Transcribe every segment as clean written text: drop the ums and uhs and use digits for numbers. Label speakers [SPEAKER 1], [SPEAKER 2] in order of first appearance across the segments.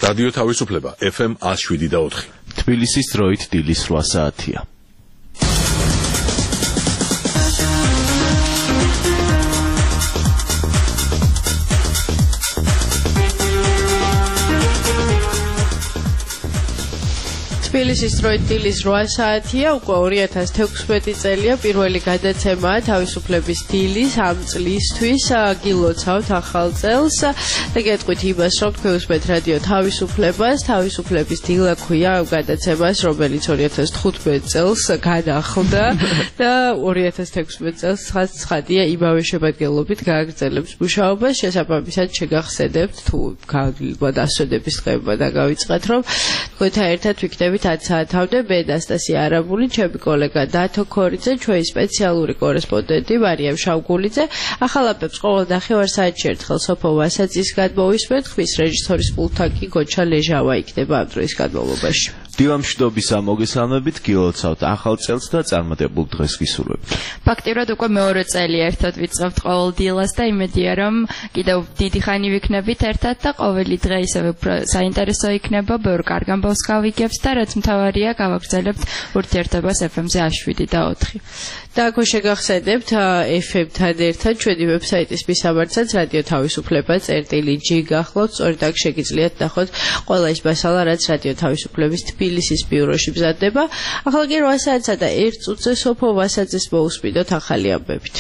[SPEAKER 1] რადიო თავისუფლება FM 107.4.
[SPEAKER 2] თბილისის დროით დილის 8 საათია.
[SPEAKER 3] თბილისის დროით დილის 8 საათია, უკვე 2016 წელია, პირველი გადაცემაა თავისუფლების დილის ამ წლისთვის. გილოცავთ ახალ წელს და გეტყვით იმას, რომ თქვენ უსმენთ რადიო თავისუფლებას. თავისუფლების დილა ქვია ამ გადაცემას, რომელიც 2015 წელს გადახვდა და 2016 წელს ცხადია იმავე შემადგენლობით გააგრძელებს მუშაობას. შესაბამისად შეგახსენებთ, თუ გააგრძელება დასვენების დღეობა და გავიწყეთ, რომ თქვენთან ერთად ვიქნებით 10 საათამდე. მე ნასტასია არაბული, ჩემი კოლეგა დათო ქორიძე, ჩვენი სპეციალური კორესპონდენტი მარიამ შავგულიძე. ახალაფებს ყოველ ნახევარ-საათში ერთხელ სოფო ვასაძის გადმოვისმენთ, ხმის რეჟისორის პულტთან კი გოჩა ლეჟავა იქნება ამ დროის განმავლობაში.
[SPEAKER 2] დილამშვიდობის ამ მოგესალმებით, გილოცავთ ახალ წელს და წარმატებულ დღეს გისურვებთ.
[SPEAKER 4] ფაქტიურად უკვე მეორე წელი ერთად ვიწყებთ ყოველ დილას და იმედია, რომ კიდევ დიდი ხანი ვიქნებით ერთად და ყოველი დღე ისევე საინტერესო იქნება, ბევრ კარგ ამბავს გავიგებთ და რაც მთავარია, გავაგრძელებთ ურთიერთობას FM-ზე 7 და 4.
[SPEAKER 3] და აქ შეგახსენებთ FM-თან ერთად ჩვენი ვებსაიტის მისამართსაც რადიო თავისუფლება.g გახლავთ, სწორედ აქ შეგიძლიათ ნახოთ ყველა ის მასალა, რაც რადიო თავისუფლების თბილისის ბიუროში მზადდება. ახლა კი 8 საათსა და 1 წუთზე სოფო ვასაძეს მოусმინოთ ახალი ამბებით.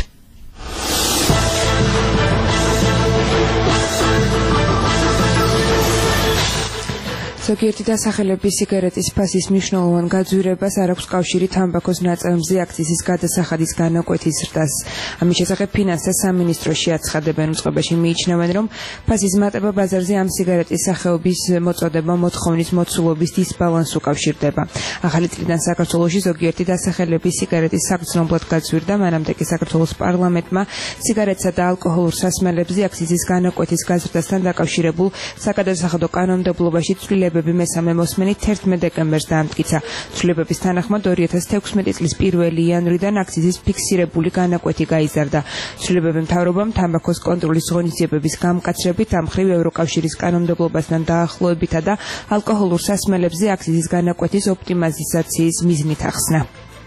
[SPEAKER 5] ზოგიერთი დასახელების სიგარეტის ფასის მნიშვნელოვან გაძვირებას არ აქვს კავშირი თამბაქოს ნაწარმზი აქციზის გადასახადის განაკვეთის ზრდას. ამის შესახებ ფინანსთა სამინისტროში აცხადებენ. უწყებაში მიიჩნევენ, რომ ფასის მატება ბაზარზე ამ სიგარეტის სახეობის მოწოდება მოთხოვნის მოცულობის დისბალანსს უკავშირდება. ახალი წლიდან საქართველოში ზოგიერთი დასახელების სიგარეტის საგრძნობლად გაძვირდა, მანამდე კი საქართველოს პარლამენტმა სიგარეტსა და ალკოჰოლურ სასმელებზე აქციზის განაკვეთის გაზრდასთან დაკავშირებულ საკადასახადო კანონმდებლობაში ცვლილებები მესამე მოსმენით 11 დეკემბერს დაამტკიცა. ცვლილებების თანახმად 2016 წლის 1 იანვრიდან აქციზის ფიქსირებული განაკვეთი გაიზარდა. ცვლილებები მთავრობამ თამბაქოს კონტროლის ღონისძიებების გამკაცრებით ამ მხრივ ევროკავშირის კანონმდებლობასთან დაახლოებითა და ალკოჰოლურ სასმელებზე აქციზის განაკვეთის ოპტიმიზაციის მიზნით ახსნა.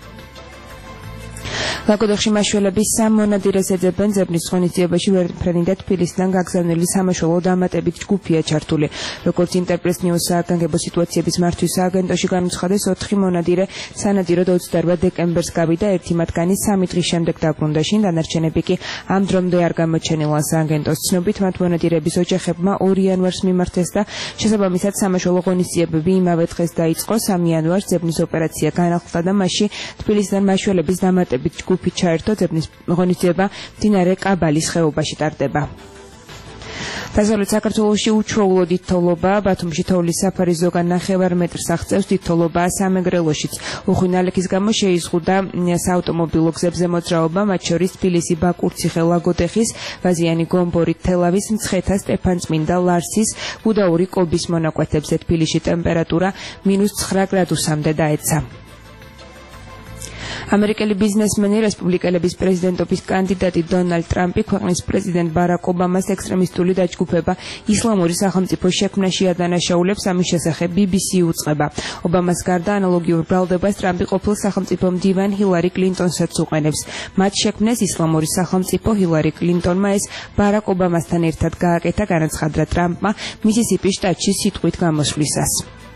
[SPEAKER 5] ლაგოდეხში მაშველების სამ მონადირეს ეძებენ. ძებნის ღონისძიებაში ვერტმფრენი და თბილისიდან გაგზავნილი სამაშველო დამატებით ჯგუფია ჩართული. როგორც ინტერპრეს ნიუს სააგენტო სიტუაციების მართვის სააგენტოში განუცხადეს, 4 მონადირე სანადიროდ 28 დეკემბერს გავიდა, ერთი მათგანი 3 დღის შემდეგ დაბრუნდა შინ, დანარჩენები კი ამ დრომდე არ გამოჩენილან. სააგენტოს ცნობით, მათ მონადირების ოჯახებმა 2 იანვარს მიმართეს და შესაბამისად სამაშველო ღონისძიებები იმავე დღეს დაიწყო. 3 იანვარს ძებნის ოპერაცია განახლდა და მასში თბილისიდან მაშველების დამატებით ჯგუფი ჩაერთო. ძებნის ღონისძიება მდინარე კაბალის ხეობაში ტარდება. დასავლეთ საქართველოში უჩვეულო დიდთოვლობა, ბათუმში თოვლის საფარი ზოგან 9 მეტრს აღწევს, დიდთოვლობაა სამეგრელოშიც. უხვი ნალექის გამო შეიზღუდა საავტომობილო გზებზე მოძრაობა, მათ შორის თბილისი, ბაკურციხე, ლაგოდეხის, ვაზიანი, გომბორი, თელავის, მცხეთა, სტეფანწმინდა, ლარსის, გუდაური, კობის მონაკვეთებზე. თბილისში ტემპერატურა -9 გრადუსამდე დაეცა. ამერიკელი ბიზნესმენი, რესპუბლიკელების პრეზიდენტობის კანდიდატი დონალდ ტრამპი ქვეყნის პრეზიდენტ ბარაკ ობამას ექსტრემისტული დაჯგუფება ისლამური სახელმწიფოს შექმნაში ადანაშაულებს. ამის შესახებ BBC უწყება. ობამას გარდა ანალოგიურ ბრალდებას ტრამპი ყოფილ სახელმწიფო მდივან ჰილარი კლინტონსაც უყენებს. მათ შექმნეს ისლამური სახელმწიფო. ჰილარი კლინტონმა ეს ბარაკ ობამასთან ერთად გააკეთა, განაცხადდა ტრამპმა მისისიპის შტატში სიტყვით გამოსვლისას.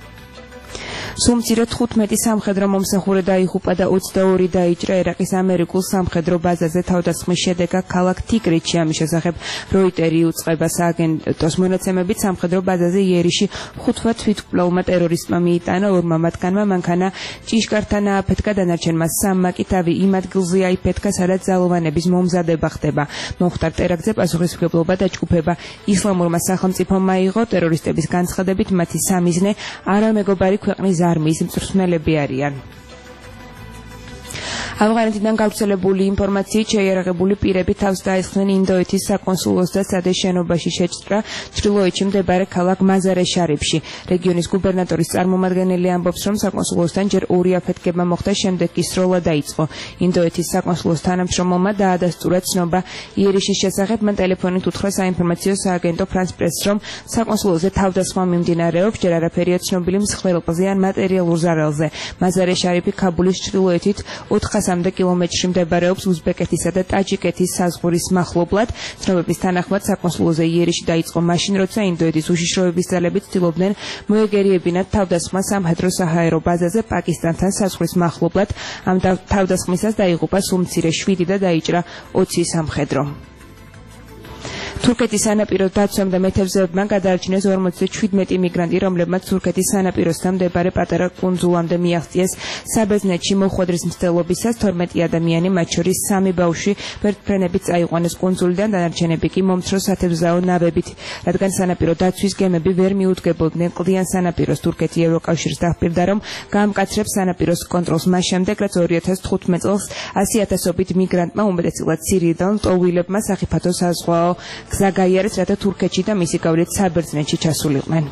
[SPEAKER 5] სულ მცირედ 15 სამხედრო მომსახურე დაიღუპა და 22 დაიჭრა ერაყის ამერიკულ სამხედრო ბაზაზე თავდასხმის შედეგად ქალაქ ტიგრეთში. ამის შესახებ როიტერი უწყება. სააგენტოს მონაცემებით სამხედრო ბაზაზე იერიში 5 თვითმკვლელმა ტერორისტმა მიიტანა, 2 მათგანმა მანქანა ჭიშკართან ააფეთქა, დანარჩენმა 3-მა კი თავი იმ ადგილზე აიფეთქა, სადაც ძალოვანების მომზადება ხდება. მომხდარ ტერაქტზე პასუხისმგებლობა დაჯგუფება ისლამურმა სახელმწიფომ აიღო. ტერორისტების განცხადებით მათი სამიზნე არამეგობარი ქვეყნის არმიის მწვრთნელები არიან. ავღანეთიდან გავრცელებული ინფორმაციით შეიარაღებული პირები თავს დაესხნენ ინდოეთის საკონსულოს და სადეს შენობაში შეჭრა ჩრდილოეთში მდებარე ქალაქ მაზარე-შარიფში. რეგიონის გუბერნატორის წარმომადგენელი ამბობს, რომ საკონსულოსთან ჯერ 2 აფეთქება მოხდა, შემდეგ კი სროლა დაიწყო. ინდოეთის საკონსულოს თანამშრომელმა დაადასტურა ცნობა იერიშის შესახებ. მან ტელეფონით უთხრა საინფორმაციო სააგენტო France Press, რომ საკონსულოზე თავდასხმა მიმდინარეობს, ჯერ არაფერია ცნობილი მსხვილპზე ან მატერიალურ ზარალზე. მაზარე-შარიფი ქაბულის ჩრდილოეთით 400-მდე კილომეტრში მდებარეობს უზბეკეთისა და ტაჯიკეთის საზღვრის მახლობლად. ცნობების თანახმად საკონსულოზე იერიში დაიწყო მაშინ, როცა ინდოეთის უშიშროების ძალები ცდილობდნენ მოეგერიებინათ თავდასხმა სამხედრო-საჰაერო ბაზაზე პაკისტანთან საზღვრის მახლობლად. ამ თავდასხმისას დაიღუპა სულ მცირე 7 და დაიჭრა 20 სამხედრო. თურქეთის სანაპირო დაცვამ და მეთევზეებმა გადაარჩინეს 57 მიგრანტი, რომლებმაც თურქეთის სანაპიროსთან მდებარე პატარა კუნძულამდე მიაღწიეს საბერძნეთში მოხვედრის მცდელობისას. 12 ადამიანი, მათ შორის 3 ბავშვი, ვერტმფრენებით წაიყვანეს კუნძულიდან, დანარჩენები კი მომცრო სათევზაო ნავებით, რადგან სანაპირო დაცვის გემები ვერ მიუდგებოდნენ კლდიან სანაპიროს. თურქეთი ევროკავშირს დაჰპირდა, რომ გაამკაცრებს სანაპიროს კონტროლს მას შემდეგ, რაც 2015 წელს 100,000-ობით მიგრანტმა, უმეტესწილად სირიიდან ლტოლვილებმა სახიფათო საზღვაო გზა გაიარეს, რათა თურქეთში და მისი გავლით საბერძნეთში ჩასულიყვნენ.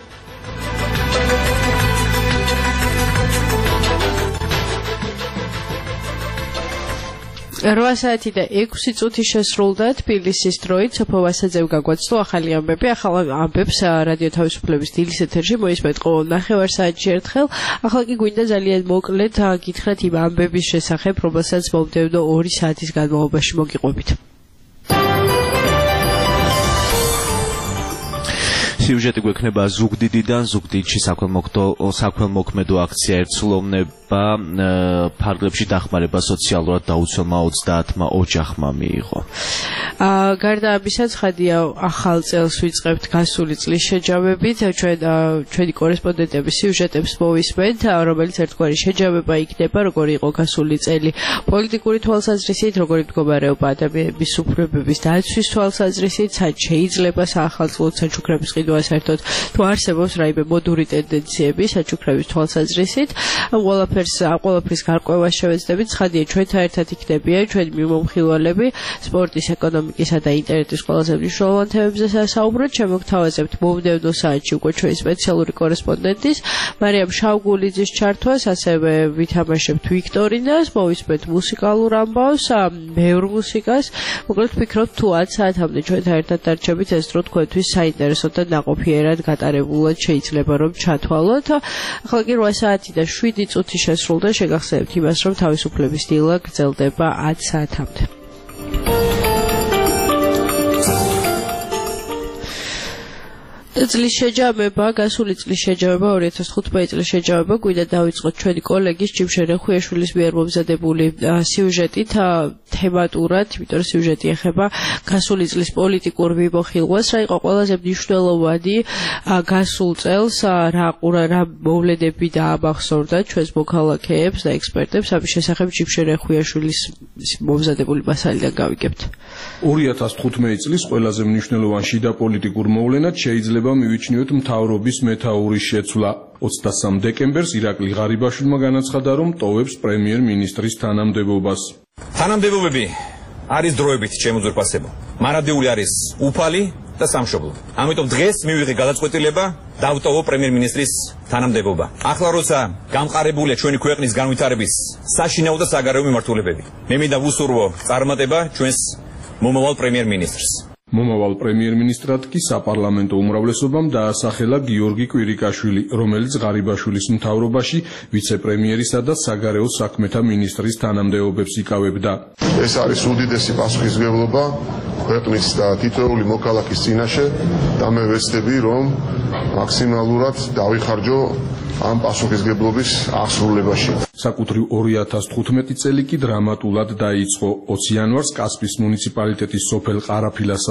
[SPEAKER 3] 8 საათი და 6 წუთი შესრულდა თბილისის დროით. სოფო ვასაძემ გაგვაცნო ახალი ამბები. ახალ ამბებს რადიო თავისუფლების დილის ეთერში მოისმენთ ყოველ 9 საათში ერთხელ. ახლა კი გვინდა ძალიან მოკლედ გითხრათ იმ ამბების შესახებ, რომელსაც მომდევნო 2 საათის განმავლობაში მოგიყვებით.
[SPEAKER 2] სიუჟეტი გვექნება ზუგდიდიდან. ზუგდიდში საქველმოქმედო აქცია ერთსულოვნება ფარგლებში დახმარება სოციალურად დაუცველმა 30 ოჯახმა მიიღო.
[SPEAKER 3] გარდა ამისა, ცხადია, ახალ წელს ვიწყებთ გასული წლის შეჯამებით. ჩვენი კორესპონდენტების სიუჟეტებს მოვისმენთ, რომელიც ერთგვარი შეჯამება იქნება, როგორი იყო გასული წელი პოლიტიკური თვალსაზრისით, როგორი მდგომარეობა ადამიანების უფლებების დაცვის თვალსაზრისით, სად შეიძლება საახალწლო საჩუქრების ყიდვა საერთოდ თუ არსებობს რაიმე მოდური ტენდენციები საჩუქრების თვალსაზრისით. ყველაფრის გარკვევას შევეცდებით. ცხადია, ჩვენთან ერთად იქნებიან ჩვენი მიმომხილვალები სპორტის, ეკონომიკისა და ინტერნეტის ყველაზე მნიშვნელოვან თემებზე სასაუბროთ. შემოგთავაზებთ მომდევნო საათში უკვე ჩვენი სპეციალური კორესპონდენტის მარიამ შავგულიძის ჩართვას, ასევე ვითამაშებთ ვიქტორინას, მოვისმენთ მუსიკალურ ამბავს, ბევრ მუსიკას. მოკლედ ვფიქრობ, თუ 10 საათამდე ჩვენთან ერთად დარჩებით, ეს დრო თქვენთვის საინტერესო და ნაყოფიერად გატარებულად შეიძლება რომ ჩათვალოთ. ახლა კი 8 საათი და 7 წუთი შესრულდა. შეგახსენებთ იმას, რომ თავისუფლების დილა გრძელდება 10 საათამდე. წლის შეჯამება, გასული წლის შეჯამება, 2015 წლის შეჯამება გვინდა დავიწყოთ ჩვენი კოლეგის ჯიმშე რეხუიაშვილის მიერ მომზადებული სიუჟეტით თემატურად, იმიტომ რომ სიუჟეტი ეხება გასული წლის პოლიტიკურ მიმოხილვას, რა იყო ყველაზე მნიშვნელოვანი გასულ წელს, რა მოვლენები დაამახსოვრდა ჩვენს მოქალაქეებს და ექსპერტებს. ამის შესახებ ჯიმშე რეხუიაშვილის მომზადებული მასალიდან გავიგებთ.
[SPEAKER 6] 2015 წლის ყველაზე მნიშვნელოვანი შიდა პოლიტიკურ მოვლენად შეიძლება მივიჩნიოთ მთავრობის მეთაურის შეცვლა. 23 დეკემბერს ირაკლი ღარიბაშვილმა განაცხადა, რომ ტოვებს პრემიერ-მინისტრის თანამდებობას.
[SPEAKER 7] თანამდებობები არის დროებით შემოძვირფასება. მარადიული არის უფალი და სამშობლო. ამიტომ დღეს მივიღე გადაწყვეტილება დავტოვო პრემიერ-მინისტრის თანამდებობა. ახლა როცა გამყარებულია ჩვენი ქვეყნის განვითარების საშინაო და საგარეო მიმართულებები, მე მინდა ვუსურვო წარმატება ჩვენს მომავალ პრემიერ-მინისტრს.
[SPEAKER 6] მომავალ პრემიერ-მინისტრად კი საპარლამენტო უმრავლესობამ დაასახელა გიორგი კვირიკაშვილი, რომელიც ღარიბაშვილის მთავრობაში ვიცე-პრემიერისა და საგარეო საქმეთა მინისტრის თანამდებობებს იკავებდა.
[SPEAKER 8] ეს არის უდიდესი პასუხისმგებლობა ქვეყნის და თითოეული მოქალაქის წინაშე და მე ვეცდები, რომ მაქსიმალურად დავიხარჯო ამ პასუხისმგებლობის აღსრულებაში.
[SPEAKER 6] საკუთრივ 2015 წელი კი დრამატულად დაიწყო. 20 იანვარს კასპის მუნიციპალიტეტის სოფელ ყარაფილას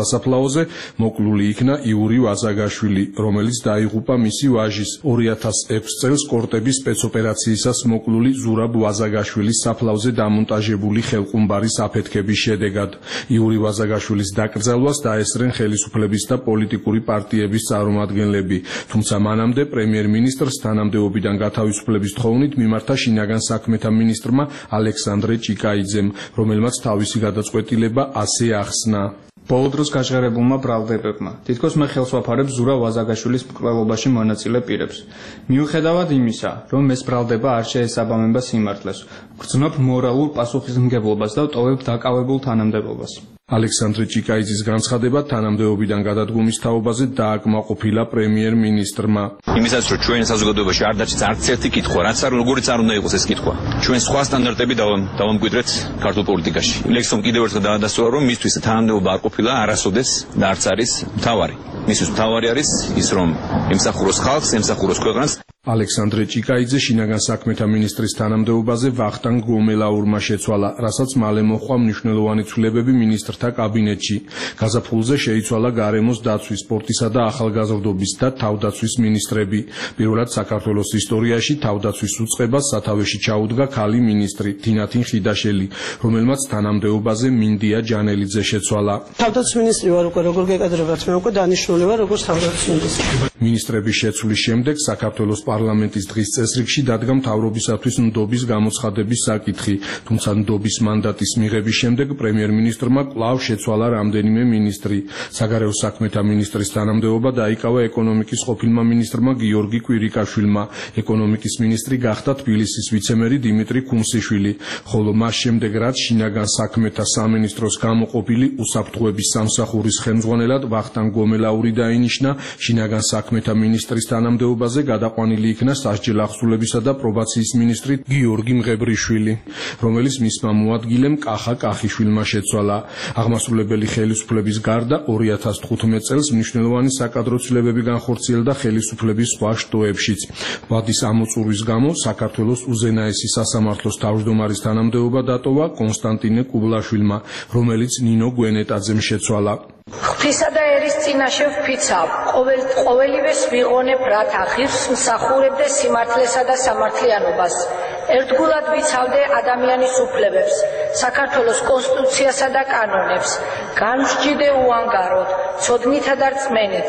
[SPEAKER 6] სასაფლაოზე მოკლული იქნა იური ვაზაგაშვილი, რომელიც დაიღუპა მისი ვაჟის 2006 წელს კორტების სპეცოპერაციისას მოკლული ზურაბ ვაზაგაშვილის საფლავზე დამონტაჟებული ხელყუმბარის აფეთქების შედეგად. იური ვაზაგაშვილის დაკრძალვას დაესწრენ ხელისუფლების და პოლიტიკური პარტიების წარმომადგენლები, თუმცა მანამდე პრემიერ-მინისტრს თანამდებობიდან გათავისუფლების თხოვნით მიმართა შინაგან საქმეთა მინისტრმა ალექსანდრე ჭიკაიძემ, რომელმაც თავისი გადაწყვეტილება ასე ახსნა.
[SPEAKER 9] ბოლო დროს გაჟღერებულმა ბრალდებებმა თითქოს მე ხელს ვაფარებ ზურაბ ვაზაგაშვილის მკვლელობაში მონაწილე პირებს. მიუხედავად იმისა, რომ ეს ბრალდება არ შეესაბამება სიმართლეს, ვგრძნობ მორალურ პასუხისმგებლობას და ვტოვებ დაკავებულ თანამდებობას. ალექსანდრე ჭიკაიძის განცხადება თანამდებობიდან გადადგომის თაობაზე დააკმაყოფილა პრემიერ-მინისტრმა.
[SPEAKER 7] იმისაც რომ ჩვენ საზოგადოებაში არ დაჭერს არც ერთი კითხვა, რაც არ როგორიც არ უნდა იყოს ეს კითხვა. ჩვენ სხვა სტანდარტები დავამკვიდრეთ ქართულ პოლიტიკაში. ლექსომ კიდევ ერთხელ დაადასტურა, რომ მისთვის თანამდებობა არ ყოფილა არასოდეს და არც არის მთავარი. მისთვის მთავარი არის ის, რომ ემსახუროს ხალხს, ემსახუროს ქვეყანას.
[SPEAKER 6] ალექსანდრე ჭიკაიძე შინაგან საქმეთა მინისტრის თანამდებობაზე ვახტანგ გომელაურმა შეცვალა, რასაც მალე მოჰყვა მნიშვნელოვანი ცვლილებები მინისტრთა კაბინეტში. გაზაფხულზე შეიცვალა გარემოს დაცვის, სპორტისა და ახალგაზრდობის და თავდაცვის მინისტრები. პირველად საქართველოს ისტორიაში თავდაცვის უწყებას სათავეში ჩაუდგა ქალი მინისტრი თინათინ ხიდაშელი, რომელმაც თანამდებობაზე მინდია ჯანელიძე შეცვალა.
[SPEAKER 10] თავდაცვის მინისტრი ვარ უკვე როგორ გეკადრებათ, მე უკვე დანიშნული ვარ როგორც თავდაცვის მინისტრი.
[SPEAKER 6] მინისტრების შეცვლის შემდეგ საქართველოს პარლამენტის დღის წესრიგში დადგა მთავრობისათვის ნდობის გამოცხადების საკითხი, თუმცა ნდობის მანდატის მიღების შემდეგ პრემიერ-მინისტრმა კვლავ შეცვალა რამდენიმე მინისტრი. საგარეო საქმეთა მინისტრის თანამდებობა დაიკავა ეკონომიკის ყოფილმა მინისტრმა გიორგი კვირიკაშვილმა. ეკონომიკის მინისტრი გახდა თბილისის ვიცემერი დიმიტრი ქუმსიშვილი, ხოლო მას შემდეგ რაც შინაგან საქმეთა სამინისტროს გამოყოფილი უსაფრთხოების სამსახურის ხელმძღვანელად ვახტანგ გომელაური დაინიშნა, შინაგან საქმეთა მინისტრის თანამდებობაზე გადაყვანილი იქნა სასჯელ ახსულებისა და პრობაციის მინისტრი გიორგი მღებრიშვილი, რომელიც მისმა მოადგილემ კახა კახიშვილმა შეცვალა. აღმასრულებელი ხელისუფლების გარდა 2015 წელს მნიშვნელოვანი საკადრო ცვლილებები განხორციელდა ხელისუფლების სხვა შტოებშიც. ვადის ამოწურვის გამო საქართველოს უზენაესი სასამართლოს თავმჯდომარის თანამდებობა დატოვა კონსტანტინე კუბლაშვილმა, რომელიც ნინო გვენეტაძემ შეცვალა.
[SPEAKER 11] ღვთისა და ერის წინაშე ვფიცავ, ყოველივეს ვიღონებ, რათა ღირს მსახურებდე სიმართლესა და სამართლიანობას. ერთგულად ვიცავდე ადამიანის უფლებებს, საქართველოს კონსტიტუციასა და კანონებს, განვსჯიდე უანგაროდ, ცოდნითა და რწმენით.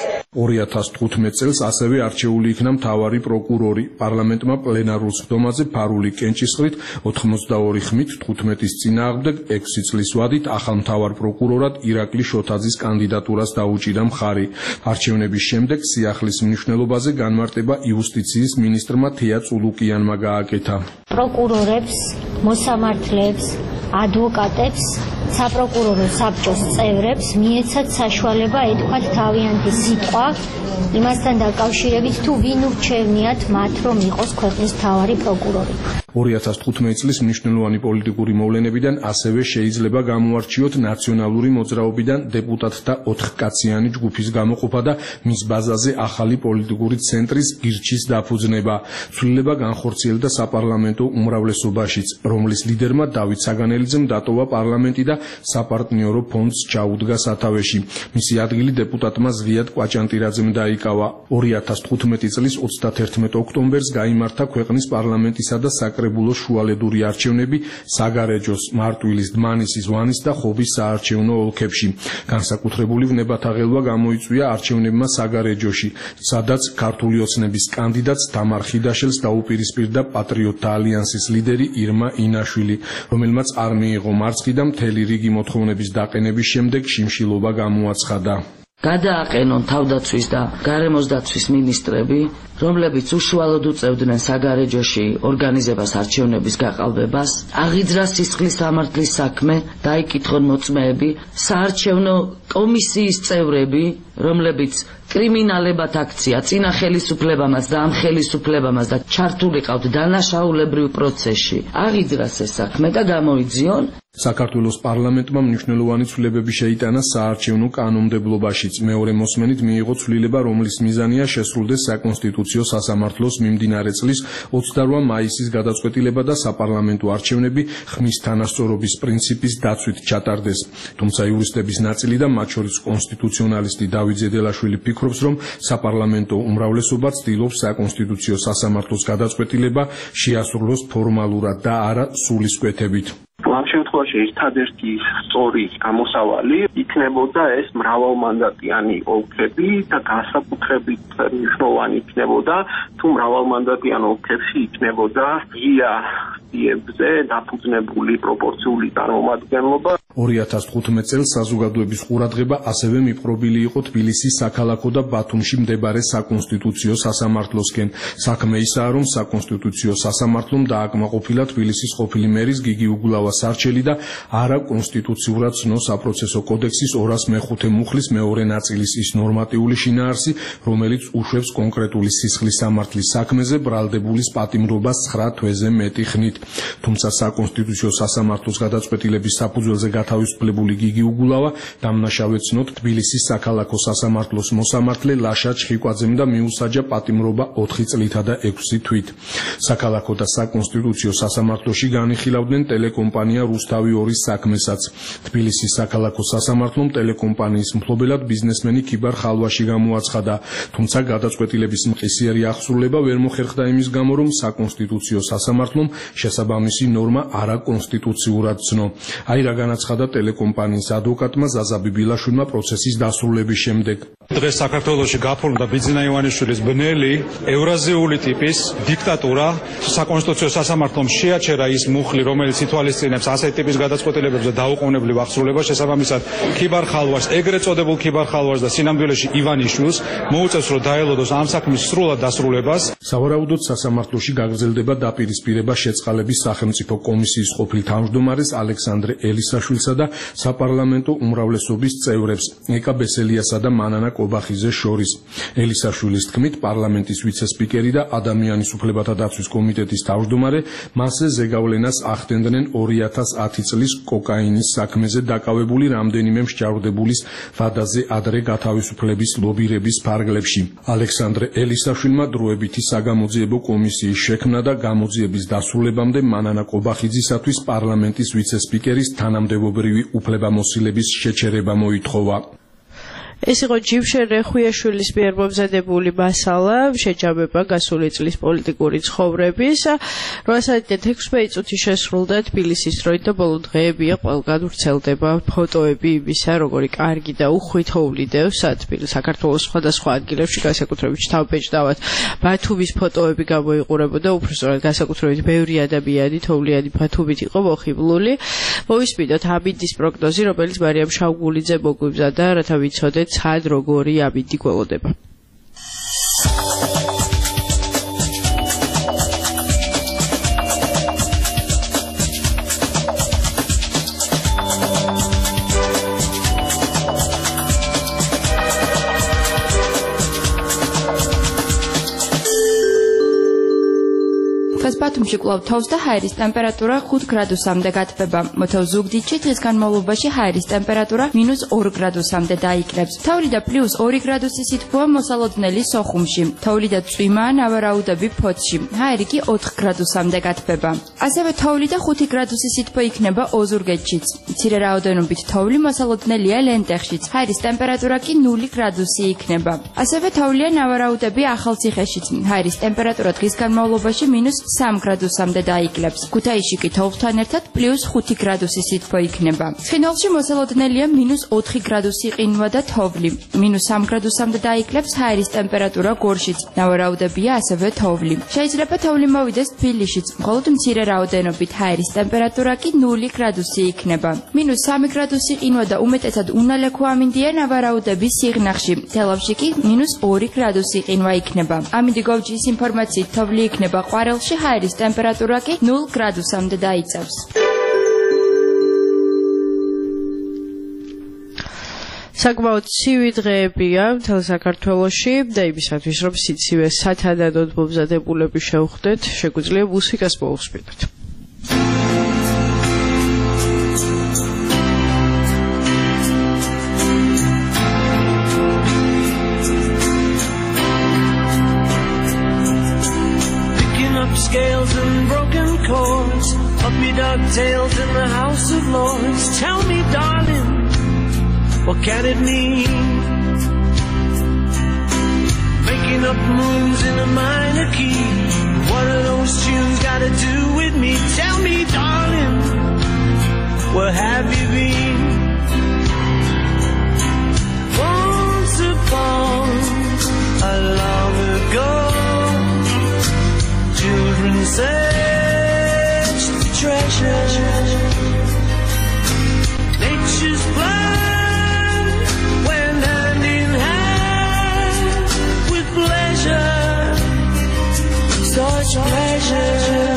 [SPEAKER 6] 2015 წელს ასევე არჩეული იქნა მთავარი პროკურორი. პარლამენტმა პლენარულ სხდომაზე ფარული კენჭისყრით 82 ხმით 15-ის წინააღმდეგ 6 წლის ვადით ახალ მთავარ პროკურორად ირაკლი შოთაძის კანდიდატურას დაუჭირა მხარი. არჩევნების შემდეგ სიახლის მნიშვნელობაზე განმარტება იუსტიციის მინისტრმა თეა წულუკიანმა გააკეთა.
[SPEAKER 12] პროკურორებს, მოსამართლეებს, ადვოკატებს, საპროკურორო საბჭოს წევრებს მიეცათ საშუალება ეთქვათ თავიანთი სიტყვა იმასთან დაკავშირებით, თუ ვინ ურჩევნიათ მათ, რომ იყოს ქვეყნის მთავარი პროკურორი.
[SPEAKER 6] 2015 წლის მნიშვნელოვანი პოლიტიკური მოვლენებიდან ასევე შეიძლება გამოარჩიოთ ნაციონალური მოძრაობიდან დეპუტატთა 4-კაციანი ჯგუფის გამოყოფა და მის ბაზაზე ახალი პოლიტიკური ცენტრის გირჩის დაფუძნება. ცვლილება განხორციელდა საპარლამენტო უმრავლესობაშიც, რომლის ლიდერმა დავით საგანელიძემ დატოვა პარლამენტი და საპარტნიორო ფონდს ჩაუდგა სათავეში. მისი ადგილი დეპუტატმა ზვიად კვაჭანტირაძემ დაიკავა. 2015 წლის 31 ოქტომბერს გაიმართა ქვეყნის პარლამენტისა და საკრებულოს შუალედური არჩევნები საგარეჯოს, მარტვილის, დმანისის, ვანის და ხობის საარჩევნო ოლქებში. განსაკუთრებული ვნებათაღელვა გამოიწვია არჩევნებმა საგარეჯოში, სადაც ქართული ოცნების კანდიდატს თამარ ხიდაშელს დაუპირისპირდა პატრიოტთა ალიანსის ლიდერი ირმა ინაშვილი, რომელმაც არ მიიღო მარცხი და მთელი რიგი მოთხოვნების დაყენების შემდეგ შიმშილობა გამოაცხადა.
[SPEAKER 13] გადააყენონ თავდაცვის და გარემოს დაცვის მინისტრები, რომლებიც უშუალოდ უწევდნენ საგარეჯოში ორგანიზებას არჩევნების გაყალბებას, აღიძრას სისხლის სამართლის საქმე, დაიკითხონ მოწმეები, საარჩევნო კომისიის წევრები, რომლებიც კრიმინალებად აქცია წინა ხელისუფლებამაც და ამ ხელისუფლებამაც და ჩართულიყავთ დანაშაულებრივ პროცესში. აღიძრას ეს საქმე და გამოიძიონ
[SPEAKER 6] საქართველოს პარლამენტმა მნიშვნელოვანი ცვლილებები შეიტანა საარჩევნო კანონმდებლობაშიც. მეორე მოსმენით მიიღო ცვლილება, რომლის მიზანია შესრულდეს საკონსტიტუციო სასამართლოს მიმდინარე წლის 28 მაისის გადაწყვეტილება და საპარლამენტო არჩევნები ხმის თანასწორობის პრინციპის დაცვით ჩატარდეს. თუმცა იურისტების ნაწილი და მათ შორის კონსტიტუციონალისტი დავით ზედელაშვილი ფიქრობს, რომ საპარლამენტო უმრავლესობა ცდილობს საკონსტიტუციო სასამართლოს გადაწყვეტილება შეასრულოს ფორმალურად და არა სულისკვეთებით.
[SPEAKER 14] ამ შემთხვევაში ერთადერთი სწორი გამოსავალი იქნებოდა ეს მრავალმანდატიანი ოლქები და განსაკუთრებით მნიშვნელოვანი იქნებოდა თუ მრავალმანდატიან ოლქებში იქნებოდა ღია სიებზე დაფუძნებული პროპორციული წარმომადგენლობა.
[SPEAKER 6] 2015 წელს საზოგადოების ყურადღება ასევე მიპყრობილი იყო თბილისის საქალაქო და ბათუმში მდებარე საკონსტიტუციო სასამართლოსკენ. საქმე ისაა, რომ საკონსტიტუციო სასამართლომ დააკმაყოფილა თბილისის ყოფილი მერის გიგი უგულავას არჩელი და არა კონსტიტუციურად ცნო საპროცესო კოდექსის 205 მუხლის მეორე ნაწილის ის ნორმატიული შინაარსი, რომელიც უშვებს კონკრეტული სისხლის სამართლის საქმეზე ბრალდებულის პატიმრობას 9 თვეზე მეტი ხნით. თუმცა საკონსტიტუციო სასამართლოს გადაწყვეტილების საფუძველზე თავისუფლებული გიგი უგულავა დამნაშავედ ცნოთ თბილისის საქალაქო სასამართლოს მოსამართლე ლაშა ჩხიკვაძემ და მიუსაჯა პატიმრობა 4 წლითა და 6 თვით. საქალაქო და საკონსტიტუციო სასამართლოში განიხილავდნენ ტელეკომპანია რუსთავი 2-ის საქმესაც. თბილისის საქალაქო სასამართლომ ტელეკომპანიის მფლობელად ბიზნესმენი ქიბარ ხალვაში გამოაცხადა, თუმცა გადაწყვეტილების მყისიერი აღსრულება ვერ მოხერხდა იმის გამო, რომ საკონსტიტუციო სასამართლომ შესაბამისი ნორმა არაკონსტიტუციურად ცნო. აი რა განაცხადა ტელეკომპანიის ადვოკატმა ზაზა ბიბილაშვილმა პროცესის დასრულების შემდეგ.
[SPEAKER 15] დღეს საქართველოში გაფორმდა ბიძინა ივანიშვილის ბნელი ევრაზიული ტიპის დიქტატურა. საკონსტიტუციო სასამართლომ შეაჩერა ის მუხლი, რომელიც ითვალისწინებს ასეთი ტიპის გადაწყვეტილებებზე დაუყოვნებლივ აღსრულებას. შესაბამისად, ქიბარ ხალვას, ეგრეთ წოდებულ ქიბარ ხალვას და სინამდვილეში ივანიშვილს მოუწევს, რომ დაელოდოს ამ საქმის სრულად დასრულებას.
[SPEAKER 6] სავარაუდოდ სასამართლოში გაგრძელდება დაპირისპირება შეწყალების სახელმწიფო კომისიის ყოფილ თავმჯდომარეს ალექსანდრე ელისაშვილსა და საპარლამენტო უმრავლესობის წევრებს ეკა ბესელიასა და მანანა კობახიძეს შორის. ელისაშვილის თქმით, პარლამენტის ვიცე-სპიკერი და ადამიანის უფლებათა დაცვის კომიტეტის თავმჯდომარე მასზე ზეგავლენას ახდენდნენ 2010 წლის კოკაინის საქმეზე დაკავებული რამდენიმე მსჯავრდებულის ვადაზე ადრე გათავისუფლების ლობირების ფარგლებში. ალექსანდრე ელისაშვილმა დროებითი საგამოძიებო კომისიის შექმნა და გამოძიების დასრულებამდე მანანა კობახიძისათვის პარლამენტის ვიცე-სპიკერის თანამდებობრივი უფლებამოსილების შეჩერება მოითხოვა.
[SPEAKER 3] ეს იყო ჯიმშენ რეხუიაშვილის მიერ მომზადებული მასალა შეჯამება გასული წლის პოლიტიკური ცხოვრების 8:16 წუთი შესრულდა თბილისის დროით და ბოლო დღეებია ყველგან ვრცელდება ფოტოები იმისა, როგორი კარგი და უხვითოული დევს თბილისის საქართველოს სხვადასხვა ადგილებში, განსაკუთრებით შთამბეჭდავად ბათუმის ფოტოები გამოიყურებოდა, უბრალოდ განსაკუთრებით ბევრი ადამიანი თოვლიანი ბათუმით იყო მოხიბლული. მოვისმინოთ ამინდის პროგნოზი, რომელიც მარიამ შავგულიძე მოგვიბზადა, რათა ვიცოდეთ ცად როგორი ამინდი გველოდება.
[SPEAKER 4] ბათუმში კვლავ თოვს და ჰაერის ტემპერატურა 5 გრადუსამდე გათბება. მოთევ ზუგდიდში დღის განმავლობაში ჰაერის ტემპერატურა -2 გრადუსამდე დაიკრებს. თოვლი და +2 გრადუსი სითბოა მოსალოდნელი სოხუმში. თოვლი და წვიმაა ნავარაუდები ფოთში. ჰაერი კი 4 გრადუსამდე გათბება. ასევე თოვლი და 5 გრადუსი სითბო იქნება ოზურგეთშიც. მცირე რაოდენობით თოვლი მოსალოდნელია ლენტეხშიც. ჰაერის ტემპერატურა კი 0 გრადუსი იქნება. ასევე თოვლია ნავარაუდები ახალციხეშიც. ჰაერის ტემპერატურა დღის განმავლობაში -3 გრადუსამდე დაიკლებს. ქუთაისში კი თოვლთან ერთად +5 გრადუსი სითბო იქნება. ცხინვალში მოსალოდნელია -4 გრადუსი ყინვა და თოვლი. -3 გრადუსამდე დაიკლებს ჰაერის ტემპერატურა გორშიც. ნავარაუდებია ასევე თოვლი. შეიძლება თოვლი მოვიდეს თბილისშიც, მხოლოდ მცირე რაოდენობით. ჰაერის ტემპერატურა კი 0 გრადუსი იქნება. -3 გრადუსი ყინვა და უმეტესად უნალექო ამინდია ნავარაუდების სიღნაღში. თელავში კი -2 გრადუსი ყინვა იქნება. ამინდი გოვჯის ინფორმაციით თოვლი იქნება ყვარელში, ჰაერის ტემპერატურა კი 0 გრადუსამდე დაიწევს.
[SPEAKER 3] საკმაოდ ცივი დღეებია მთელ საქართველოში და იმისათვის, რომ სიცივეს სათანადოდ მომზადებულები შევხვდეთ, შეგვიძლია მუსიკას მოусმინოთ.
[SPEAKER 16] DuckTales in the House of Lords. Tell me, darling, what can it mean? Making up moves in a minor key. What are those tunes got to do with me? Tell me, darling, where have you been? Once upon a long ago, children searched for treasure. Nature's plan went hand in hand with pleasure, such pleasure.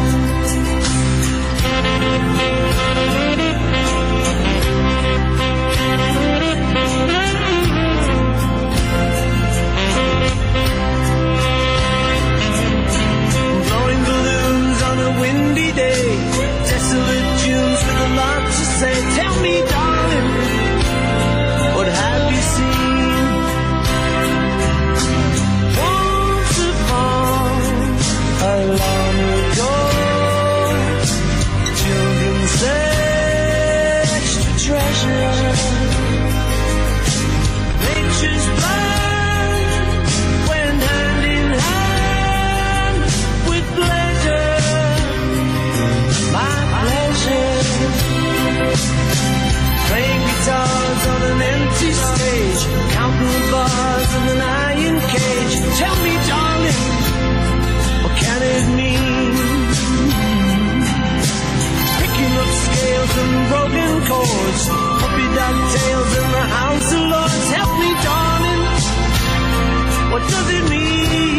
[SPEAKER 16] Blowing balloons on a windy day, desolate tunes with a lot to say. Tell me, darling, what have you seen? Once upon a long ago, children searched for treasure. Nature's plan went hand in hand with pleasure, my pleasure. Playing guitars on an empty stage, counting the bars in an iron cage. Tell me, darling, what can it mean? Picking up scales and broken chords, puppy DuckTales in the House of Lords. Help me, darling, what does it mean?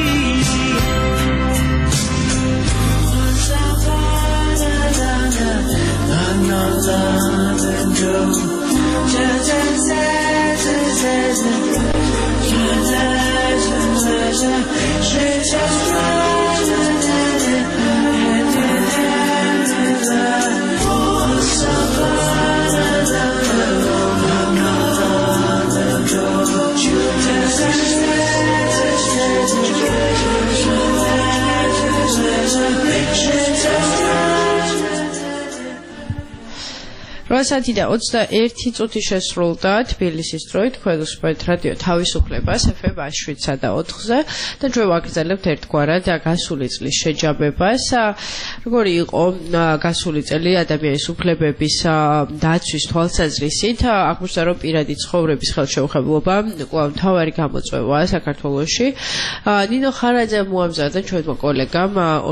[SPEAKER 3] Როასათი და 21 წუთი შესრულდა თბილისის დროით, თქვენ უსმენთ რადიო თავისუფლებას FM 7-სა და 4-ზე და ჩვენ ვაგრძელებთ ერთგვარად გასული წლის შეჯამებას. როგორი იყო გასული წელი ადამიანის უფლებების დაცვის თვალსაზრისით, აღმოჩნდა რომ პირადი ცხოვრების ხელშეუხებლობა კვლავ მთავარი გამოწვევაა საქართველოში. ნინო ხარაძე მოამზადა ჩვენმა კოლეგამ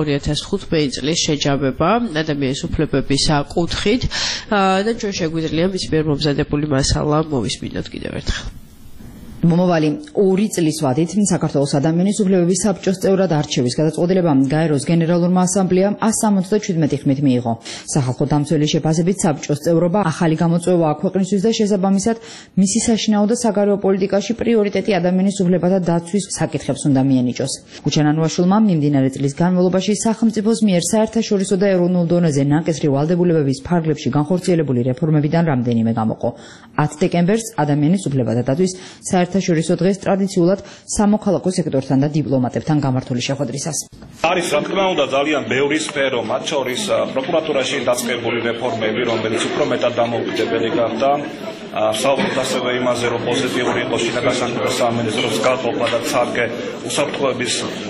[SPEAKER 3] 2015 წლის შეჯამება ადამიანის უფლებების კუთხით. და ჩვენ შეგვიძლია მის მიერ მომზადებული მასალა მოვისმინოთ კიდევ ერთხელ.
[SPEAKER 17] მომავალი 2 წლის ვადით საქართველოს ადამიანის უფლებების საბჭოს წევრად არჩევის გადაწყვეტილება გაეროს გენერალურმა ასამბლეამ 177 ხმით მიიღო. სახალხო დამცველი შეფასებით საბჭოს წევრობა ახალი გამოწვევაა ქვეყნისთვის და შესაბამისად მისი საშინაო და საგარეო პოლიტიკაში პრიორიტეტი ადამიანის უფლებათა დაცვის საკითხებს უნდა მიენიჭოს. უჩანანუაშვილმა მიმდინარე წლის განმავლობაში სახელმწიფოს მიერ საერთაშორისო და ეროვნულ დონეზე ნაკისრი ვალდებულებების ფარგლებში განხორციელებული რეფორმებიდან რამდენიმე გამოყო. 10 დეკემბერს ადამიანის უფლებათა დაცვის საერთაშორისო დღეს ტრადიციულად სამოქალაქო სექტორთან და დიპლომატებთან გამართული შეხვედრისას.
[SPEAKER 18] არის რა თქმა უნდა ძალიან ბევრი სფერო, მათ შორის პროკურატურაში დაწყებული რეფორმები, რომელიც უფრო მეტად დამოუკიდებელი გახდა. საუბრობთ ასევე იმაზე, რომ პოზიტიური იყო შინაგან საქმეთა სამინისტროს გაყოფა და ცალკე უსაფრთხოების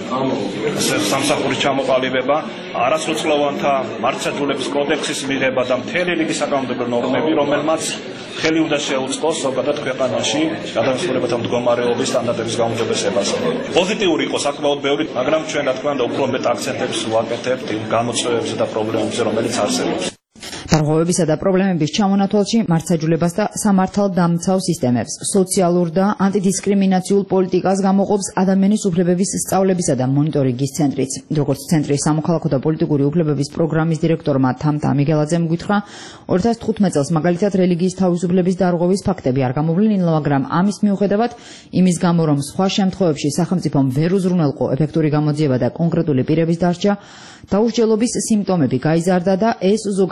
[SPEAKER 18] სამსახურის ჩამოყალიბება, არასრულწლოვანთა მართლმსაჯულების კოდექსის მიღება და მთელი რიგი საკანონმდებლო ნორმები, რომელმაც ხელი უნდა შეუწყოს ზოგადად ქვეყანაში ადამიანის უფლებათა მდგომარეობის სტანდარტების გაუმჯობესებას. პოზიტიური იყო საკმაოდ ბევრი, მაგრამ ჩვენ რა თქმა უნდა უფრო მეტ აქცენტებს ვაკეთებთ იმ გამოწვევებზე და პრობლემებზე, რომელიც არსებობს.
[SPEAKER 17] დარღვევებისა და პრობლემების ჩამონათვალში მართლმსაჯულებას და სამართალდამცავ სისტემებს, სოციალურ და ანტიდისკრიმინაციულ პოლიტიკას გამოყოფს ადამიანის უფლებების სწავლებისა და მონიტორინგის ცენტრიც. როგორც ცენტრის სამოქალაქო და პოლიტიკური უფლებების პროგრამის დირექტორმა თამთა მიგელაძემ გითხრა, 2015 წელს მაგალითად რელიგიის თავისუფლების დარღვევის ფაქტები არ გამოვლენილა, მაგრამ ამის მიუხედავად, იმის გამო რომ სხვა შემთხვევებში სახელმწიფომ ვერ უზრუნველყო ეფექტური გამოძიება და კონკრეტული პირების დარჩა, დაუსჯელობის სიმპტომები გაიზარდა და ეს ზოგადად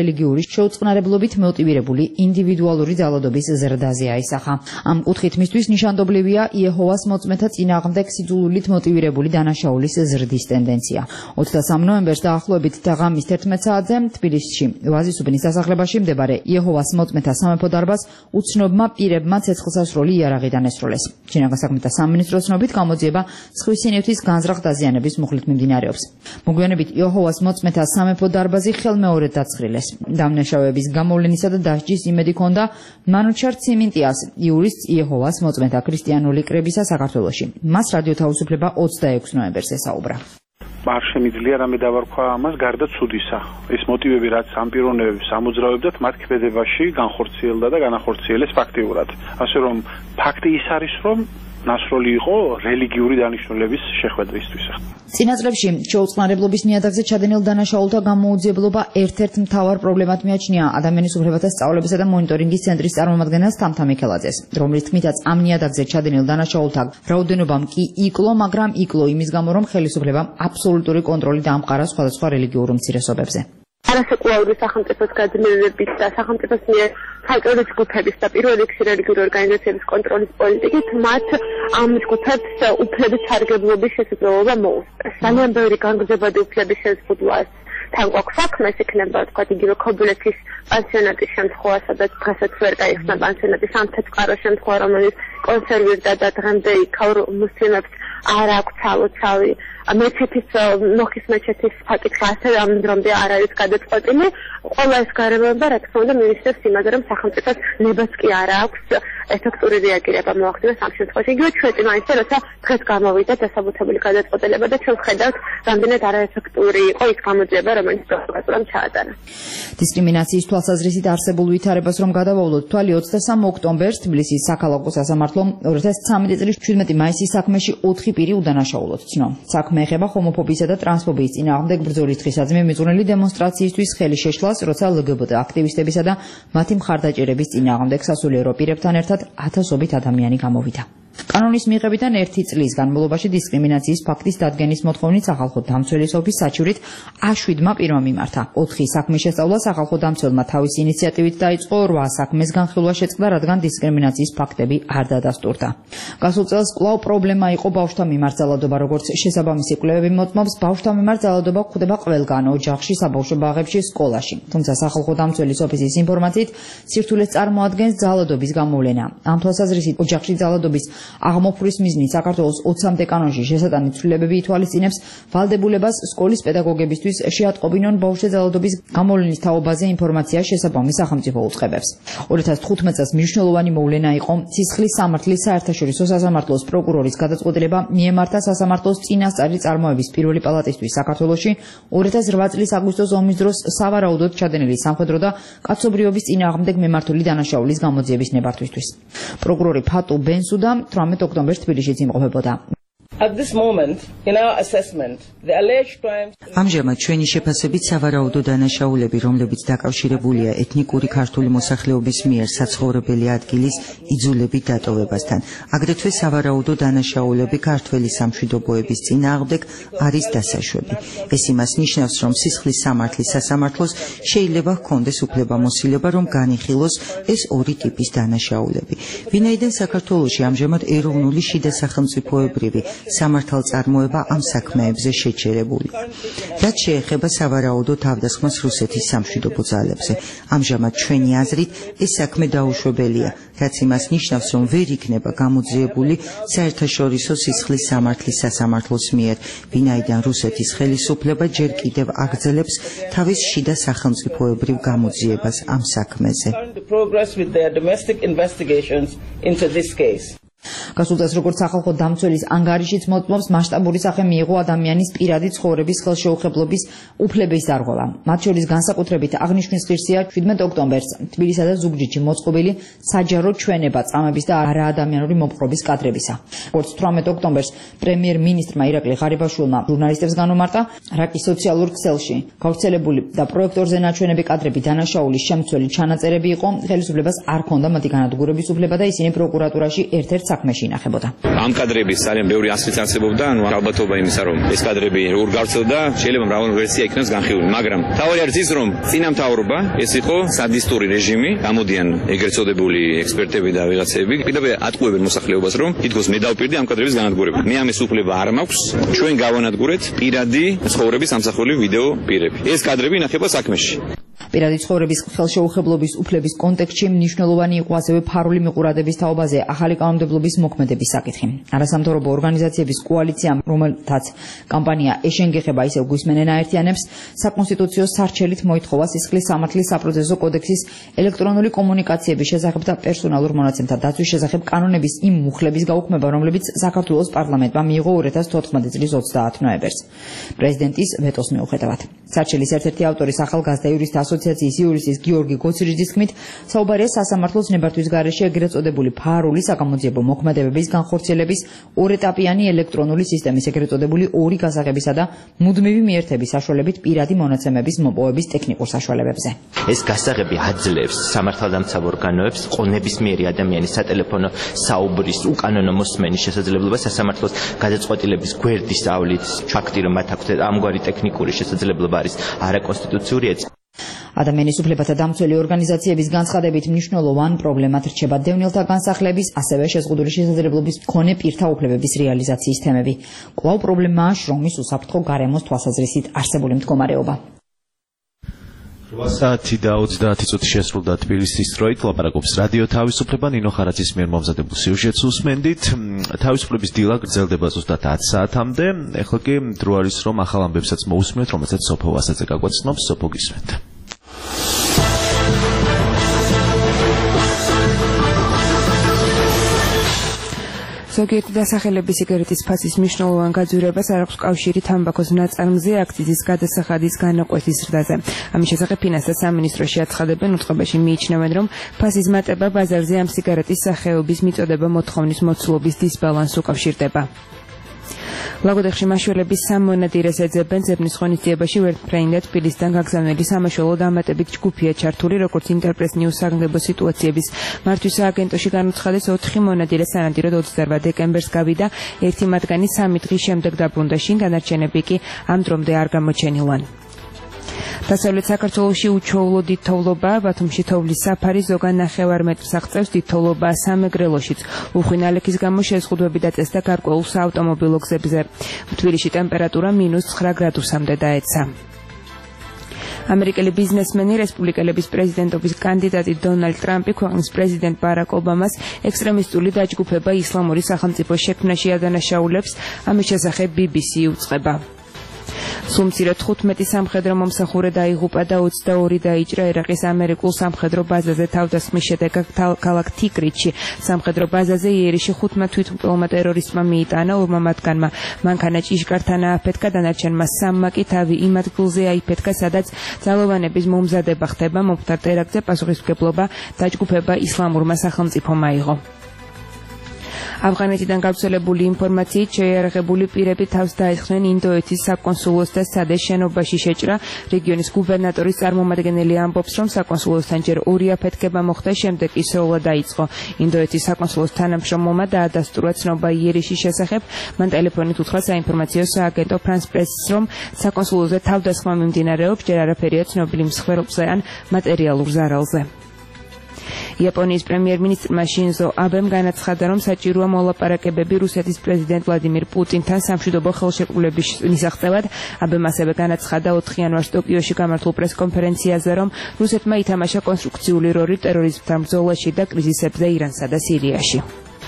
[SPEAKER 17] რელიგიური შეუწყნარებლობით მოტივირებული ინდივიდუალური ძალადობის ზრდაზე აისახა. Ამ კუთხით მისთვის ნიშანდობლივია იეჰოვას მოწმეთა წინააღმდეგ სიძულვილით მოტივირებული დანაშაულის ზრდის ტენდენცია. 23 ნოემბერს დაახლოებით ღამის 11 საათზე თბილისში ვაზისუბნის სასახლებაში მდებარე იეჰოვას მოწმეთა სამეფო დარბაზს უცნობმა პირებმა ცეცხლსასროლი იარაღი დანესროლეს. შინაგან საქმეთა სამინისტროს ცნობით გამოძიება სხვისი ნივთის განზრახ დაზიანების მუხლით მიმდინარეობს. მოგვიანებით იეჰოვას მოწმეთა სამეფო დარბაზი ხელმეორედ დაცხრილეს. დამნაშავეების გამოვლენისა და დასჯის იმედი ჰქონდა მანუჩარ ციმინტიას, იურისტს იეჰოვას მოწმეთა ქრისტიანული კრებისა საქართველოში. მას რადიო თავისუფლება 26 ნოემბერს ესაუბრა.
[SPEAKER 19] არ შემიძლია რამე დავარქვა ამას გარდა ცუდისა. ეს მოტივები, რაც ამ პიროვნებებს ამოძრავებდათ, მათ ქმედებაში განხორციელდა და განახორციელეს ფაქტიურად. ასე რომ ფაქტი ის არის, რომ ნასროლი იყო რელიგიური დანიშნულების შეხვედრისთვის.
[SPEAKER 17] წინა წლებში შეუწყნარებლობის ნიადაგზე ჩადენილ დანაშაულთა გამოუძიებლობა ერთ-ერთ მთავარ პრობლემად მიაჩნია ადამიანის უფლებათა სწავლებისა და მონიტორინგის ცენტრის წარმომადგენელს თამთა მიქელაძეს, რომლის თქმითაც ამ ნიადაგზე ჩადენილ დანაშაულთა რაოდენობამ კი იკლო, მაგრამ იკლო იმის გამო, რომ ხელისუფლებამ აბსოლუტური კონტროლი დაამყარა სხვადასხვა რელიგიურ უმცირესობებზე.
[SPEAKER 20] არასაკულაური სახელმწიფოს გაძნელებით და სახელმწიფოს მიერ ცალკეული ჯგუფების და პირველ რიგში რელიგიური ორგანიზაციების კონტროლის პოლიტიკით მათ ამ ჯგუფებს უფლების სარგებლობის შესაძლებლობა მოუწევს. ძალიან ბევრი განგრძობადი უფლების შეზღუდვას თან გვაქვს საქმე, ეს იქნება თქვა იგივე ქობულეთის პანსიონატის შემთხვევა, სადაც დღესაც ვერ გაიხსნა პანსიონატის სამთეთყარო შემთხვევა, რომელიც კონსერვირდა და დღემდე იქაურ მუსლიმებს არ აქვს ცალოცავი. მეჩეთის ნოხის მეჩეთის საკითხი ასევე ამ დრომდე არ არის გადაწყვეტილი. ყველა ეს გარემოება რა თქმა უნდა მინისტრებს იმაზე, რომ სახელმწიფოს ნებას კი არ აქვს ეფექტური რეაგირება მოახდინოს ამ შემთხვევაში. იგივე ჩვენი მაინც როცა დღეს გამოვიდა დასაბუთებული გადაწყვეტილება და ჩვენ ვხედავთ რამდენად არაეფექტური იყო ის გამოძიება, რომელიც პროკურატურამ ჩაატარა.
[SPEAKER 17] დისკრიმინაციის თვალსაზრისით არსებულ ვითარებას რომ გადავავლოთ, თვალი 23 ოქტომბერს თბილისის საქალაქო სასამართლომ 2013 წლის 17 მაისის საქმეში 4 პირი udანაშაულოდ ცნო. საქმე ეხება ჰომოფობიისა და ტრანსფობიის წინააღმდეგ ბრძოლის დღისადმი მიზღვნილი დემონსტრაციისთვის ხელის შეშლას, როცა LGBT აქტივისტებისა და მათი მხარდაჭერების წინააღმდეგ სასულიერო პირებთან ერთად ათასობით ადამიანი გამოვიდა. კანონის მიღებიდან 1 წლის განმავლობაში დისკრიმინაციის ფაქტის დადგენის მოთხოვნით სახალხო დამცველის ოფისს საჩივრით A7-მა პირმა მიმართა. 4 საქმის შესწავლა სახალხო დამცველმა თავისი ინიციატივით დაიწყო, 8 საქმეს განხილვა შეწყდა, რადგან დისკრიმინაციის ფაქტები არ დადასტურდა. გასულ წელს კვლავ პრობლემა იყო ბავშვთა მიმართ ძალადობა, როგორც შესაბამისი კვლევები მოწმობს, ბავშვთა მიმართ ძალადობა გვხვდება ყველგან, ოჯახში, საბავშვო ბაღებში, სკოლაში. თუმცა სახალხო დამცველის ოფისის ინფორმაციით, სირთულეს წარმოადგენს ძალადობის გამოვლენა. ამ თვალსაზრისით ოჯახში ძალადობის აღმოფხვრის მიზნით საქართველოს 20-მდე კანონში შესატანით ცვლილებები ითვალისწინებს ვალდებულებას სკოლის პედაგოგებისთვის შეატყობინონ ბავშვზე ძალადობის გამოვლენის თაობაზე ინფორმაცია შესაბამის სახელმწიფო უწყებებს. 2015 წელს მნიშვნელოვანი მოვლენა იყო ცისხლის სამართლის საერთაშორისო სასამართლოს პროკურორის გადაწყვეტილება მიემართა სასამართლოს წინასწარი წარმოების პირველი პალატისთვის საქართველოში 2008 წლის აგვისტოს ომის დროს სავარაუდოდ ჩადენილი სამხედრო და კაცობრიობის წინააღმდეგ მიმართული დანაშაულის გამოძიების ნებართვისთვის. პროკურორი ფატუ ბენსუდა 18 ოქტომბერს თბილისშიც იმყოფებოდა.
[SPEAKER 21] ამჟამად ჩვენი შეფასებით სავარაუდო დანაშაულები, რომლებიც დაკავშირებულია ეთნიკური ქართული მოსახლეობის მიერ საცხოვრებელი ადგილის იძულებით დატოვებასთან, აგრეთვე სავარაუდო დანაშაულები ქართველი სამშვიდობოების წინააღმდეგ არის დასაშვები. ეს იმას ნიშნავს, რომ სისხლის სამართლის სასამართლოს შეიძლება ჰქონდეს უფლებამოსილება, რომ განიხილოს ეს ორი ტიპის დანაშაულები. ვინაიდან საქართველოში ამჟამად ეროვნული შიდა სახელმწიფოებრივი სამართალწარმოება ამ საქმეებზე შეჩერებული. რაც შეეხება სავარაუდო თავდასხმას რუსეთის სამშვიდობო ძალებზე, ამჟამად ჩვენი აზრით ეს საქმე დაუშვებელია, რაც იმას ნიშნავს, რომ ვერ იქნება გამოძიებული საერთაშორისო სისხლის სამართლის სასამართლოს მიერ, ვინაიდან რუსეთის ხელისუფლება ჯერ კიდევ აგრძელებს თავის შიდა სახელმწიფოებრივ გამოძიებას ამ საქმეზე.
[SPEAKER 17] გასულ წელს როგორც სახალხო დამცველის ანგარიშიც მოწმობს, მასშტაბური სახე მიიღო ადამიანის პირადი ცხოვრების ხელშეუხებლობის უფლების დარღვევა. მათ შორის განსაკუთრებით აღნიშვნის ღირსია 17 ოქტომბერს თბილისსა და ზუგდიდში მოწყობილი საჯარო ჩვენება წამების და არაადამიანური მოპყრობის კადრებისა. როგორც 18 ოქტომბერს პრემიერ-მინისტრმა ირაკლი ღარიბაშვილმა ჟურნალისტებს განუმარტა, რაკის სოციალურ ქსელში გავრცელებული და პროექტორზე ნაჩვენები კადრები დანაშაულის შემცველი ჩანაწერები იყო, ხელისუფლებას არ ჰქონდა მათი განადგურების უფლება და ისინი პროკურატურაში ერთ-ერთ საქმეში ინახებოდა.
[SPEAKER 7] ამ კადრების ძალიან ბევრი ასლიც არსებობდა, ანუ ალბათობა იმისა, რომ ეს კადრები როგორ გავრცელდა, შეიძლება მრავალი ვერსია იქნას განხილული, მაგრამ თავი არის ის, რომ წინამთავრობა ეს იყო სადისტური რეჟიმი, გამოდიან ეგრეთ წოდებული ექსპერტები და ვიღაცები, კიდევ ატყუებენ მოსახლეობას, რომ თითქოს მე დავპირდი ამ კადრების განადგურება. მე ამის უფლება არ მაქვს, ჩვენ გავანადგურეთ პირადი ცხოვრების ამსახველი ვიდეო პირები. ეს კადრები ინახება საქმეში.
[SPEAKER 17] პირადი ცხოვრების ხელშეუხებლობის უფლების კონტექსტში მნიშვნელოვანი იყო ასევე ფარული მიყურადების თაობაზე ახალი კანონმდებლობის მოქმედების საკითხი. არასამთავრობო ორგანიზაციების კოალიციამ, რომელთაც კამპანია ეშენ გეხება ისევ გვისმენენ აერთიანებს, საკონსტიტუციო სარჩელით მოითხოვა სისხლის სამართლის საპროცესო კოდექსის ელექტრონული კომუნიკაციების შესახებ და პერსონალურ მონაცემთა დაცვის შესახებ კანონების იმ მუხლების გაუქმება, რომლებიც საქართველოს პარლამენტმა მიიღო 2014 წლის 30 ნოემბერს. პრეზიდენტის ვეტოს მიუხედავად. სარჩელის ერთ-ერთი ავტორის ახალგაზრდა იურისტთა ასოციაციის იურისტის გიორგი გოცირიძის თქმით, საუბარია სასამართლოს ნებართვის გარეშე ეგრეთ წოდებული ფარული საგამოძიებო მოქმედებების განხორციელების ორეტაპიანი ელექტრონული სისტემის ეგრეთ წოდებული ორი გასაღებისა და მუდმივი მიერთების საშუალებით პირადი მონაცემების მოპოვების ტექნიკურ საშუალებებზე.
[SPEAKER 1] ეს გასაღები აძლევს სამართალდამცავ ორგანოებს ყონებისმიერი ადამიანის სატელეფონო საუბრის უკანონო მოსმენის შესაძლებლობას სასამართლოს გადაწყვეტილების გვერდისავლით ფაქტი, რომ მათ აქვთ ამგვარი ტექნიკური შესაძლებლობა არის არაკონსტიტუციური ეწ.
[SPEAKER 17] ადამიანის უფლებათა დამცველი ორგანიზაციების განცხადებით მნიშვნელოვან პრობლემად რჩება დევნილთა განსახლების, ასევე შეზღუდული შესაძლებლობის მქონე პირთა უფლებების რეალიზაციის თემები. კვლავ პრობლემაა შრომის უსაფრთხო გარემოს თვალსაზრისით არსებული მდგომარეობა.
[SPEAKER 2] 8 საათი და 30 წუთი შესრულდა თბილისის დროით, ლაპარაკობს რადიო თავისუფლება, ნინო ხარაძის მიერ მომზადებულ სიუჟეტს უსმენდით. თავისუფლების დილა გრძელდება ზუსტად 10 საათამდე. ეხლა კი დრო არის, რომ ახალ ამბებსაც მოусმენთ, რომელსაც სოფო ვასაძე გაგვაცნობს. სოფო გისმენთ.
[SPEAKER 5] ზოგიერთი დასახელების სიგარეტის ფასის მნიშვნელოვან გაძვირებას არ აქვს კავშირი თამბაქოს ნაწარმზე აქციზის გადასახადის განაკვეთის ზრდაზე. ამის შესახებ ფინანსთა სამინისტროში აცხადებენ, უწყებაში მიიჩნევენ, რომ ფასის მატება ბაზარზე ამ სიგარეტის სახეობის მიწოდება მოთხოვნის მოცულობის დისბალანსს უკავშირდება. ლაგოდეხში მაშველების სამ მონადირეს ეძებენ. ძებნის ღონისძიებაში ვერტმფრენდად თბილისიდან გაგზავნილი სამაშველო დამატებით ჯგუფია ჩართული, როგორც ინტერპრეს ნიუს საგანგებო სიტუაციების მართვის სააგენტოში განუცხადეს 4 მონადირე სანადიროდ 28 დეკემბერს გავიდა, ერთი მათგანი 3 დღის შემდეგ დაბრუნდა შინ, დანარჩენები კი ამ დრომდე არ გამოჩენილან. დასავლეთ საქართველოში უჩვეულო დიდ თოვლობაა, ბათუმში თოვლის საფარი ზოგან 9 მეტრს აღწევს, დიდ თოვლობაა სამეგრელოშიც. უხვი ნალექის გამო შეზღუდვები დაწესდა გარკვეულ საავტომობილო გზებზე. თბილისში ტემპერატურა -9 გრადუსამდე დაეცა. ამერიკელი ბიზნესმენი, რესპუბლიკელების პრეზიდენტობის კანდიდატი დონალდ ტრამპი ქვეყნის პრეზიდენტ ბარაკ ობამას ექსტრემისტული დაჯგუფება ისლამური სახელმწიფოს შექმნაში ადანაშაულებს. ამის შესახებ BBC უწყება. სუმცირე 15 სამხედრო მომსახურე დაიღუპა და 22 დაიჭრა ერაყის ამერიკულ სამხედრო ბაზაზე თავდასხმის შედეგად ქალაქ თიკრიტში. სამხედრო ბაზაზე იერიში 5 თვითმკვლელმა ტერორისტმა მიიტანა, 2 მათგანმა მანქანა ჭიშკართან ააფეთქა, დანარჩენმა 3 კი თავი იმ ადგილზე აიფეთქა, სადაც ძალოვანების მომზადება ხდება. მომხდარ ტერაქტზე პასუხისმგებლობა დაჯგუფება ისლამურმა სახელმწიფომ აიღო. ავღანეთიდან გავრცელებული ინფორმაციით შეიარაღებული პირები თავს დაესხნენ ინდოეთის საკონსულოს და სადეს შენობაში შეჭრა. რეგიონის გუბერნატორის წარმომადგენელი ამბობს, რომ საკონსულოსთან ჯერ 2 აფეთქება მოხდა, შემდეგ კი სროლა დაიწყო. ინდოეთის საკონსულოს თანამშრომელმა დაადასტურა ცნობა იერიშის შესახებ. მან ტელეფონით უთხრა საინფორმაციო სააგენტო ფრანს პრესს, რომ საკონსულოზე თავდასხმა მიმდინარეობს, ჯერ არაფერია ცნობილი მსხვერპლზე ან მატერიალურ ზარალზე. იაპონიის პრემიერ-მინისტრმა შინზო აბემ განაცხადა, რომ საჭიროა მოლაპარაკებები რუსეთის პრეზიდენტ ვლადიმირ პუტინთან სამშვიდობო ხელშეკრულების მისაღწევად. აბემ ასევე განაცხადა 4 იანვარს ტოკიოში გამართულ პრესკონფერენციაზე, რომ რუსეთმა ითამაშა კონსტრუქციული როლი ტერორიზმთან ბრძოლაში და კრიზისებზე ირანსა და სირიაში.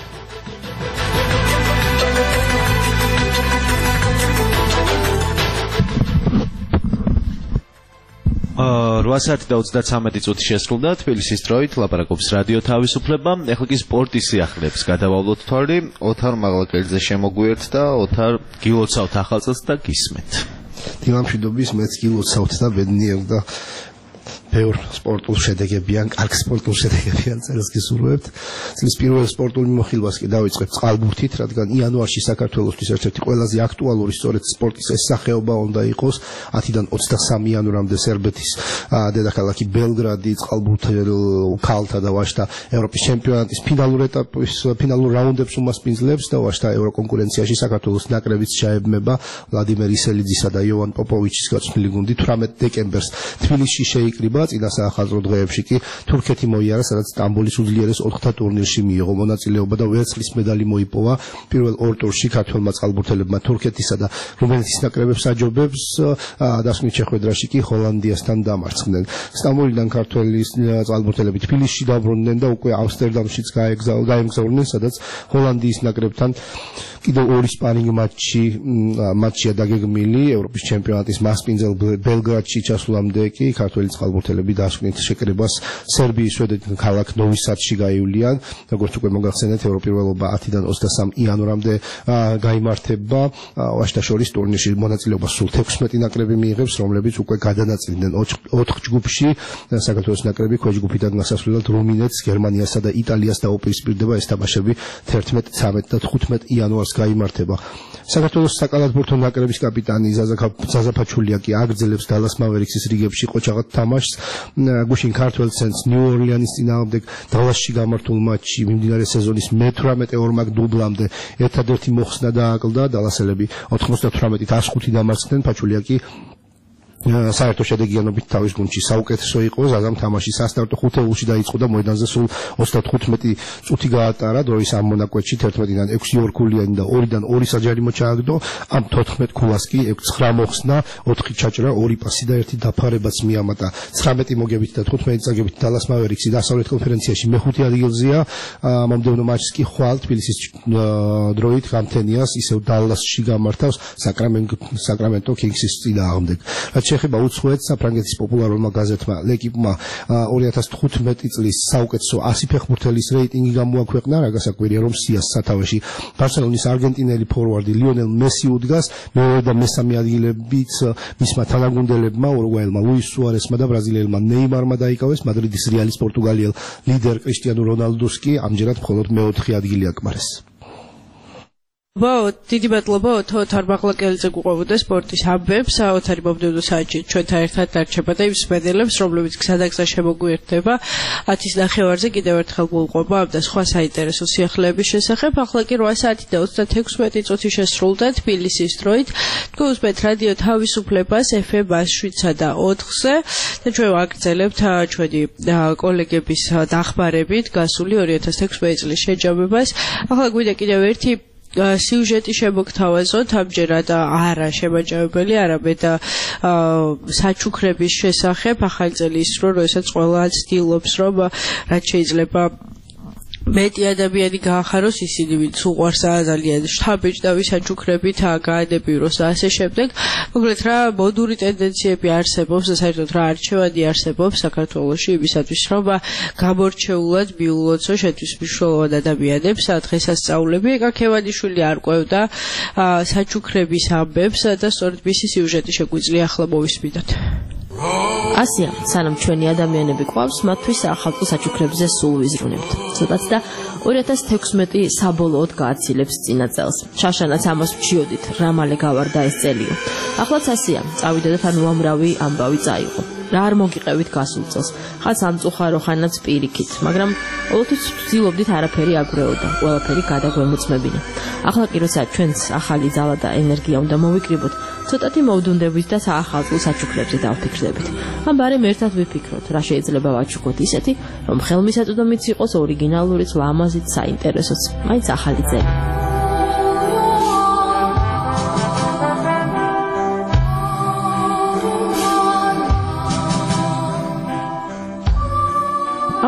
[SPEAKER 2] 8 საათი და 33 წუთი შესრულდა თბილისის დროით, ლაპარაკობს რადიო თავისუფლება. ეხლა კი სპორტის სიახლეებს გადავალოთ თვალი. ოთარ მაღლაკელიძე შემოგვიერთ და ოთარ გილოცავთ ახალწელს და გისმენთ.
[SPEAKER 22] დილამშვიდობის, მეც გილოცავთ და ბედნიერ და
[SPEAKER 8] ბევრ სპორტულ შედეგებიან, კარგ სპორტულ შედეგებიან წელს გისურვებთ. წლის პირველ სპორტულ მიმოხილვას კი დავიწყებთ წყალბურთით, რადგან იანვარში საქართველოსთვის ერთ-ერთი ყველაზე აქტუალური სწორედ სპორტის ეს სახეობა უნდა იყოს. 10-დან 23 იანვრამდე სერბეთის დედაქალაქი ბელგრადი წყალბურთელ ქალთა და ვაჟთა ევროპის ჩემპიონატის ფინალურ რაუნდებს უმასპინძლებს და ვაჟთა ევროკონკურენციაში საქართველოს ნაკრებიც ჩაებმება ვლადიმერ ისელიძისა და იოვან პოპოვიჩის გაწვრთნილი გუნდი 18 დეკემბერს თბილისში შეიკრიბა. წინა საახალწლო დღეებში კი თურქეთი მოიარა, სადაც სტამბოლის უძლიერეს 4-თა ტურნირში მიიღო მონაწილეობა და ვერცხლის медаლი მოიპოვა. პირველ ორ ტურში ქართველმა წყალბურთელებმა თურქეთისა და რუმინეთის ნაკრებებს აჯობებს, დასმით შეხვედრაში კი ჰოლანდიასთან დამარცხდნენ. სტამბოლიდან ქართველი წყალბურთელები თბილისში დაბრუნდნენ და უკვე ამსტერდამშიც გაემგზავრნენ, სადაც ჰოლანდიის ნაკრებთან კიდევ ორი სპარინგ მატჩია დაგეგმილი. ევროპის ჩემპიონატის მასპინძელ ბელგრადში ჩასვლამდე კი ქართველი წყალბურთელები დასკვნით შეკრებას სერბიის შვედეთის ქალაქ ნოვი სადში გაივლიან. როგორც უკვე მოგახსენეთ, ევროპირველობა 10-დან 23 იანვრამდე გაიმართება. ვაჟთა შორის ტურნირში მონაწილეობას სულ 16 ნაკრები მიიღებს, რომლებიც უკვე გადანაწილდნენ 4 ჯგუფში. საქართველოს ნაკრები ქვეჯგუფიდან გასასვლელად რუმინეთს, გერმანიასა და იტალიას დაუპირისპირდება. ეს თამაშები 11, 13 და 15 იანვარს გაიმართება. საქართველოს საკალათბურთო ნაკრების კაპიტანი ზაზა ფაჩულია კი აგრძელებს დალას მავერიქსის რიგებში ყოჩაღად თამაშს. გუშინ ქართველ ცენტრს ნიუ ორლიანის წინააღმდეგ დალასში გამართულ მატჩში მიმდინარე სეზონის მე-18 ორმაგ დუბლამდე ერთადერთი მოხსნა დააკლდა. დალასელები 98-ით 105 დამარცხდნენ. ფაჩულია კი საერთო შედეგიანობით თავის გუნდში საუკეთესო იყო. ზაზამ თამაში სასტარტო ხუთეულში დაიწყო და მოედანზე სულ 35 წუთი გაატარა. დროის ამ მონაკვეთში 11-დან 6 ორქულიანი და 2-დან 2 საჯარიმო ჩააგდო. ამ 14 ქულას კი 9 მოხსნა, 4 ჩაჭრა, 2 პასი და 1 დაფარებაც მიამატა. 19 მოგებით და 15 წაგებით დალას მავერიქსი დასავლეთ კონფერენციაში მეხუთე ადგილზეა. მომდევნო მატჩს კი ხვალ თბილისის დროით გამთენიას ისევ დალასში გამართავს საკრამენტო კინგსის წინააღმდეგ. შეხება უცხოეთს, საფრანგეთის პოპულარულმა გაზეთმა ლეკიპმა 2015 წლის საუკეთესო 100 ფეხბურთელის რეიტინგი გამოაქვეყნა. რა გასაკვირია, რომ სიას სათავეში ბარსელონის არგენტინელი ფორვარდი ლიონელ მესი უდგას. მეორე და მესამე ადგილებიც მისმა თანაგუნდელებმა, ურუგვაელმა ლუის სუარესმა და ბრაზილიელმა ნეიმარმა დაიკავეს. მადრიდის რეალის პორტუგალიელ ლიდერ კრისტიანო რონალდოს კი ამჯერად მხოლოდ მე-4 ადგილი აკმარეს.
[SPEAKER 3] დიდი მადლობა ოთარ ბაღლაკელიძე გუყოვდა სპორტის ამბებს. ოთარი მომდევნო საათში ჩვენთან ერთად დარჩება და იმ სპედელებს, რომლებიც გზადაგზა შემოგვიერთდება 10-ის ნახევარზე კიდევ ერთხელ გულყოფა ამ და სხვა საინტერესო სიახლეების შესახებ. ახლა კი 8 საათი და 36 წუთი შესრულდა თბილისის დროით. გულსმენთ რადიო თავისუფლებას FM 107 და 4-ზე და ჩვენ ვაგრძელებთ ჩვენი კოლეგების დახმარებით გასული 2016 წლის შეჯამებას. ახლა გვინდა კიდევ ერთი სიუჟეტი შემოგთავაზოთ, ამჯერად არა შემაჯამებელი, არამედ საჩუქრების შესახებ. ახალი წელი ის დრო, როდესაც ყველა ცდილობს, რომ რაც შეიძლება მეტი ადამიანი გაახაროს, ისინი ვინც უყვარს ძალიან შთაბეჭდავი საჩუქრებით გაანებიროს და ასე შემდეგ. მოკლედ რა მოდური ტენდენციები არსებობს და საერთოდ რა არჩევანი არსებობს საქართველოში იმისათვის, რომ გამორჩეულად მიულოცო შეთვის მნიშვნელოვან ადამიანებს. დღესასწაულები ეკა ქევანიშვილი არ ყვევდა საჩუქრების ამბებს და სწორედ მისი სიუჟეტი შეგვიძლია ახლა მოვისმინოთ.
[SPEAKER 22] ასია, სანამ ჩვენი ადამიანები ყავს, მათთვის ახალწლ საჩუქრებზე სულ ვიზრუნებთ. ცოტაც და 2016 საბოლოოდ გააცილებს წინა წელს. შაშანაც ამას ვჩიოდით, რა მალე გავარდა ეს წელიო. ახლაც ასია, წავიდა და თან უამრავი ამბავი წაიღო. რა არ მოგიყევით გასულ წელს, ხან სამწუხარო ხანაც პირიქით, მაგრამ ყოველთვის ვცდილობდით არაფერი აგვრეოდა, ყველაფერი გადაგვემოწმებინა. ახლა კი როცა ჩვენც ახალი ძალა და ენერგია უნდა მოვიკრიბოთ, ცოტათი მოვდუნდებით და საახალწლო საჩუქრებზე დავფიქრდებით. ან ბარემ ერთად ვიფიქროთ, რა შეიძლება ვაჩუქოთ ისეთი, რომ ხელმისაწვდომიც იყოს ორიგინალურიც, ლამაზიც, საინტერესოც, მაინც ახალი წელი.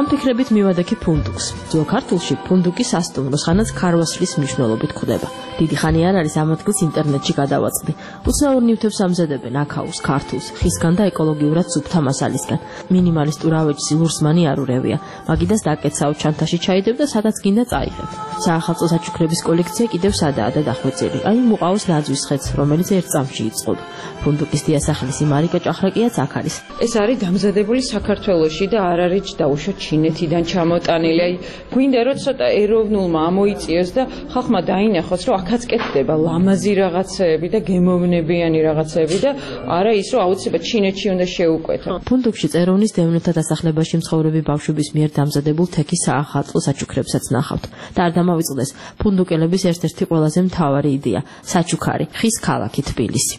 [SPEAKER 22] ამ ფიქრებით მივადექი ფუნდუკს. ძველ ქართულში ფუნდუკი სასტუმროს, ხანაც ქარვასლის მნიშვნელობით გვხვდება. დიდი ხანი არ არის ამ ადგილს ინტერნეტში გადავაწყდი. უცნაურ ნივთებს ამზადებენ აქაუს, ქართულს, ხისგან და ეკოლოგიურად სუფთა მასალისგან. მინიმალისტურ ავეჯს ლურსმანი არ ურევია. მაგიდას დაკეცავ ჩანთაში ჩაიდებ და სადაც გინდა წაიღებ. საახალწლო საჩუქრების კოლექცია კიდევ სადაა და დახვეწილი. აი მოყავს ნაძვის ხეც, რომელიც ერთ წამში იწყოდა. ფუნდუკის დიასახლის იმარიკა ჭახრაკიაც აქ არის.
[SPEAKER 9] ეს არის დამზადებული საქართველოში და არ არის დაუშვათ ჩინეთიდან ჩამოტანილი. აი გვინდა რომ ცოტა ეროვნულმა ამოიწიოს და ხალხმა დაინახოს რომ აქაც კეთდება ლამაზი რაღაცეები და გემოვნებიანი რაღაცეები და არა ის რომ აუცილებლად ჩინეთში უნდა შეუკვეთო.
[SPEAKER 22] ფუნდუკში წეროვნის დევნილთა დასახლებაში მცხოვრები ბავშვების მიერ დამზადებულ თექის საახალწლო საჩუქრებსაც ნახავთ. და არ დამავიწყდეს ფუნდუკელების ერთ-ერთი ყველაზე მთავარი იდეა საჩუქარი, ხის ქალაქი თბილისი.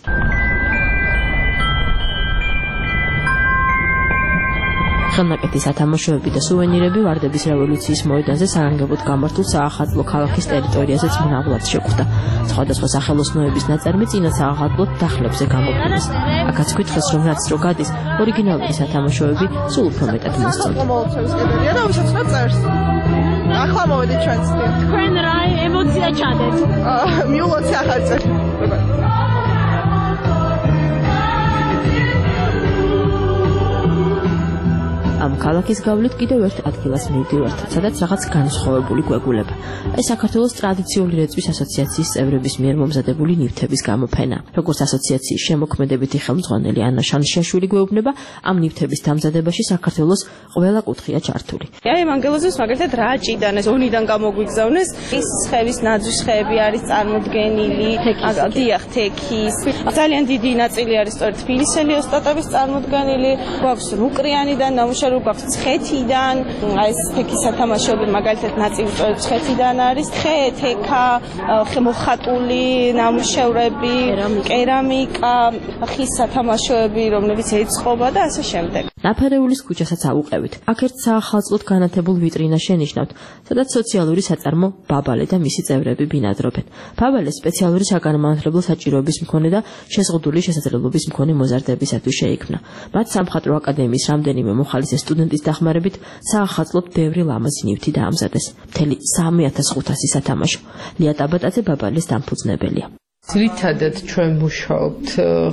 [SPEAKER 22] ხელნაკეთი სათამაშოები და სუვენირები ვარდების რევოლუციის მოედანზე საგანგებოდ გამართულ საახალწლო ქალაქის ტერიტორიაზეც მრავლად შეგვხვდა. სხვადასხვა სახელოსნოების ნაწარმი წინა საახალწლო დახლებზე გამოგვიდეს. აქაც გითხეს რომ რაც რო გადის, ორიგინალური სათამაშოები სულ უფრო მეტად მოსწონთ.
[SPEAKER 10] და უშეცხრა წერს. ახლა მოვედით ჩვენც. თქვენ რა ემოცია ჩადეთ? მიულოცი ახალ წელს. ამ ქალაქის გავლით კიდევ ერთ ადგილას მივდივართ, სადაც რაღაც განსხვავებული გვეგულება. ეს საქართველოს ტრადიციული რეწვის ასოციაციის წევრების მიერ მომზადებული ნივთების გამოფენა. როგორც ასოციაციის შემოქმედებითი ხელმძღვანელი ანა შანშიაშვილი გვეუბნება, ამ ნივთების დამზადებაში საქართველოს ყველა კუთხეა ჩართული. აი მანგელოზის მაგალითად რაჭიდან, ზონიდან გამოგვიგზავნეს, ის ხევის ნაძვის ხეები არის წარმოდგენილი, დიახ, თექის. ძალიან დიდი ნაწილი არის სწორედ თბილისელი ოსტატების წარმოდგენილი, გვაქვს რუკრიანიდან ნამუშევრები გვაქვს ცხეთიდან, აი ეს თექის სათამაშოები მაგალითად ნაწილი სწორედ ცხეთიდან არის, თექა, მოხატული ნამუშევრები, კერამიკა, ხის სათამაშოები, რომლებიც ეწყობა და ასე შემდეგ.
[SPEAKER 22] ნაფარეულის ქუჩასაც ავუყევით. აქ ერთ საახალწლოდ განათებულ ვიტრინა შენიშნავთ, სადაც სოციალური საწარმო ბაბალე და მისი წევრები ბინადრობენ. ბაბალე სპეციალური საგანმანათლებლო საჭიროების მქონე და შეზღუდული შესაძლებლობის მქონე მოზარდებისათვის შეიქმნა. მათ სამხატვრო აკადემიის რამდენიმე მოხალისე სტუდენტის დახმარებით საახალწლოდ ბევრი ლამაზი ნივთი დაამზადეს. მთელი 3500 სათამაშო. ლია ტაბატაძე ბაბალეს დამფუძნებელია.
[SPEAKER 9] ძირითადად ჩვენ მუშაობთ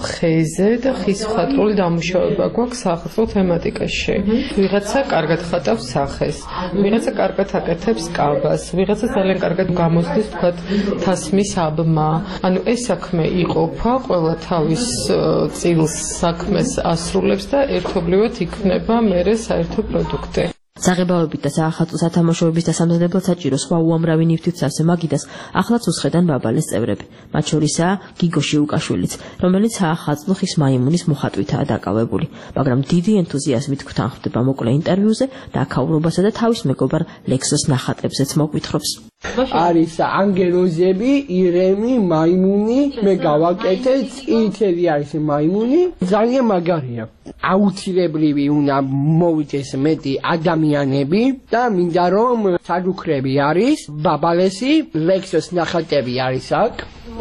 [SPEAKER 9] ხეზე და ხის მხატვრული დამუშავება გვაქვს საახალწლო თემატიკაში. ვიღაცა კარგად ხატავს სახეს, ვიღაცა კარგად აკეთებს კაბას, ვიღაცა ძალიან კარგად გამოსდის თქვათ თასმის აბმა. ანუ ეს საქმე იყოფა, ყველა თავის წილს საქმეს ასრულებს და ერთობლივად იქნება მერე საერთო პროდუქტი.
[SPEAKER 22] საღებავებით და საახალწლო სათამაშოების დასამზადებლად საჭირო სხვა უამრავი ნივთით სავსე მაგიდას ახლაც უსხედან ბაბალეს წევრები. მათ შორისაა გიგო შიუკაშვილიც, რომელიც საახალწლო ხის მაიმუნის მოხატვითაა დაკავებული, მაგრამ დიდი ენთუზიაზმით გვთანხმდება მოკლე ინტერვიუზე და აქაურობასა და თავის მეგობარ ლექსოს ნახატებზეც მოგვითხრობს.
[SPEAKER 23] არის ანგელოზები, ირემი, მაიმუნი, მე გავაკეთე, წითელი არის მაიმუნი, ძალიან მაგარია. აუცილებლივი უნდა მოვიდეს მეტი ადამიანები და მინდა რომ საჩუქრები არის, ბაბალესი, ლექსოს ნახატები არის აქ,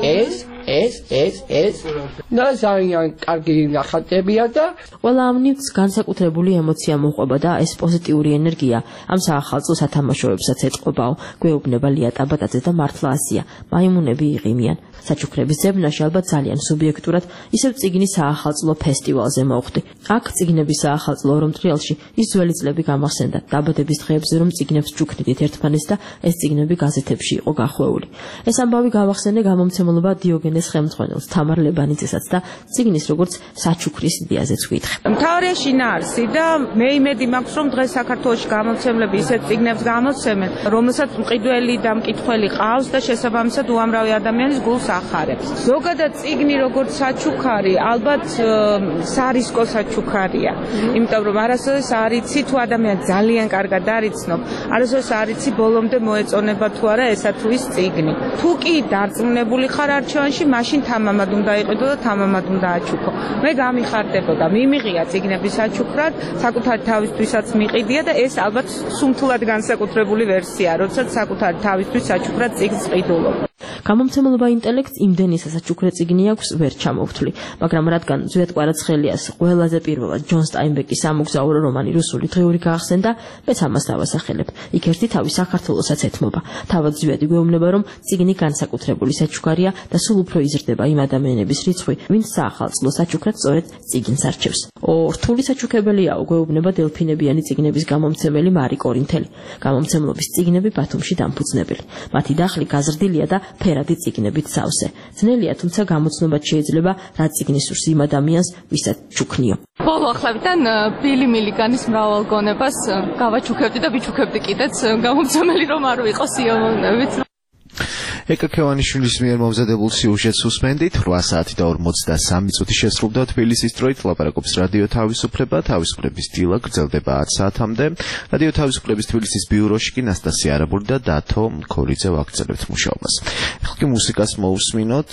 [SPEAKER 23] ეს და ძალიან კარგი ნახატებია და
[SPEAKER 22] ყველა ამ ნივთს განსაკუთრებული ემოცია მოყვება და ეს პოზიტიური ენერგია ამ საახალწლო სათამაშოებსაც ეტყობაო, გვეუბნება ლია ტაბატაძე და მართლა ასია. მაიმუნები იღიმიან. საჩუქრების ძებნაში ალბათ ძალიან სუბიექტურად ისევ წიგნის საახალწლო ფესტივალზე მოვხდი. აქ წიგნების საახალწლო ორომტრიალში ის ძველი წლები გამახსენდა. დაბადების დღეებზე რომ წიგნებს ჯუქნიდით ერთმანეთს და ეს წიგნები გაზეთებში იყო გახვეული. ეს ამბავი გავახსენე გამომცემლობა დიოგენეს ხელმძღვანელს თამარ ლებანიძესაც და წიგნის როგორც საჩუქრის იდეაზეც ვითხე.
[SPEAKER 10] მთავარია შინაარსი და მე იმედი მაქვს რომ დღეს საქართველოში გამომცემლები ისეთ წიგნებს გამოსცემენ, რომელსაც მყიდველი და მკითხველი ყავს და შესაბამისად უამრავი ადამიანის გულს ახარებს. ზოგადად წიგნი როგორც საჩუქარი ალბათ სარისკო საჩუქარია. იმიტომ რომ არასოდეს არ იცი თუ ადამიანი ძალიან კარგად არ იცნობ, არასოდეს არ იცი ბოლომდე მოეწონება თუ არა ესა თუ ის წიგნი. თუ კი დარწმუნებული ხარ არჩევანში, მაშინ თამამად უნდა იყიდო და თამამად უნდა აჩუქო. მე გამიხარდებოდა, მიმიღია წიგნების საჩუქრად, საკუთარი თავისთვისაც მიყიდია და ეს ალბათ სუმთულად განსაკუთრებული ვერსია, როდესაც საკუთარი თავისთვის საჩუქრად წიგნს ყიდულობ.
[SPEAKER 22] გამომცემლობა ინტელექტს იმდენი სასაჩუქრე წიგნი აქვს ვერ ჩამოვთვლი, მაგრამ რადგან ზვიად კვარაცხელიას ყველაზე პირველად ჯონ სტაინბეკის სამოგზაურო რომანი რუსული დღიური გაახსენდა, მეც ამას დავასახელებ. იქ ერთი თავი საქართველოსაც ეთმობა. თავად ზვიადი გვეუბნება, რომ წიგნი განსაკუთრებული საჩუქარია და სულ უფრო იზრდება იმ ადამიანების რიცხვი, ვინც საახალწლო საჩუქრად სწორედ წიგნს არჩევს. რთული საჩუქებელიაო, გვეუბნება დელფინებიანი წიგნების გამომცემელი მარი კორინთელი. გამომცემლობის წიგნები ბათუმში დამფუძნებელი. მათი დახლი გაზრდილია და ფერადი წიგნებით სავსე. ძნელია, თუმცა გამოცნობა შეიძლება რა წიგნის სურს იმ ადამიანს, ვისაც ჩუქნიო.
[SPEAKER 11] ბოლო ახლებიდან ბილი მილიგანის მრავალ გონებას გავაჩუქებდი და ვიჩუქებდი კიდეც, გამომცემელი რომ არ ვიყოს იომოვნებით.
[SPEAKER 2] ეკა ქევანიშვილის მიერ მომზადებულ სიუჟეტს უსმენდით. 8 საათი და 53 წუთი შესრულდა თბილისის დროით. ლაპარაკობს რადიო თავისუფლება. თავისუფლების დილა გრძელდება 10 საათამდე. რადიო თავისუფლების თბილისის ბიუროში კი ნასტასია არაბური და დათო ქორიძე ვაგრძელებთ მუშაობას. ახლა კი მუსიკას მოусმინოთ.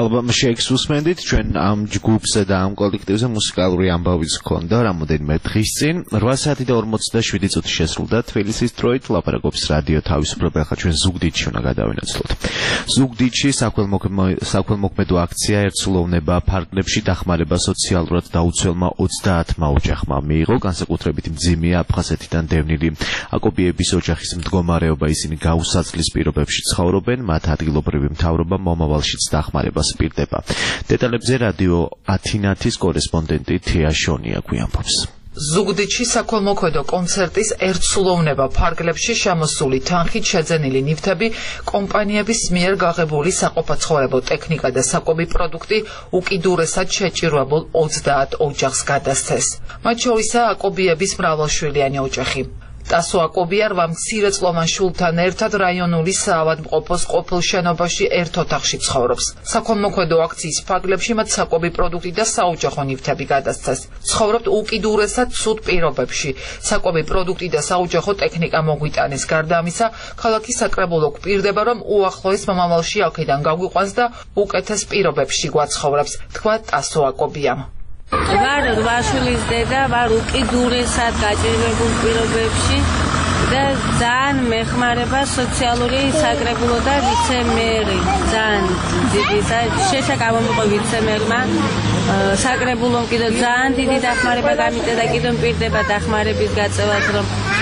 [SPEAKER 2] მადლობა შეექს უსმენდით ჩვენ ამ ჯგუფზე და ამ კოლექტივზე მუსიკალური ამბავიც ჰქონდა რამოდენიმე დღის წინ 8 საათი და 47 წუთი შესრულდა თბილისის დროით ლაპარაკობს რადიო თავისუფლება ახლა ჩვენ ზუგდიდში უნდა გადავინაცვლოთ ზუგდიდში საქველმოქმედო აქცია ერთსულოვნება ფარგლებში დახმარება სოციალურად დაუცველმა 30 ოჯახმა მიიღო განსაკუთრებით მძიმეა აფხაზეთიდან დევნილი აკობიების ოჯახის მდგომარეობა ისინი გაუსაძლის პირობებში ცხოვრობენ მათ ადგილობრივი მთავრობა მომავალშიც დახმარებას პირდება. დეტალებზე რადიო ათინათის კორესპონდენტი თია შონია გვიამბობს.
[SPEAKER 12] ზუგდიდში საქველმოქმედო კონცერტის ერთსულოვნება ფარგლებში შემოსული თანხით შეძენილი ნივთები კომპანიების მიერ გაღებული საყოფაცხოვრებო ტექნიკა და საკვები პროდუქტი უკიდურესად შეჭირვებულ 30 ოჯახს გადასცეს. მათ შორისაა აკობიების მრავალშვილიანი ოჯახი. ტასო აკობია 8 მცირეწლოვან შვილთან ერთად რაიონული საავადმყოფოს ყოფილ შენობაში ერთ ოთახში ცხოვრობს. საქველმოქმედო აქციის ფარგლებში მათ საკვები პროდუქტი და საოჯახო ნივთები გადასცეს. ცხოვრობთ უკიდურესად ცუდ პირობებში. საკვები პროდუქტი და საოჯახო ტექნიკა მოგვიტანეს. გარდა ამისა, ქალაქის საკრებულო გვპირდება, რომ უახლოეს მომავალში აქედან გაგვიყვანს და უკეთეს პირობებში გვაცხოვრებს, თქვა ტასო აკობიამ.
[SPEAKER 13] ვარ 8 შვილის დედა, ვარ უკიდურესად გაჭირვებულ პირობებში და ძალიან მეხმარება სოციალური საკრებულო და ვიცე-მერი. ძალიან დიდი შეშაკავომიყო ვიცე-მერმა. საკრებულომ კიდევ ძალიან დიდი დახმარება გამიწედა, კიდევ მპირდება დახმარების გაწევას, რომ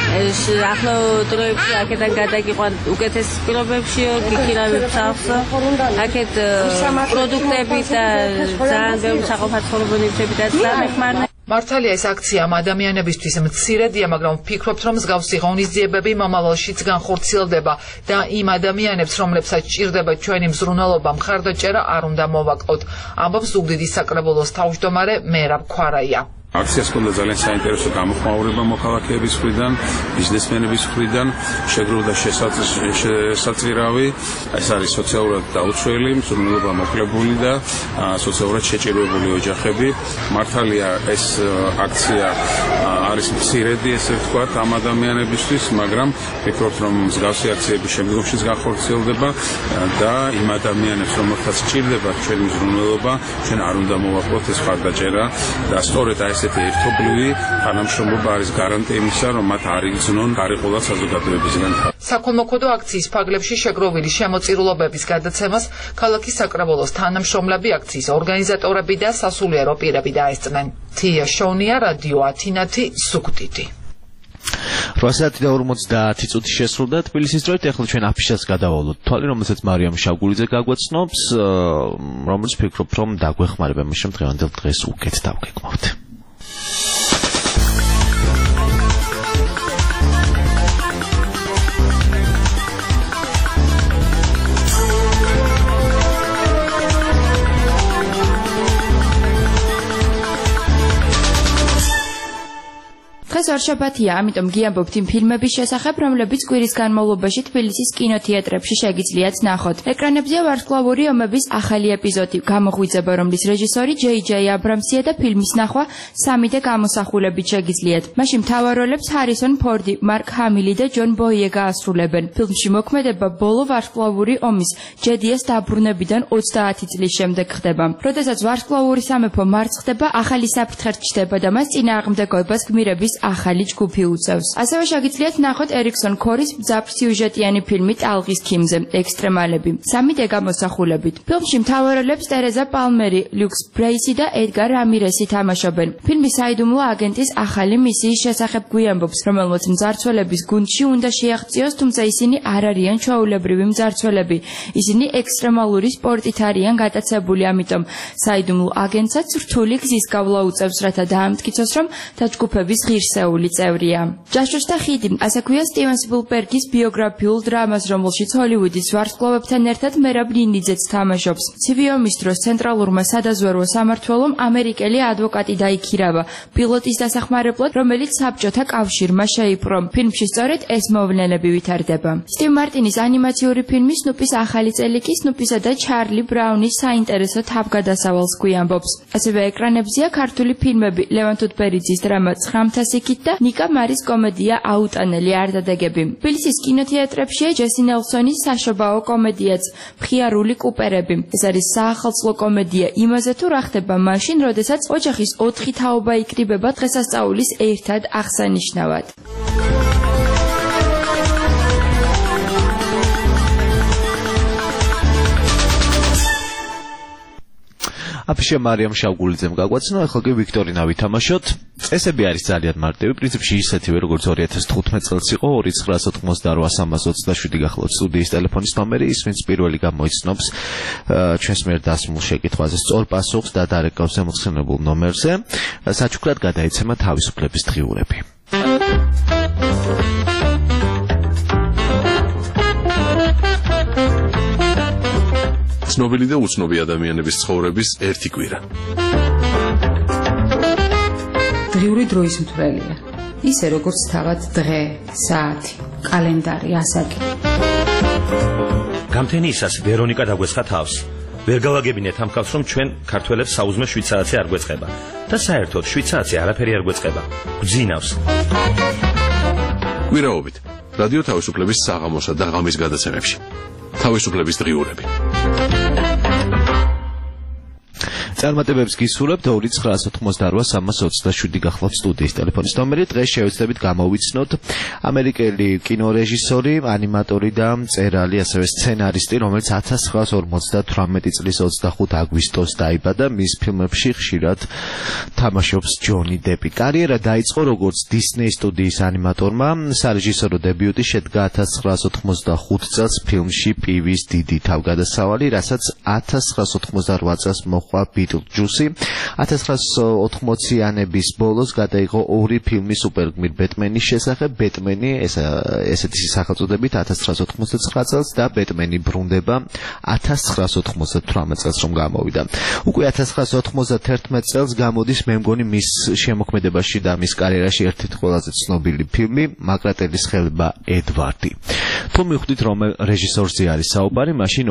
[SPEAKER 13] ახლო დროებში აქედან გადაგიყვან უკეთეს პირობებში გიქირავებს სახსო. აქეთ პროდუქტები და ძალიან ბევრი საყოფაცხოვრებო ნივთები და ძალიან მეხმარება.
[SPEAKER 12] მართალია ეს აქცია ამ ადამიანებისთვის მცირედია, მაგრამ ვფიქრობთ, რომ მსგავსი ღონისძიებები მომავალშიც განხორციელდება და იმ ადამიანებს, რომლებსაც ჭირდება ჩვენი მზრუნველობა, მხარდაჭერა არ უნდა მოვაკლოთ. ამბობს ზუგდიდის საკრებულოს თავმჯდომარე მერაბ ქვარაია.
[SPEAKER 14] აქციას ჰქონდა ძალიან საინტერესო გამოხმაურება მოქალაქეების მხრიდან, ბიზნესმენების მხრიდან, შეგროვდა შესაძლებელი. ეს არის სოციალურად დაუცველი, მზრუნველობა მოკლებული და სოციალურად შეჭირვებული ოჯახები. მართალია ეს აქცია არის მცირედი, ესე ვთქვათ, ამ ადამიანებისთვის, მაგრამ ვფიქრობთ, რომ მსგავსი აქციები შემდგომშიც განხორციელდება და იმ ადამიანებს, რომელთაც ჭირდება ჩვენი მზრუნველობა, ჩვენ არ უნდა მოვაკლოთ ეს მხარდაჭერა და სწორედ ეს ერთობლივი თანამშრომლობა არის გარანტია იმისა, რომ მათ არ იგრძნონ გარიყულად საზოგადოებისგან.
[SPEAKER 12] საქველმოქმედო აქციის ფარგლებში შეგროვილი შემოწირულობების გადაცემას ქალაქის საკრებულოს თანამშრომლები, აქციის ორგანიზატორები და სასულიერო პირები დაესწრნენ. თია შონია, რადიო ათინათი, ზუგდიდი.
[SPEAKER 2] 8 საათი და 50 წუთი შესრულდა თბილისის დროით. ახლა ჩვენ აფიშას გადავალოთ თვალი, რომელსაც მარიამ შავგულიძე გაგვაცნობს, რომელიც ფიქრობ, რომ დაგვეხმარება მაშინ დღევანდელ დღეს უკეთ დავგეგმავთ.
[SPEAKER 4] დღეს ორშაბათია, ამიტომ გიამბობთ იმ ფილმების შესახებ, რომლებიც კვირის განმავლობაში თბილისის კინოთეატრებში შეგიძლიათ ნახოთ. ეკრანებზეა ვარსკვლავური ომების ახალი ეპიზოდი, გამოღვიძება, რომლის რეჟისორი ჯეი აბრამსია და ფილმის ნახვა 3D გამოსახულებით შეგიძლიათ. მაშინ მთავარ როლებს ჰარისონ ფორდი, მარკ ჰამილი და ჯონ ბოიეგა ასრულებენ. ფილმში მოქმედება ბოლო ვარსკვლავური ომის ჯედიას დაბრუნებიდან 30 წლის შემდეგ ხდება. როდესაც ვარსკვლავური სამეფო მარცხდება, ახალი საფრთხე ჩნდება და მას წინააღმდეგობას გმირების ახალი ჯგუფი უწევს. ასევე შეგიძლიათ ნახოთ ერიქსონ ქორის მძაფრ სიუჟეტიანი ფილმი ტალღის ქიმზე, ექსტრემალები, 3D გამოსახულებით. ფილმში მთავარ როლებს ტერეზა პალმერი, ლიუქს ბრეისი და ედგარ რამირესი თამაშობენ. ფილმი საიდუმლო აგენტის ახალი მისიის შესახებ გვიამბობს, რომელმაც მძარცველების გუნდში უნდა შეაღწიოს, თუმცა ისინი არ არიან ჩვეულებრივი მძარცველები. ისინი ექსტრემალური სპორტით არიან გატაცებული, ამიტომ საიდუმლო აგენტსაც რთული გზის გავლა უწევს, რათა დაამტკიცოს, რომ დაჯგუფების ღირსეული წევრია. ჯაშუს და ხიდი, ასე ქვია სტივენ სპილბერგის ბიოგრაფიულ დრამას, რომელშიც ჰოლივუდის ვარსკვლავებთან ერთად მერაბ ნინიძეც თამაშობს. ცივი ომის დროს ცენტრალურმა სადაზვერვო სამმართველომ ამერიკელი ადვოკატი დაიქირავა პილოტის დასახმარებლად, რომელიც საბჭოთა კავშირმა შეიპყრო. ფილმში სწორედ ეს მოვლენები ვითარდება. სტივ მარტინის ანიმაციური ფილმი სნუპის ახალი წელი კი სნუპისა და ჩარლი ბრაუნის საინტერესო თავგადასავალს გვიამბობს. ასევე ეკრანებზეა ქართული ფილმები, ლევან თუთბერიძის დრამა 900 იქით და ნიკა მარის კომედია აუტანელი არდადეგები. თბილისის კინოთეატრებში ჯესი ნელსონის საშობაო კომედიაც მხიარული კუპერები. ეს არის საახალწლო კომედია იმაზე თუ რა ხდება მაშინ, როდესაც ოჯახის 4 თაობა იკრიბება დღესასწაულის ერთად აღსანიშნავად.
[SPEAKER 2] აფიში მარიამ შავგულიძემ გაგვაცნო, ახლა კი ვიქტორინა ვითამაშოთ. წესები არის ძალიან მარტივი, პრინციპში ისეთივე, როგორც 2015 წელს იყო 2988327 გახლავთ სტუდიის ტელეფონის ნომერი, ის ვინც პირველი გამოიცნობს ჩვენს მიერ დასმულ შეკითხვაზე სწორ პასუხს და დარეკავს ზემოხსენებულ ნომერზე, საჩუქრად გადაიცემა თავისუფლების დღიურები.
[SPEAKER 6] ცნობილი და უცნობი ადამიანების ცხოვრების ერთი კვირა.
[SPEAKER 15] დღიური დროის მთვრელია. ისე როგორც თავად დღე, საათი, კალენდარი, ასაკი.
[SPEAKER 16] გამთენიისას ვერონიკა დაგვეცხა თავს. ვერ გავაგებინეთ ამ ხალხს, რომ ჩვენ ქართველებს საუზმე 7 საათზე არ გვეწყება და საერთოდ 7 საათზე არაფერი არ გვეწყება. გძინავს.
[SPEAKER 6] კვირაობით რადიო თავისუფლების საღამოსა და ღამის გადაცემებში. თავისუფლების დღიურები.
[SPEAKER 2] წარმატებებს გისურვებთ 2988327 გახლავთ სტუდიის ტელეფონის ნომერი. დღეს შევეცდებით გამოვიცნოთ ამერიკელი კინორეჟისორი, ანიმატორი და მწერალი, ასევე სცენარისტი, რომელიც 1958 წლის 25 აგვისტოს დაიბადა. მის ფილმებში ხშირად თამაშობს ჯონი დეპი. კარიერა დაიწყო როგორც დისნეი სტუდიის ანიმატორმა. სარეჟისორო დებიუტი შედგა 1985 წელს ფილმში პივის დიდი თავგადასავალი, რასაც 1988 წელს მოჰყვა ბიტლჯუსი. 1980-იანების ბოლოს გადაიღო 2 ფილმი სუპერგმირ ბეტმენის შესახებ, ბეტმენი ესეთი სახელწოდებით 1989 წელს და ბეტმენი ბრუნდება 1998 წელს რომ გამოვიდა. უკვე 1991 წელს გამოდის მე მგონი მის შემოქმედებაში და მის კარიერაში ერთ-ერთი ყველაზე ცნობილი ფილმი მაკრატელის ხელება ედვარდი. თუ მივხვდით რომ რეჟისორზე არის საუბარი, მაშინ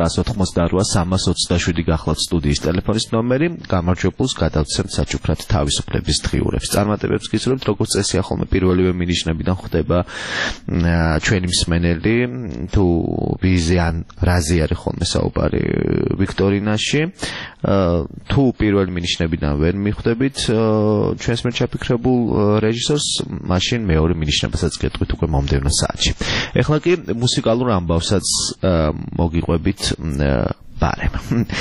[SPEAKER 2] 2988327 გახლავთ სტუდიის ტელეფონის ნომერი. გამარჯვებულს გადავცემთ საჩუქრად თავისუფლების დღიურებს. წარმატებებს გისურვებთ, როგორც წესია ხოლმე პირველივე მინიშნებიდან ხდება ჩვენი მსმენელი, თუ ვიზე ან რაზე არის ხოლმე საუბარი ვიქტორინაში. თუ პირველი მინიშნებიდან ვერ მიხვდებით ჩვენს მიერ ჩაფიქრებულ რეჟისორს, მაშინ მეორე მინიშნებასაც გეტყვით უკვე მომდევნო საათში. ეხლა კი მუსიკალურ ამბავსაც მოგიყვებით ბარემ.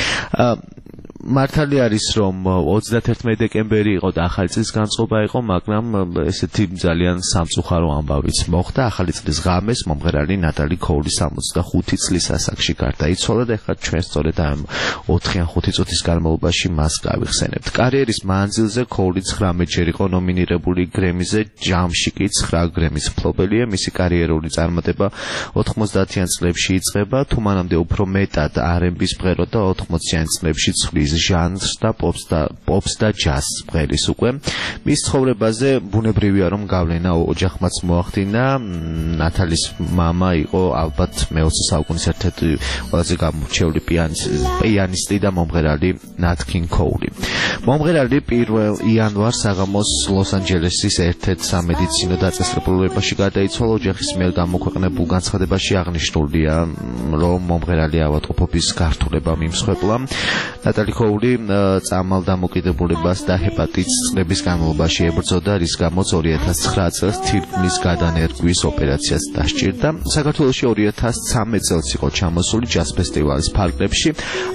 [SPEAKER 2] მართალი არის რომ 31 დეკემბერი იყო და ახალი წლის განწყობა იყო, მაგრამ ესეთი ძალიან სამწუხარო ამბავიც მოხდა. ახალი წლის ღამეს მომღერალი ნატალი კოული 65 წლის ასაკში გარდაიცვალა და ეხლა ჩვენ სწორედ ამ 4 ან 5 წუთის განმავლობაში მას გავიხსენებთ. კარიერის მანძილზე კოული 19-ჯერ იყო ნომინირებული გრემიზე, ჯამში კი 9 გრემის მფლობელია. მისი კარიერული წარმატება 90-იან წლებში იწყება, თუ მანამდე უფრო მეტად R&B-ს მღეროდა და 80-იან წლებში ცვლის ჟანრს და პოპს და ჯაზს მღერის უკვე. მის ცხოვრებაზე ბუნებრივია რომ გავლენა ოჯახმაც მოახდინა. ნათალის მამა იყო ალბათ მე-20 საუკუნის ერთ-ერთი ყველაზე გამორჩეული პიანისტი და მომღერალი ნათ კინგ კოული. მომღერალი 1 იანვარს საღამოს ლოს-ანჯელესის ერთ-ერთ სამედიცინო დაწესებულებაში გარდაიცვალა. ოჯახის მიერ გამოქვეყნებულ განცხადებაში აღნიშნულია, რომ მომღერალი ავადმყოფობის გართულება მიმსხვერპლა. ნატალი კოული წამალ დამოკიდებულებას და ჰეპატიტის წლების განმავლობაში ებრძოდა, რის გამოც 2009 წელს თირკმლის გადანერგვის ოპერაციაც დასჭირდა. საქართველოში 2013 წელს იყო ჩამოსული ჯაზ ფესტივალის ფარგლებში.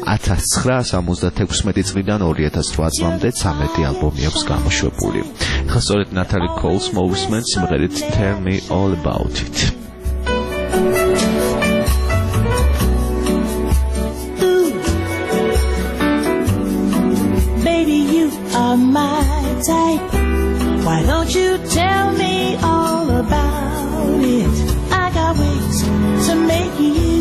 [SPEAKER 2] 1976 წლიდან 2008 წლამდე 13 ალბომი აქვს გამოშვებული. ახლა სწორედ ნატალი კოულს მოვისმენთ სიმღერით Tell Me All About It.
[SPEAKER 24] Are my type. Why don't you tell me all about it? I got ways to make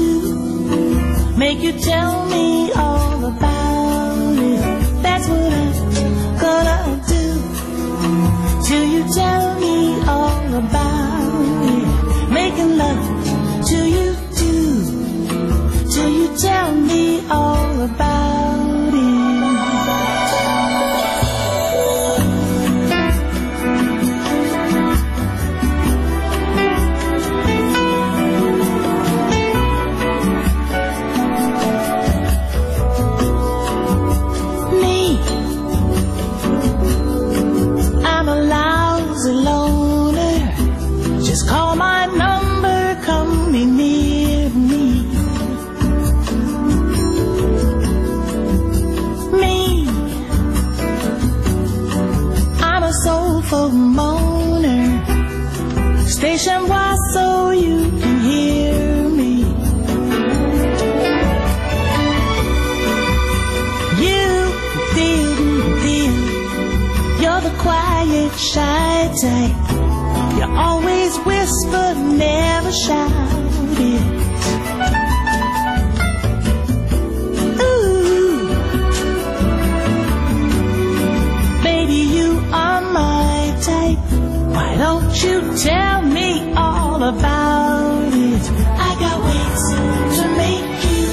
[SPEAKER 24] you tell me all about it. That's what I'm gonna do. Till you tell me all about it. Making love to you too. Till you tell me all about it. soulful moaner. Station wide so you can hear me. You feel, you're the quiet, shy type. You always whisper, never shout it. Ooh, baby, you are my type. Why don't you tell me all about it? I got ways to make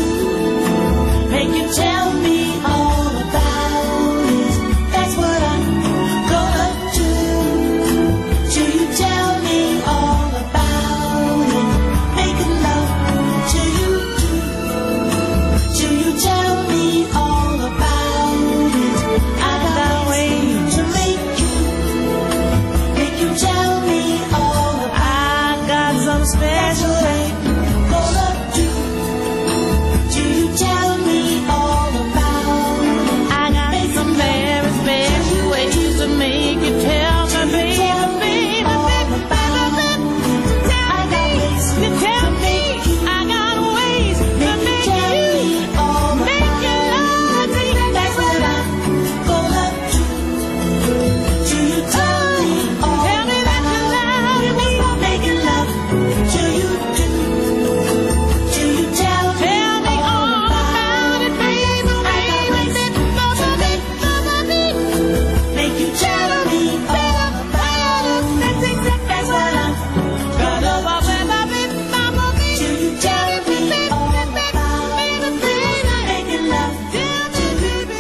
[SPEAKER 24] you tell me all about it. That's what I'm gonna do. Do you tell me all about it? Making love to you. Do you tell me all about it? I got ways to make you tell me all about it. I got some special thing gonna do. Do you tell me all about it? I got some very special ways to make you tell me, baby, you tell me. I got ways to make you love me. That's what I'm gonna do. Do you tell me all about it? Making love to you. Do you tell me all about it, baby? I got ways to make you tell me all about it. That's what I'm gonna do. Do you tell me all about it? Making love to you. Do you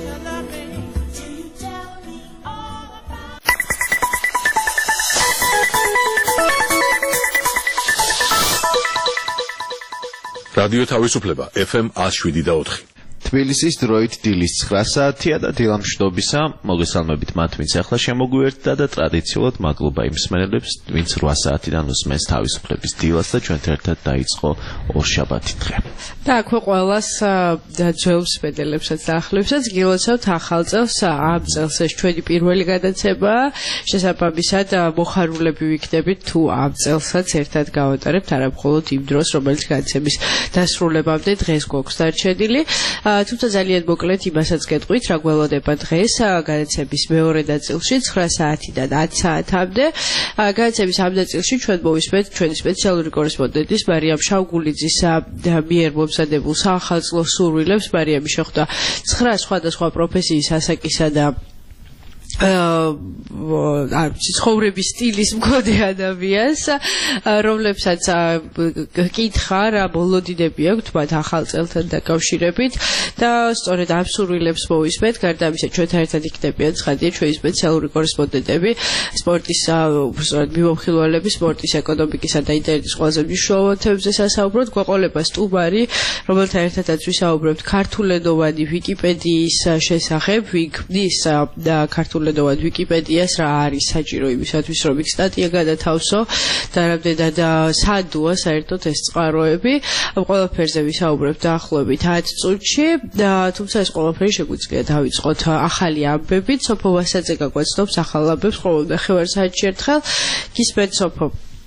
[SPEAKER 24] tell me all about it?
[SPEAKER 6] რადიო თავისუფლება FM 107.4.
[SPEAKER 2] თბილისის დროით დილის 9 საათია და დილამშვიდობისა მოგესალმებით მათ ვინც ახლა შემოგვიერთდა და ტრადიციულად მადლობა იმ მსმენელებს ვინც 8 საათიდან უსმენს თავისუფლების დილას და ჩვენთან ერთად დაიწყო ორშაბათი დღე.
[SPEAKER 3] და აქვე ყველას ძველ მსმენელებსაც და ახლებსაც გილოცავთ ახალ წელს. ამ წელს ეს ჩვენი პირველი გადაცემა. შესაბამისად მოხარულები ვიქნებით თუ ამ წელსაც ერთად გავატარებთ არამხოლოდ იმ დროს რომელიც გადაცემის დასრულებამდე დღეს გვაქვს დარჩენილი. თუმცა ძალიან მოკლედ იმასაც გეტყვით რა გველოდება დღეს გადაცემის მეორე ნაწილში 9 საათიდან 10 საათამდე. გადაცემის ამ ნაწილში ჩვენ მოვისმენთ ჩვენი სპეციალური კორესპონდენტის მარიამ შავგულიძის მიერ მომზადებულ საახალწლო სურვილებს. მარიამი შეხვდა 9 სხვადასხვა პროფესიის ასაკისა და ცხოვრების სტილის მქონე ადამიანს, რომლებსაც გკითხა რა ბოლოდინები აქვთ მათ ახალ წელთან დაკავშირებით და სწორედ ამ სურვილებს მოვისმენთ. გარდა ამისა ჩვენთან ერთად იქნებიან ცხადია ჩვენი სპეციალური კორესპონდენტები სპორტის მიმოხილველები, სპორტის ეკონომიკისა და ინტერნეტის ყველაზე მნიშვნელოვან თემებზე სასაუბროდ. გვეყოლება სტუმარი, რომელთან ერთადაც ვისაუბრებთ ქართულენოვანი ვიკიპედიის შესახებ, ვიქმნის და ქართულენოვანი ვიკიპედიას რა არის საჭირო იმისათვის რომ იქ სტატია გადათავსო და რამდენად სადუა საერთოდ ეს წყაროები. ამ ყველაფერზე ვისაუბრებთ დაახლოებით 10 წუთში და თუმცა ეს ყველაფერი შეგვიძლია დავიწყოთ ახალი ამბებით. სოფო ვასაძე გაგვაცნობს ახალ ამბებს ყოველ ნახევარ საათში ერთხელ. გისმენთ სოფო.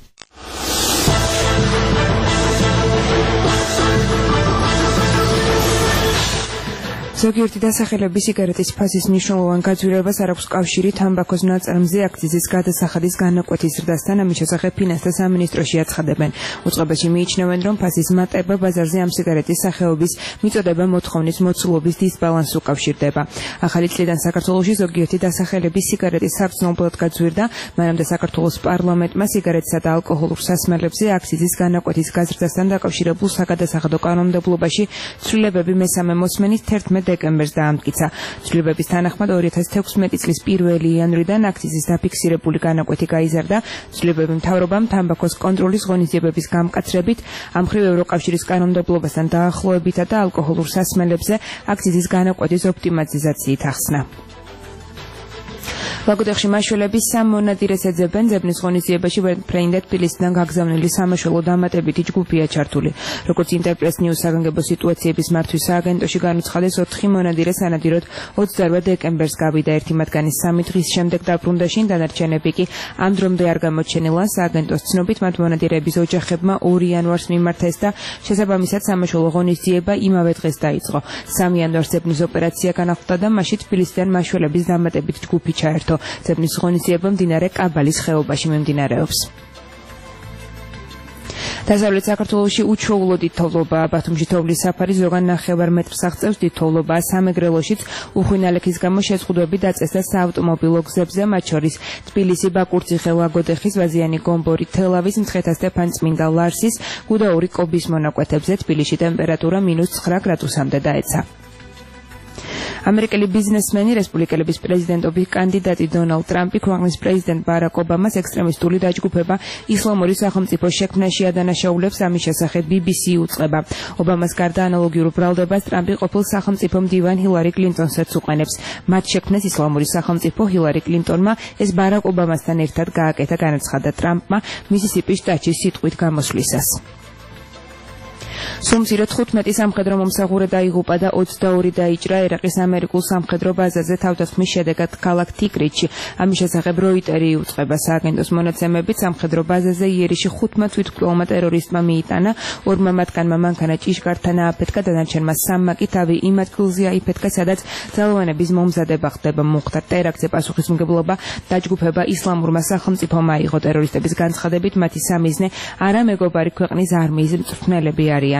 [SPEAKER 5] ზოგიერთი დასახელების სიგარეტის ფასის მნიშვნელოვან გაძვირებას არ აქვს კავშირი თამბაქოს ნაწარმზე აქციზის გადასახადის განაკვეთის ზრდასთან. ამის შესახებ ფინანსთა სამინისტროში აცხადებენ. უწყებაში მიიჩნევენ, რომ ფასის მატება ბაზარზე ამ სიგარეტის სახეობის მიწოდება მოთხოვნის მოცულობის დისბალანსს უკავშირდება. ახალი წლიდან საქართველოში ზოგიერთი დასახელების სიგარეტის საგრძნობლად გაძვირდა, მანამდე საქართველოს პარლამენტმა სიგარეტსა და ალკოჰოლურ სასმელებზე აქციზის განაკვეთის გაზრდასთან დაკავშირებულ საგადასახადო კანონმდებლობაში ცვლილებები მესამე მოსმენის 11 დეკემბერს დაამტკიცა. ცვლილებების თანახმად 2016 წლის 1 იანვრიდან აქციზის დაფიქსირებული განაკვეთი გაიზარდა. ცვლილებები მთავრობამ თამბაქოს კონტროლის ღონისძიებების გამკაცრებით, ამ მხრივ ევროკავშირის კანონმდებლობასთან დაახლოებითა და ალკოჰოლურ სასმელებზე აქციზის განაკვეთის ოპტიმიზაციით ახსნა. ლაგოდეხში მაშველები სამ მონადირეს ეძებენ ძებნის ღონისძიებაში პრეზიდენტ თბილისიდან გაგზავნილი სამაშველო დამატებითი ჯგუფია ჩართული. როგორც ინტერპრეს ნიუს საგანგებო სიტუაციების მართვის სააგენტოში განუცხადეს 4 მონადირე სანადიროდ 28 დეკემბერს გავიდა, ერთი მათგანის 3 დღის შემდეგ დაბრუნდა შინ, დანარჩენები კი ამ დრომდე არ გამოჩენილა. სააგენტოს ცნობით მათ მონადირეების ოჯახებმა 2 იანვარს მიმართეს და შესაბამისად სამაშველო ღონისძიება იმავე დღეს დაიწყო. 3 იანვარს ძებნის ოპერაცია განახლდა და მაშინ თბილისიდან მაშველების დამატებით ჯგუფი ჩაერთო. ძებნის ღონისძიება მდინარე კაბალის ხეობაში მიმდინარეობს. დასავლეთ საქართველოში უჩვეულო თოვლობაა. ბათუმში თოვლის საფარი ზოგან 9 მეტრს აღწევს, თოვლობაა სამეგრელოშიც. უხვინალექის გამო შეზღუდვები დაწესდა საავტომობილო გზებზე, მათ შორის თბილისი, ბაკურციხე, ლაგოდეხის, ვაზიანი, გომბორი, თელავის, მცხეთა-სტეფანწმინდა, ლარსის, გუდაური, კობის მონაკვეთებზე. თბილისში ტემპერატურა -9 გრადუსამდე დაეცა. ამერიკელი ბიზნესმენი, რესპუბლიკელების პრეზიდენტობის კანდიდატი დონალდ ტრამპი ქვეყნის პრეზიდენტ ბარაკ ობამას ექსტრემისტული დაჯგუფება ისლამური სახელმწიფოს შექმნაში ადანაშაულებს, ამის შესახებ BBC უწყება. ობამას გარდა ანალოგიურ ბრალდებას ტრამპი ყოფილ სახელმწიფო მდივან ჰილარი კლინტონსაც უყენებს. მათ შექმნეს ისლამური სახელმწიფო ჰილარი კლინტონმა ეს ბარაკ ობამასთან ერთად გააკეთა, განაცხადა ტრამპმა მისისიპის შტატში სიტყვით გამოსვლისას. სუმცირე 15 სამხედრო მომსახურე დაიღუპა და 22 დაიჭრა ერაყის ამერიკულ სამხედრო ბაზაზე თავდასხმის შედეგად ქალაქ თიკრიტში. ამის შესახებ როიტერი უწყება. სააგენტოს მონაცემებით სამხედრო ბაზაზე იერიში 5 თვითმკვლელმა ტერორისტმა მიიტანა, 2 მათგანმა მანქანა ჭიშკართან ააფეთქა, დანარჩენმა 3-მა კი თავი იმ ადგილზე აიფეთქა, სადაც ძალოვანების მომზადება ხდება. მოხდა ტერაქტზე პასუხისმგებლობა დაჯგუფება ისლამურმა სახელმწიფომ აიღო. ტერორისტების განცხადებით მათი სამიზნე არა მეგობარი ქვეყნის არმიის მწვრთნელები არიან.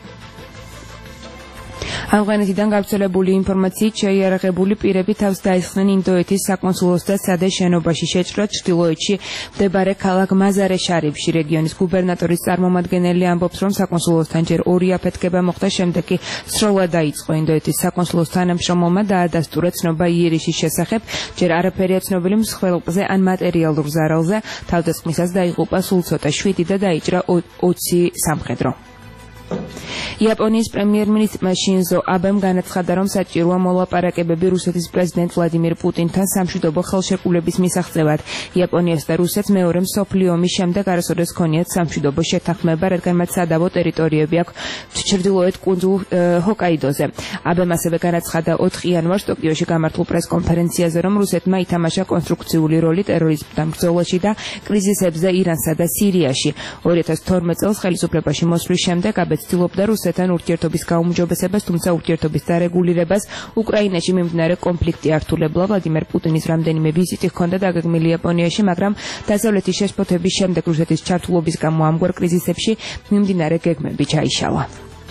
[SPEAKER 5] ავღანეთიდან გავრცელებული ინფორმაციით შეიარაღებული პირები თავს დაისხნენ ინდოეთის საკონსულოს და სადე შენობაში შეჭრა ჩრდილოეთში მდებარე ქალაქ მაზარე შარიფში. რეგიონის გუბერნატორის წარმომადგენელი ამბობს, რომ საკონსულოსთან ჯერ 2 აფეთქება მოხდა, შემდეგ კი სროლა დაიწყო. ინდოეთის საკონსულოს თანამშრომელმა დაადასტურა ცნობა იერიშის შესახებ, ჯერ არაფერია ცნობილი მსხვერპლზე ან მატერიალურ ზარალზე. თავდასხმისას დაიღუპა სულ ცოტა 7 და დაიჭრა 20 სამხედრო. იაპონიის პრემიერ-მინისტრმა შინზო აბემ განაცხადა, რომ საჭიროა მოლაპარაკებები რუსეთის პრეზიდენტ ვლადიმირ პუტინთან სამშვიდობო ხელშეკრულების მისაღწევად. იაპონიას და რუსეთს მეორე მსოფლიო ომის შემდეგ არასოდეს ჰქონიათ სამშვიდობო შეთანხმება, რადგან მათ სადავო ტერიტორიები აქვს ჩრდილოეთ კუნძულ ჰოკაიდოზე. აბემ ასევე განაცხადა 4 იანვარს ტოკიოში გამართულ პრესკონფერენციაზე, რომ რუსეთმა ითამაშა კონსტრუქციული როლი ტერორიზმთან ბრძოლაში და კრიზისებზე ირანსა და სირიაში. 2012 წელს ხელისუფლებაში მოსვლის შემდეგ აბე ცდილობდა რუსეთთან ურთიერთობის გაუმჯობესებას, თუმცა ურთიერთობის დარეგულირებას უკრაინაში მიმდინარე კონფლიქტი ართულებლა. ვლადიმერ პუტინის რამდენიმე ვიზიტი ჰქონდა დაგეგმილი იაპონიაში, მაგრამ დასავლეთის შეშფოთების შემდეგ რუსეთის ჩართულობის გამო ამგვარ კრიზისებში მიმდინარე გეგმები ჩაიშალა.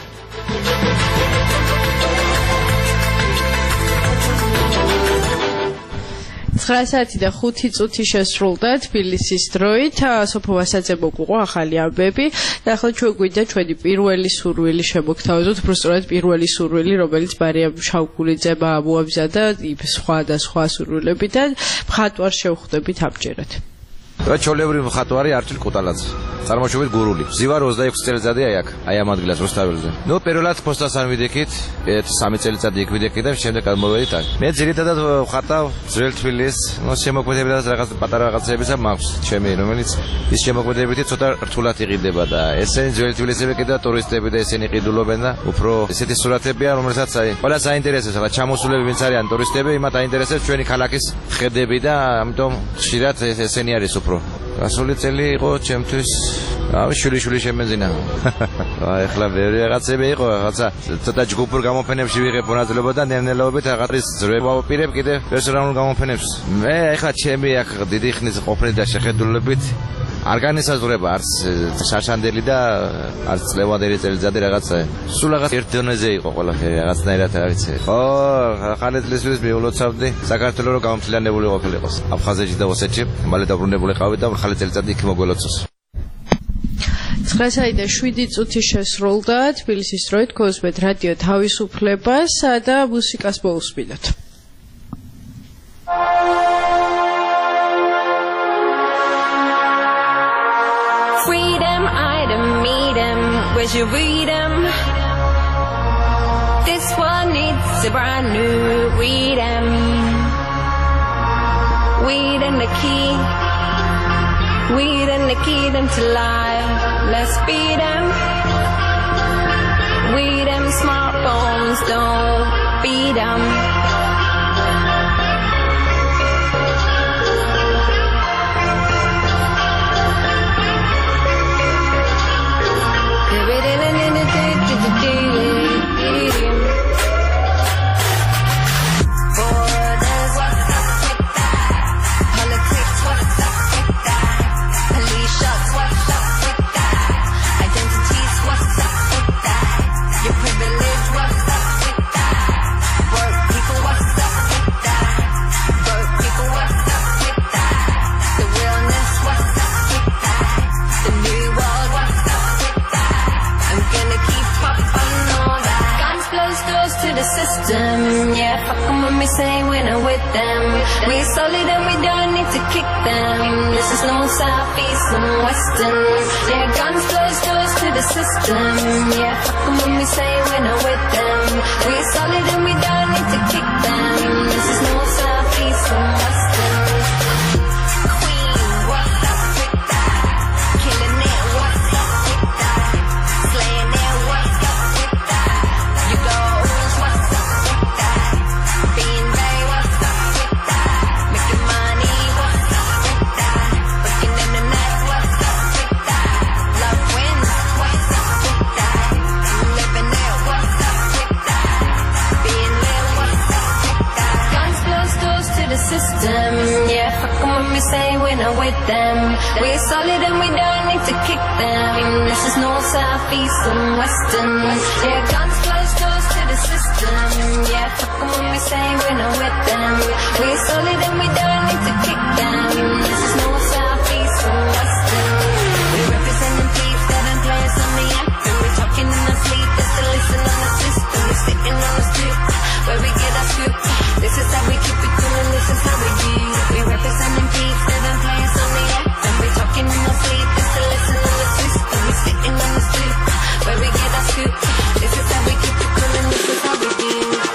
[SPEAKER 3] 9 საათი და 5 წუთი შესრულდა თბილისის დროით. სოფო ვასაძემო გიყო ახალი ამბები და ახლა ჩვენ გვინდა ჩვენი პირველი სურვილი შემოგთავაზოთ, უბრალოდ პირველი სურვილი, რომელიც მარიამ შავგულიძემ ამოამზადა სხვა და სხვა სურვილებიდან. მხატვარს შევხვდებით ამჯერად.
[SPEAKER 18] ჩვეულებრივი მხატვარი არტურ კუტალაძე. წარმოშობით გურული. ზივარ 26 წელიწადი აი აქ, აი ამ ადგილას რუსთაველზე. ნუ პირველად პოსტას არ ვიდექით, 3 წელიწადი იქ ვიდექით და შემდეგ მოვედით აქ. მე ძირითადად ვხატავ ძველ თბილისს, ნუ შემოქმედებითაც რაღაც პატარა რაღაცებისა მაქვს ჩემი, რომელიც ის შემოქმედებითი ცოტა რთულად იყიდება და ესენი ძველი თბილისები კიდევ ტურისტები და ესენი ყიდულობენ და უფრო ესეთი სურათებია, რომელსაც აი ყველას აინტერესებს, რა ჩამოსულები ვინც არიან ტურისტები, იმათ აინტერესებს ჩვენი ქალაქის ხედები და ამიტომ ხშირად ესენი არის უფრო გასული წელი იყო ჩემთვის შვილი შემეძინა. ეხლა ბევრი რაღაცები იყო, რაღაცა ცოტა ჯგუფურ გამოფენებში ვიღებ მონაწილეობა და ნელ-ნელობით რაღაცის ძრება ვაპირებ კიდევ პერსონალურ გამოფენებს. მე ეხლა ჩემი აქ დიდი ხნის ყოფნით და შეხედულებით არ განისაზღვრება არც შაშანდელი და არც წლევანდელი წელიწადი რაღაცა. სულ რაღაც ერთ დონეზე იყო ყველაფერი რაღაცნაირად არ ვიცი. ხო, ახალი წლისთვის მიულოცავდი საქართველოს რომ გამომთლიანებული ყოფილიყოს. აფხაზეთში და ოსეთში მალე დაბრუნებული ყავი და ახალი წელიწადი იქ მოგველოცოს.
[SPEAKER 3] 9 საათი და 7 წუთი შესრულდა თბილისის დროით. გოსმეთ რადიო თავისუფლებას და მუსიკას მოусმინოთ.
[SPEAKER 19] Freedom, I don't meet him. Where's your freedom? This one needs a brand new freedom. weed and the key. Weed and the key them to life. Let's beat them. Weed them smartphones, don't beat them. Yeah, fuck them when we say we're not with them. We're solid and we don't need to kick them. This is no southeast and western. Yeah, guns close doors to the system. Yeah, fuck them when we say we're not with them. We're solid and we don't need to kick them. This is no southeast and western. Queen, what's up with that? Killing it, what's up with that? Slaying it, what's up with that? You go. System, yeah, fuck them when we say we're not with them. We're solid and we don't need to kick them. This is north, south, east and western. Yeah, guns close doors to the system. Yeah, fuck them when we say we're not with them. We're solid and we don't need to kick them. This is north, south, east and western. We're representing thieves that don't play us on the anthem. We're talking in our sleep just to listen on the system. We're sitting on the stoop where we get our scoop. This is how we keep it cool and this is how we do. We representing peeps that don't play us on the anthem. We're talking in our sleep just to listen on the system. We're sitting on the stoop where we get our scoop. This is how we keep it cool and this is how we do.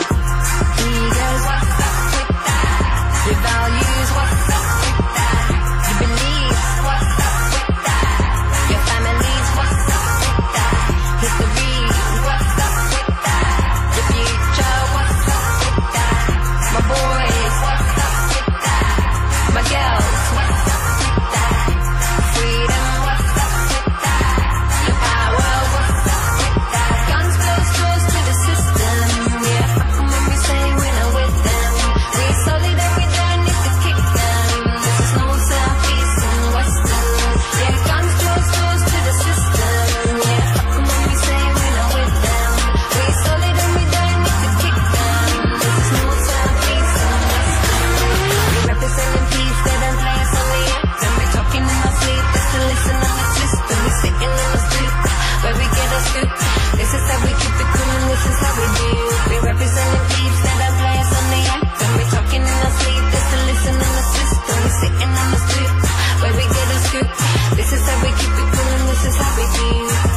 [SPEAKER 19] Eagles, what's up with that? Your values, what's up with that? Your beliefs, what's up with that? Your families, what's up with that? History, what's up with that? Your future, what's up with that? My boys, what's up with that? My girls, what's up with that? Freedom, what's up with that? Your power, what's up with that? Guns close doors to the system. Yeah, fuck them when we say we're not with them. We're solid and we don't need to kick them. This is north, south, east and western. Yeah, guns close doors to the system. Yeah, fuck them when we say we're not with them. We're solid and we don't need to kick them. This is north, south, east and western. We're representing peace that don't play us on the anthem. We're talking in our sleep just to listen on the system. We're sitting on the stoop where we get our scoop. This is how we keep it cool and this is how we do. We're representing peeps that don't play us on the anthem. We're talking in our sleep just to listen on the system. We're sitting on the stoop where we get our scoop. This is how we keep it cool and this is how we do.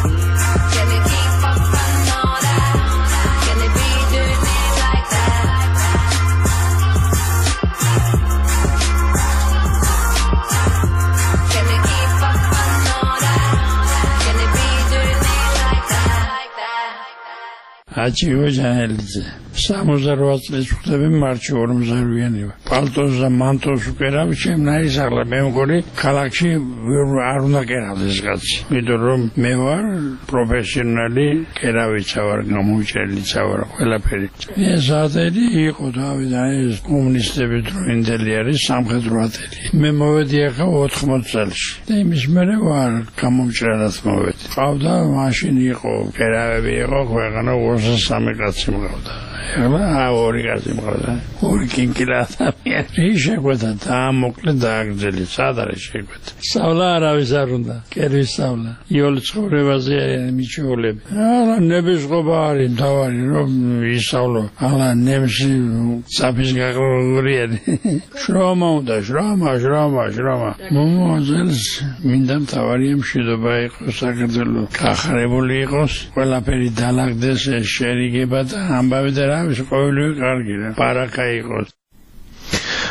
[SPEAKER 19] Can it keep up and all that? Can it be doing it like that? Can it keep up and all that? Can it be doing it like that?
[SPEAKER 1] Ачиო ჯანელიძე 68 წლის ვხდები მარტში 50-ვიანი ვარ. პალტოს და მანტოს ვკერავ, შემნაისაღლა მე მგონი ქალაქში არ უნდა კერავდეს კაცი. იმიტომ რომ მე ვარ პროფესიონალი კერავიცა ვარ, გამოუჭრელიცა ვარ ყველაფერი. ეს ატელი იყო თავიდან ეს კომუნისტების დროინდელი არის სამხედრო ატელი. მე მოვედი ახლა 80 წელში. და იმის მერე ვარ გამოუჭრელად მოვედი. ყავდა მაშინ იყო კერავები იყო ქვეყანა 23 კაცი მყავდა. ორი კაცი მყავდა. ორი კინკილა ადამიანი შეგვეთა დაამოკლე დააგრძელი. სად არის შეგვეთა? სწავლა არავის არ უნდა. კერვის სწავლა. იოლი ცხოვრებაზე არიან მიჩვეულები. არა ნებისყოფა არის თავარი რომ ისწავლო. არა ნემსი საფის გაგროვებული. შრომა უნდა, შრომა. მომავალს მინდა მთავარია მშვიდობა იყოს საქართველო. გახარებული იყოს, ყველაფერი დაალაგდეს შერიგება და ამბავი და რა ის ყოველივე კარგი რა. პარაკა იყოს.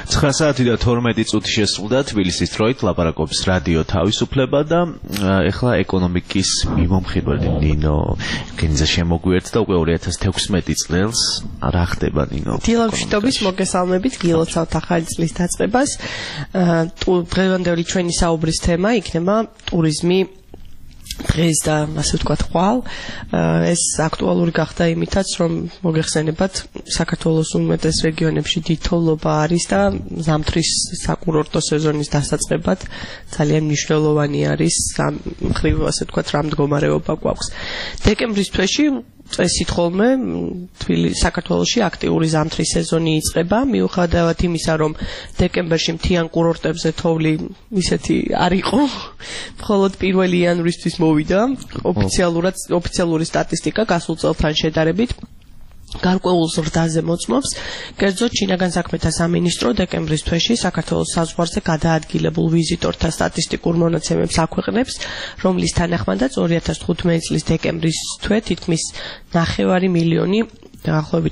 [SPEAKER 2] 9 საათი და 12 წუთი შესრულდა თბილისის დროით ლაპარაკობს რადიო თავისუფლება და ეხლა ეკონომიკის მიმომხილველი ნინო გენზე შემოგვიერთდა უკვე 2016 წელს რა ხდება ნინო
[SPEAKER 7] დილამშვიდობის მოგესალმებით გილოცავთ ახალი წლის დაწყებას დღევანდელი ჩვენი საუბრის თემა იქნება ტურიზმი დღეს და ასე ვთქვათ ხვალ ეს აქტუალური გახდა იმითაც რომ მოგეხსენებათ საქართველოს უმეტეს რეგიონებში თითოეულობა არის და ზამთრის საკურორტო სეზონის დასაწყებად ძალიან მნიშვნელოვანი არის ამ მხრივ ასე ვთქვათ რა მდგომარეობა გვაქვს დეკემბრის თვეში წესით ხოლმე საქართველოში აქტიური ზამთრის სეზონი იწყება მიუხედავად იმისა რომ დეკემბერში მთიან კურორტებზე თოვლი ისეთი არ იყო მხოლოდ 1 იანვრისთვის მოვიდა ოფიციალური სტატისტიკა გასულ წელთან შედარებით გარკვეულ ზრდაზე მოწმობს კერძოდ შინაგან საქმეთა სამინისტრო დეკემბრის თვეში საქართველოს საზღვარზე გადაადგილებულ ვიზიტორთა სტატისტიკურ მონაცემებს აქვეყნებს რომლის თანახმადაც 2015 წლის დეკემბრის თვე თითქმის 9 მილიონი დაახლოებით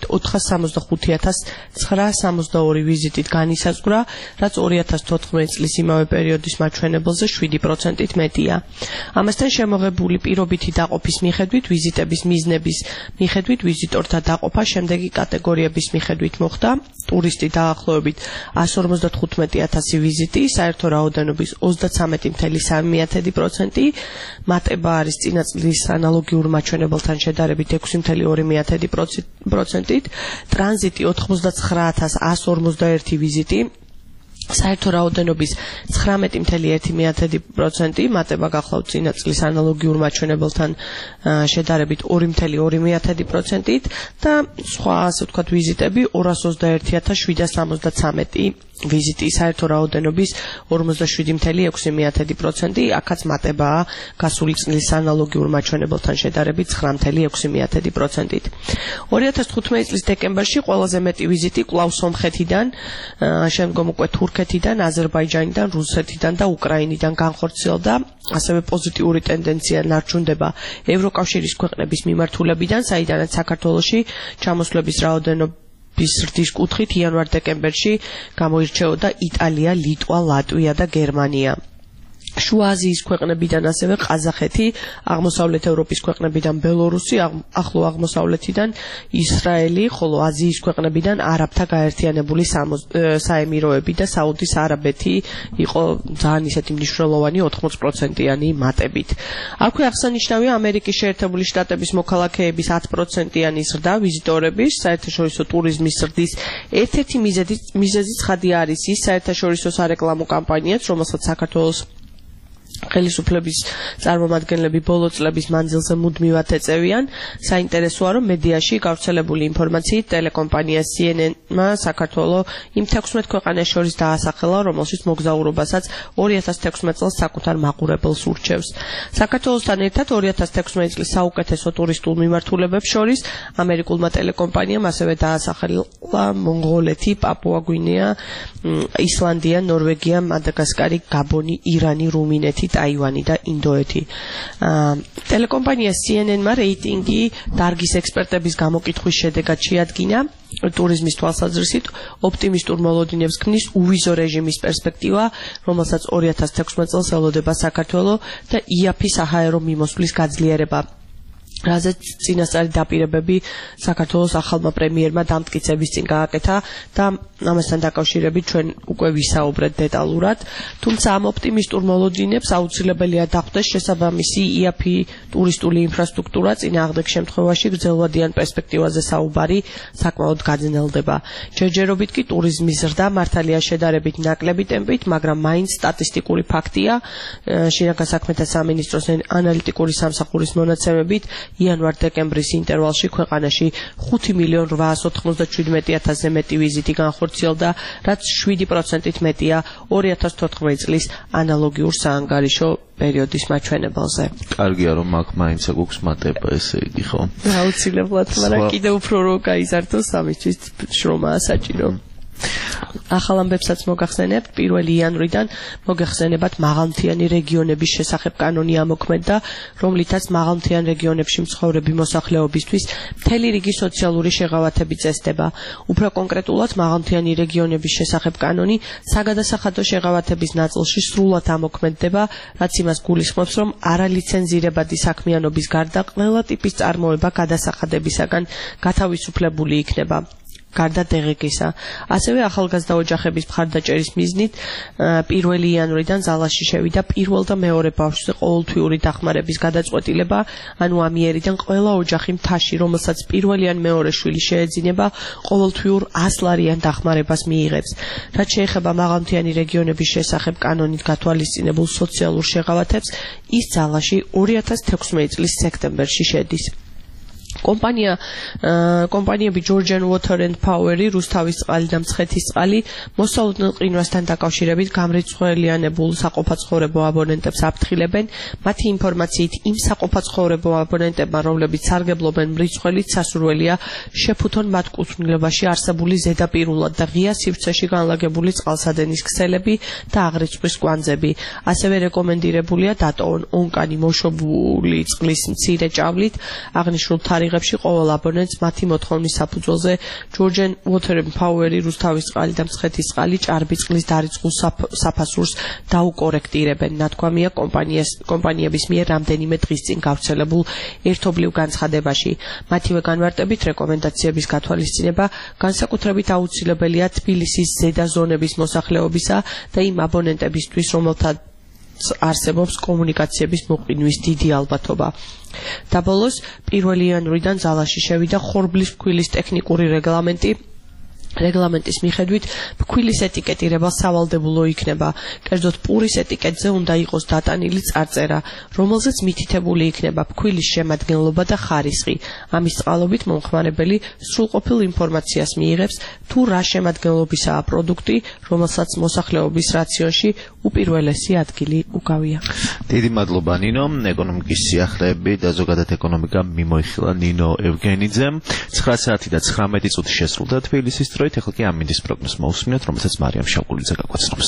[SPEAKER 7] 465,962 ვიზიტით განისაზღვრა, რაც 2014 წლის იმავე პერიოდის მაჩვენებელზე 7%-ით მეტია. ამასთან შემოღებული პირობითი დაყოფის მიხედვით ვიზიტების მიზნების მიხედვით ვიზიტორთა დაყოფა შემდეგი კატეგორიების მიხედვით მოხდა: ტურისტი დაახლოებით 155,000 ვიზიტი, საერთო რაოდენობის 33,3%, მატება არის წინა წლის ანალოგიურ მაჩვენებელთან შედარებით 6,2%-ით, ტრანზიტი 99,141 ვიზიტი, საერთო რაოდენობის 19,1%, მატება გახლავთ წინა წლის ანალოგიურ მაჩვენებელთან შედარებით 2,2%-ით და სხვა ასე ვთქვათ ვიზიტები 221,773 ვიზიტი, საერთო რაოდენობის 47,6%, აქაც მატებაა გასული წლის ანალოგიურ მაჩვენებელთან შედარებით 9,6%-ით. 2015 წლის დეკემბერში ყველაზე მეტი ვიზიტი კვლავ სომხეთიდან, შემდგომ უკვე თურქეთიდან, აზერბაიჯანიდან, რუსეთიდან და უკრაინიდან განხორციელდა, ასევე პოზიტიური ტენდენცია ნარჩუნდება ევროკავშირის ქვეყნების მიმართულებიდან, საიდანაც საქართველოში ჩამოსვლების რაოდენობა ზრდის კუთხით იანვარ-დეკემბერში გამოირჩეოდა იტალია, ლიტვა, ლატვია და გერმანია. შუა აზიის ქვეყნებიდან ასევე ყაზახეთი, აღმოსავლეთ ევროპის ქვეყნებიდან ბელორუსი, ახლო აღმოსავლეთიდან ისრაელი, ხოლო აზიის ქვეყნებიდან არაბთა გაერთიანებული საემიროები და საუდის არაბეთი იყო ძალიან ისეთი მნიშვნელოვანი 80%-იანი მატებით. აქვე აღსანიშნავია ამერიკის შეერთებული შტატების მოქალაქეების 10%-იანი ზრდა ვიზიტორების, საერთაშორისო ტურიზმის ზრდის ერთ-ერთი მიზეზი ცხადი არის ის საერთაშორისო სარეკლამო კამპანიაც, რომელსაც საქართველოს ხელისუფლების წარმომადგენლები ბოლო წლების მანძილზე მუდმივად ეწევიან. საინტერესოა, რომ მედიაში გავრცელებული ინფორმაციით ტელეკომპანია CNN-მა საქართველო იმ 16 ქვეყანას შორის დაასახელა, რომელშიც მოგზაურობასაც 2016 წელს საკუთარ მაყურებელს ურჩევს. საქართველოსთან ერთად 2016 წლის საუკეთესო ტურისტულ მიმართულებებს შორის ამერიკულმა ტელეკომპანიამ ასევე დაასახელა მონღოლეთი, პაპუა-გვინეა, ისლანდია, ნორვეგია, მადაგასკარი, გაბონი, ირანი, რუმინეთი, ტაივანი და ინდოეთი. ტელეკომპანია CNN-მა რეიტინგი დარგის ექსპერტების გამოკითხვის შედეგად შეადგინა ტურიზმის თვალსაზრისით ოპტიმისტურ მოლოდინებს ქმნის უვიზო რეჟიმის პერსპექტივა, რომელსაც 2016 წელს ელოდება საქართველო და იაფი საჰაერო მიმოსვლის გაძლიერება. რაზეც წინასწარი დაპირებები საქართველოს ახალმა პრემიერმა დამტკიცების წინ გააკეთა და ამასთან დაკავშირებით ჩვენ უკვე ვისაუბრეთ დეტალურად. თუმცა ამ ოპტიმისტურ მოლოდინებს აუცილებელია დახვდეს შესაბამისი იაფი ტურისტული ინფრასტრუქტურა, წინააღმდეგ შემთხვევაში გრძელვადიან პერსპექტივაზე საუბარი საკმაოდ გაძნელდება. ჯერჯერობით კი ტურიზმის ზრდა მართალია შედარებით ნაკლები ტემპით, მაგრამ მაინც სტატისტიკური ფაქტია. შინაგან საქმეთა სამინისტროს ანალიტიკური სამსახურის მონაცემებით იანვარ-დეკემბრის ინტერვალში ქვეყანაში 5,897,000-ზე მეტი ვიზიტი განხორციელდა, რაც 7%-ით მეტია 2014 წლის ანალოგიურ საანგარიშო პერიოდის მაჩვენებელზე.
[SPEAKER 2] კარგია რომ აქ მაინც აქვს მატება, ესე იგი ხო?
[SPEAKER 7] აუცილებლად, მაგრამ კიდევ უფრო რო გაიზარდოს ამისთვის შრომაა საჭირო. ახალ ამბებსაც მოგახსენებთ, 1 იანვრიდან მოგეხსენებათ მაღალმთიანი რეგიონების შესახებ კანონი ამოქმედდა, რომლითაც მაღალმთიან რეგიონებში მცხოვრები მოსახლეობისთვის მთელი რიგი სოციალური შეღავათები წესდება. უფრო კონკრეტულად, მაღალმთიანი რეგიონების შესახებ კანონი საგადასახადო შეღავათების ნაწილში სრულად ამოქმედდება, რაც იმას გულისხმობს, რომ არალიცენზირებადი საქმიანობის გარდა ყველა ტიპის წარმოება გადასახადებისაგან გათავისუფლებული იქნება. გარდა დეგეგისა. ასევე ახალგაზრდა ოჯახების მხარდაჭერის მიზნით 1 იანვრიდან ძალაში შევიდა პირველ და მეორე ბავშვზე ყოველთვიური დახმარების გადაწყვეტილება, ანუ ამიერიდან ყველა ოჯახი მთაში, რომელსაც პირველი ან მეორე შვილი შეეძინება, ყოველთვიურ 100 ლარიან დახმარებას მიიღებს. რაც შეეხება მაღალმთიანი რეგიონების შესახებ კანონით გათვალისწინებულ სოციალურ შეღავათებს, ის ძალაში 2016 წლის სექტემბერში შედის. კომპანიები Georgian Water and Power-ი, რუსთავის წყალი და მცხეთის წყალი მოსალოდნელ ყინვასთან დაკავშირებით გამრიცხველიანებულ საყოფაცხოვრებო აბონენტებს აფრთხილებენ, მათი ინფორმაციით იმ საყოფაცხოვრებო აბონენტებმა, რომლებიც სარგებლობენ მრიცხველით, სასურველია შეფუთონ მათ კუთვნილებაში არსებული ზედაპირულად და ღია სივრცეში განლაგებული წყალსადენის ქსელები და აღრიცხვის კვანძები. ასევე რეკომენდირებულია დატოვონ ონკანი მოშობული წყლის მცირე ჭავლით, აღნიშნულ თარიღებში ყოველ აბონენტს მათი მოთხოვნის საფუძველზე Georgian Water and Power-ი, რუსთავის წყალი და მცხეთის წყალი ჭარბი წყლის დარიცხულ საფასურს დაუკორექტირებენ. ნათქვამია კომპანიების მიერ რამდენიმე დღის წინ გავრცელებულ ერთობლივ განცხადებაში. მათივე განმარტებით რეკომენდაციების გათვალისწინება განსაკუთრებით აუცილებელია თბილისის ზედა ზონების მოსახლეობისა და იმ აბონენტებისთვის, რომელთაც არსებობს კომუნიკაციების მოყინვის დიდი ალბათობა. და ბოლოს 1 იანვრიდან ძალაში შევიდა ხორბლის ფქვილის ტექნიკური რეგლამენტის მიხედვით ფქვილის ეტიკეტირება სავალდებულო იქნება. კერძოდ პურის ეტიკეტზე უნდა იყოს დატანილი წარწერა, რომელზეც მითითებული იქნება ფქვილის შემადგენლობა და ხარისხი. ამის წყალობით მომხმარებელი სრულყოფილ ინფორმაციას მიიღებს თუ რა შემადგენლობისაა პროდუქტი, რომელსაც მოსახლეობის რაციონში უპირველესი ადგილი უკავია.
[SPEAKER 2] დიდი მადლობა ნინო, ეკონომიკის სიახლეები და ზოგადად ეკონომიკა მიმოიხილა ნინო ევგენიძემ. 9 საათი და 19 წუთი შესრულდა თბილისის დროით, ეხლა კი ამინდის პროგნოზს მოусმინოთ, რომელსაც მარიამ შავკულიძე გაგვაცნობს.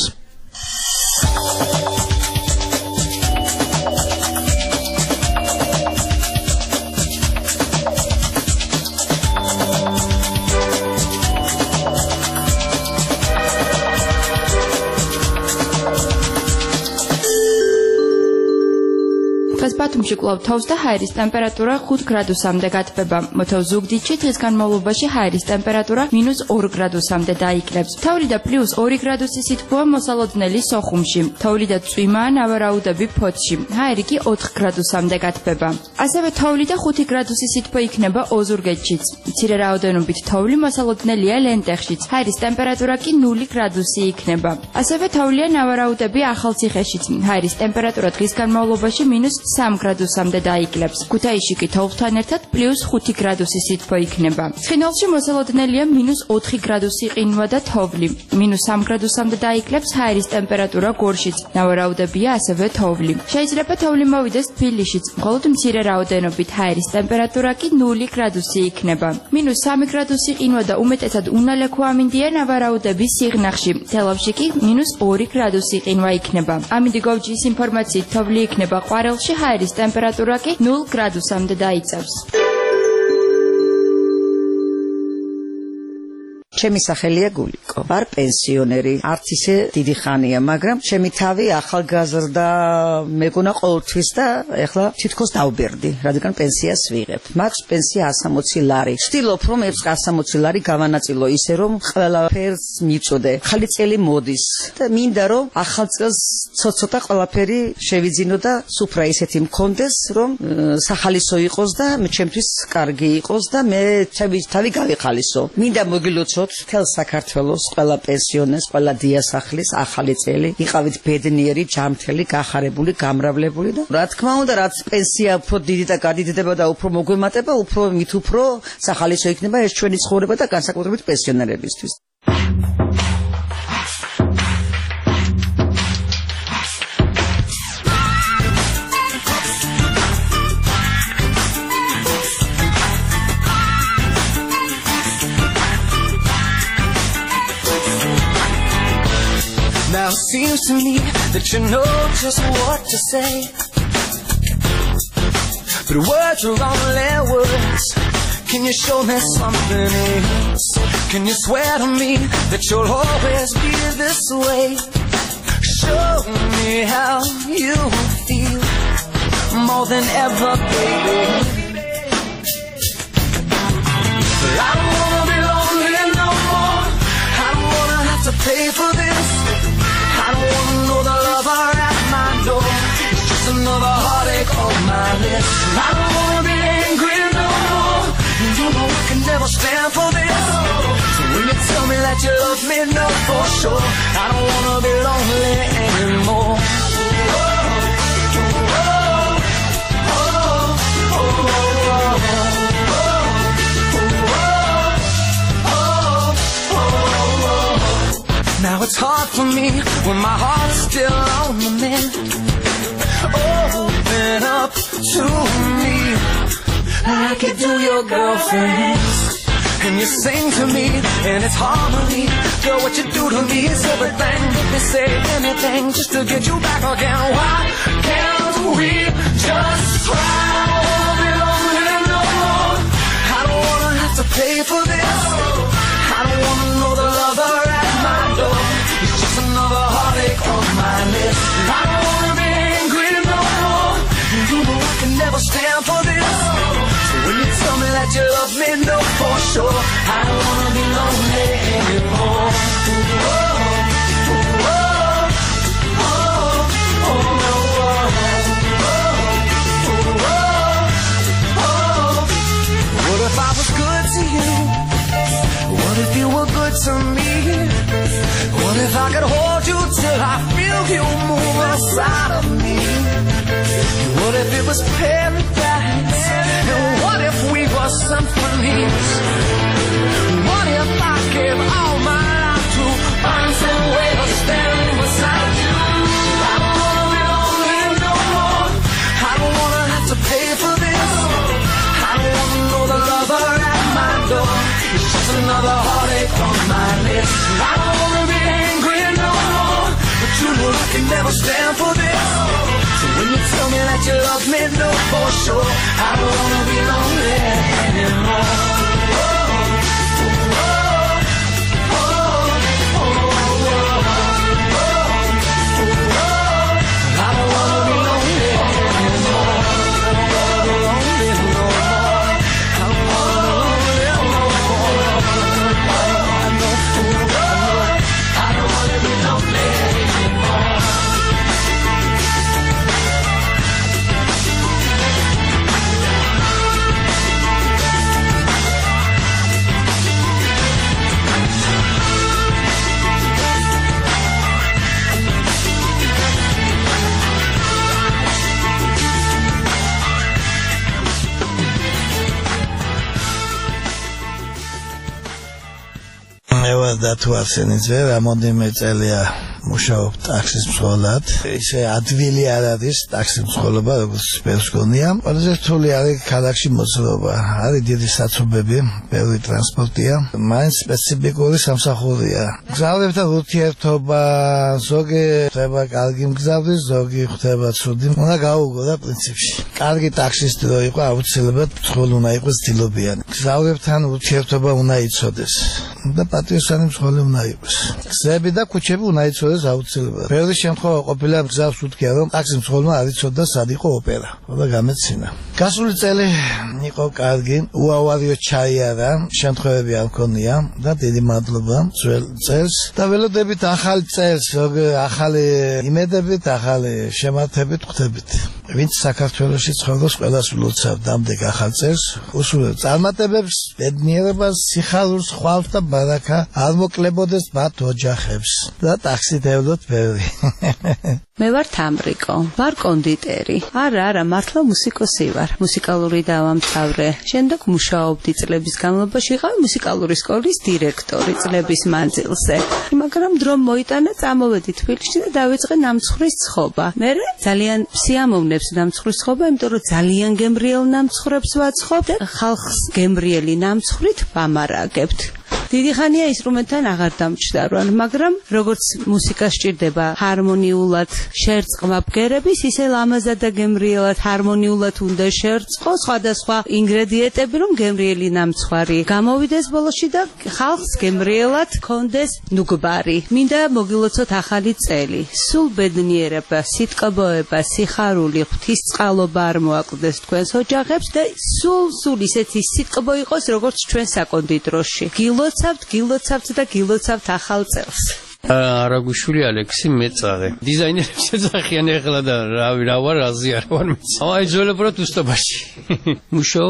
[SPEAKER 4] ბათუმში კვლავ თოვს და ჰაერის ტემპერატურა 5 გრადუსამდე გათბება. მოთოვ ზუგდიდში დღის განმავლობაში ჰაერის ტემპერატურა -2 გრადუსამდე დაიკლებს. თოვლი და +2 გრადუსი სითბოა მოსალოდნელი სოხუმში. თოვლი და წვიმაა ნავარაუდები ფოთში. ჰაერი კი 4 გრადუსამდე გათბება. ასევე თოვლი და 5 გრადუსი სითბო იქნება ოზურგეთშიც. მცირე რაოდენობით თოვლი მოსალოდნელია ლენტეხშიც. ჰაერის ტემპერატურა კი 0 გრადუსი იქნება. ასევე თოვლია ნავარაუდები ახალციხეშიც. ჰაერის ტემპერატურა დღის განმავლობაში -3 გრადუსამდე დაიკლებს. ქუთაისში კი თოვლთან ერთად +5 გრადუსი სითბო იქნება. ცხინვალში მოსალოდნელია -4 გრადუსი ყინვა და თოვლი. -3 გრადუსამდე დაიკლებს ჰაერის ტემპერატურა გორშიც. ნავარაუდებია ასევე თოვლი. შეიძლება თოვლი მოვიდეს თბილისშიც, მხოლოდ მცირე რაოდენობით. ჰაერის ტემპერატურა კი 0 გრადუსი იქნება. -3 გრადუსი ყინვა და უმეტესად უნალექო ამინდია ნავარაუდების სიღნაღში. თელავში კი -2 გრადუსი ყინვა იქნება. ამინდი გოვჯის ინფორმაციით თოვლი იქნება ყვარელში, ჰაერის ტემპერატურა კი 0 გრადუსამდე დაიწევს.
[SPEAKER 8] ჩემი სახელია გულიკო. ვარ პენსიონერი, არც ისე დიდი ხანია, მაგრამ ჩემი თავი ახალგაზრდა მეკონა ყოველთვის და ეხლა თითქოს დავბერდი, რადგან პენსიას ვიღებ. მაქვს პენსია 160 ლარი. ვცდილობ რომ ეს 160 ლარი გავანაწილო ისე რომ ყველაფერს მიწოდე. ხალი წელი მოდის და მინდა რომ ახალ წელს ცოტა ყველაფერი შევიძინო და სუფრა ისეთი მქონდეს, რომ სახალისო იყოს და ჩემთვის კარგი იყოს და მე თავი გავიხალისო. მინდა მოგილოცო მთელ საქართველოს ყველა პენსიონერს, ყველა დიასახლის ახალი წელი იყავით ბედნიერი, ჯანმრთელი, გახარებული, გამრავლებული და რა თქმა უნდა, რაც პენსია უფრო დიდი და გადიდდება და უფრო მოგვემატება, უფრო მით უფრო სახალისო იქნება ეს ჩვენი ცხოვრება და განსაკუთრებით პენსიონერებისთვის.
[SPEAKER 24] seems to me that you know just what to say. But words are only words. Can you show me something else? Can you swear to me that you'll always be this way? Show me how you feel more than ever, baby. But I don't wanna be lonely no more. I don't wanna have to pay for this. I don't wanna know the lover at my door. It's just another heartache on my list. I don't wanna be angry no more. You know I can never stand for this. So when you tell me that you love me, know for sure I don't wanna be lonely anymore. Now it's hard for me when my heart's still on the mend. Open up to me like you do your girlfriends. And you sing to me, and it's harmony. Girl, what you do to me is everything. Let me say anything just to get you back again. Why can't we just try? I don't wanna be lonely no more. I don't wanna have to pay for this. I don't wanna know the lover at my door. It's just another heartache on my list. I don't wanna be angry no more. You know I can never stand for this. So when you tell me that you love me, know for sure I don't wanna be lonely anymore. What if I was good to you? What if you were good to me? What if I could hold you till I feel you move inside of me? What if it was paradise? And what if we were symphonies? What if I gave all my life to find some way to stand beside you? I don't wanna be lonely no more. I don't wanna have to pay for this. I don't wanna know the lover at my door. It's just another heartache on my list. I don't wanna be angry no more, but you know I can never stand for this. So when you tell me that you love me, know for sure I don't wanna be lonely anymore. I don't wanna be lonely anymore. Lonely no more. I don't wanna be lonely no more. I don't wanna be lonely anymore.
[SPEAKER 9] დათო არსენიძე რამოდენიმე წელია მუშაობ ტაქსის მცხოვრად. ისე ადვილი არ არის ტაქსის მცხოვრობა, როგორც ბევრს გონია. ყველაზე რთული არის ქალაქში მოძრაობა. არის დიდი საცობები, ბევრი ტრანსპორტია, მაინც სპეციფიკური სამსახურია. მგზავრებთან ურთიერთობა, ზოგი ხდება კარგი მგზავრი, ზოგი ხდება ცუდი. უნდა გაუგო და პრინციპში. კარგი ტაქსისტი რო იყო, აუცილებლად მძღოლ უნდა იყოს ძილობიანი. მგზავრებთან ურთიერთობა უნდა იცოდეს. და პატრიოტული მძღოლი უნდა იყოს. გზები და ქუჩები უნდა იცოდეს აუცილებლად. ბევრი შემთხვევა ყოფილა მგზავრს უთქია, რომ ტაქსის მძღოლმა არ იცოდა სად იყო ოპერა. და გამეცინა. გასული წელი იყო კარგი, უავარიო ჩაიარა, შემთხვევები არ მქონია და დიდი მადლობა ძველ წელს. და ველოდებით ახალ წელს, ახალი იმედებით, ახალი შემართებით ხვდებით. ვინც საქართველოში ცხოვრობს, ყველას ვლოცავ დამდეგ ახალ წელს, უსურვებ წარმატებებს, ბედნიერებას, სიხარულს, ხვალს და ბარაკა არ მოკლებოდეს მათ ოჯახებს და ტაქსით ევდოთ ბევრი.
[SPEAKER 17] მე ვარ თამრიკო, ვარ კონდიტერი. არა, მართლა მუსიკოსი ვარ. მუსიკალური დავამთავრე. შემდეგ მუშაობდი წლების განმავლობაში, ვიყავი მუსიკალური სკოლის დირექტორი წლების მანძილზე. მაგრამ დრო მოიტანა, წამოვედი თბილისში და დავიწყე ნამცხვრის ცხობა. მე ძალიან სიამოვნებს ნამცხვრის ცხობა, იმიტომ რომ ძალიან გემრიელ ნამცხრებს ვაცხობ და ხალხს გემრიელი ნამცხრით ვამარაგებთ. დიდი ხანია ინსტრუმენტთან აღარ დამჭდარვან, მაგრამ როგორც მუსიკას სჭირდება ჰარმონიულად შერწყმა ბგერების, ისე ლამაზად და გემრიელად ჰარმონიულად უნდა შერწყო სხვადასხვა ინგრედიენტები, რომ გემრიელი ნამცხვარი გამოვიდეს ბოლოში და ხალხს გემრიელად კონდეს ნუგბარი. მინდა მოგილოცოთ ახალი წელი. სულ ბედნიერება, სიტყვოება, სიხარული, ღვთისწყალობა არ მოაკლდეს თქვენს ოჯახებს და სულ ისეთი სიტყვა იყოს, როგორც ჩვენ საკონდიტროში. გილოცავთ და გილოცავთ ახალ წელს.
[SPEAKER 10] არაგუშვილი ალექსი მეწარე. დიზაინერებს ეძახიან ეხლა და რა ვარ, რაზე არ ვარ მეც. აი ძველებურად უსტობაში. მუშაობ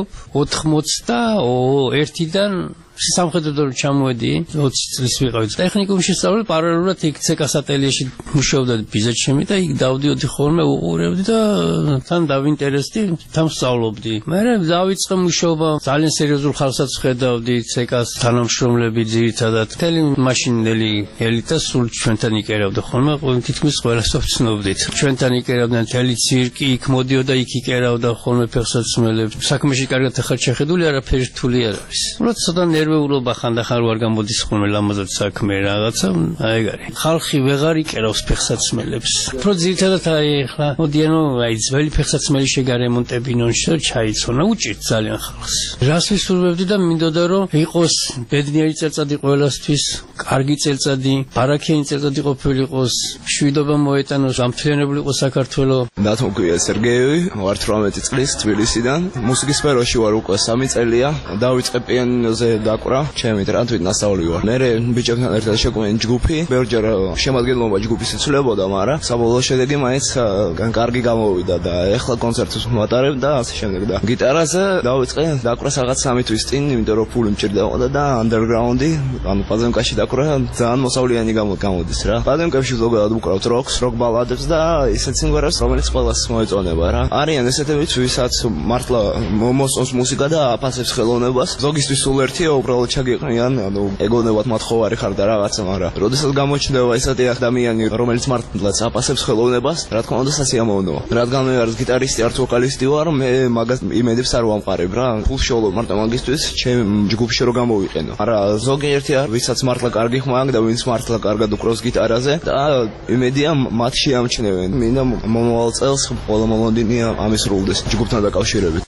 [SPEAKER 10] 91-დან სამხედრო ჩამოვედი 20 წლის ვიყავი. ტექნიკუმში სწავლობ პარალელურად იქ ცეკას ატელიეში მუშაობდა ბიზნესში და იქ დავდიოდი ხოლმე უყურებდი და თან დავინტერესდი, თან სწავლობდი. მერე დავიწყე მუშაობა, ძალიან სერიოზულ ხალხსაც ხედავდი, ცეკას თანამშრომლები ძირითადად მთელი მაშინელი ელიტა სულ ჩვენთან იკერავდა ხოლმე, თითქმის ყველას ვცნობდით. ჩვენთან იკერავდნენ მთელი ცირკი, იქ მოდიოდა, იქ იკერავდა ხოლმე ფეხსაცმელებს. საქმეში კარგად ახალ შეხედული არაფერი რთული არ არის. უბრალოდ ცოტა ნერვეულობა ხანდახან არ გამოდის ხოლმე ლამაზად საქმე რაღაცა, აი ეგ არის. ხალხი ვეღარ იკერავს ფეხსაცმელებს. უფრო ძირითადად აი ახლა მოდიანო აი ძველი ფეხსაცმელი შეგარემონტებინონ, ჩაიცონა, უჭირთ ძალიან ხალხს. რას ვისურვებდი და მინდოდა რომ იყოს ბედნიერი წელწადი ყველასთვის, კარგი წელწადი, ბარაქიანი წელწადი ყოფილიყოს, მშვიდობა მოეტანოს, ამთლიანებული იყოს საქართველო.
[SPEAKER 20] დათმოგვია სერგეევი, ვარ 18 წლის თბილისიდან. მუსიკის სფეროში ვარ უკვე 3 წელია. დავიწყე პიანინოზე დაკვრა, ჩემი ტრანტვით ნასწავლი ვარ. მერე ბიჭებთან ერთად შეკვენენ ჯგუფი, ბევრჯერ შემადგენლობა ჯგუფის იცვლებოდა, მაგრამ საბოლოო შედეგი მაინც კარგი გამოვიდა და ეხლა კონცერტს ვმატარებ და ასე შემდეგ და გიტარაზე დავიწყე დაკვრას რაღაც 3 თვის წინ, იმიტომ რომ ფული მჭირდებოდა და ანდერგრაუნდი, ანუ პაზემკაში დაკვრა ძალიან მოსავლიანი გამოდის რა. პაზემკებში ზოგადად ვუკრავთ როკს, როკ ბალადებს და ისეთ სიმღერებს, რომელიც ყველას მოეწონება რა. არიან ესეთებიც, ვისაც მართლა მოსწონს მუსიკა და აფასებს ხელოვნებას. ზოგისთვის სულ ერთია უბრალოდ ჩაგიყრიან, ანუ ეგონებათ მათხოვარი ხარ და რაღაცა, მაგრამ როდესაც გამოჩნდება ესეთი ადამიანი, რომელიც მართლაც აფასებს ხელოვნებას, რა თქმა უნდა სასიამოვნოა. რადგან მე არ გიტარისტი, არც ვოკალისტი ვარ, მე მაგას იმედებს არ ვამყარებ რა. ფულს შევოლო მარტო მაგისტვის, ჩემ ჯგუფში რო გამოვიყენო. არა, ზოგიერთი არ, ვისაც მართლა კარგი ხმა აქვს და ვინც მართლა კარგად უკრავს გიტარაზე და იმედია მათ შეამჩნევენ. მინდა მომავალ წელს ყველა მომონდინია ამის სრულდეს ჯგუფთან დაკავშირებით.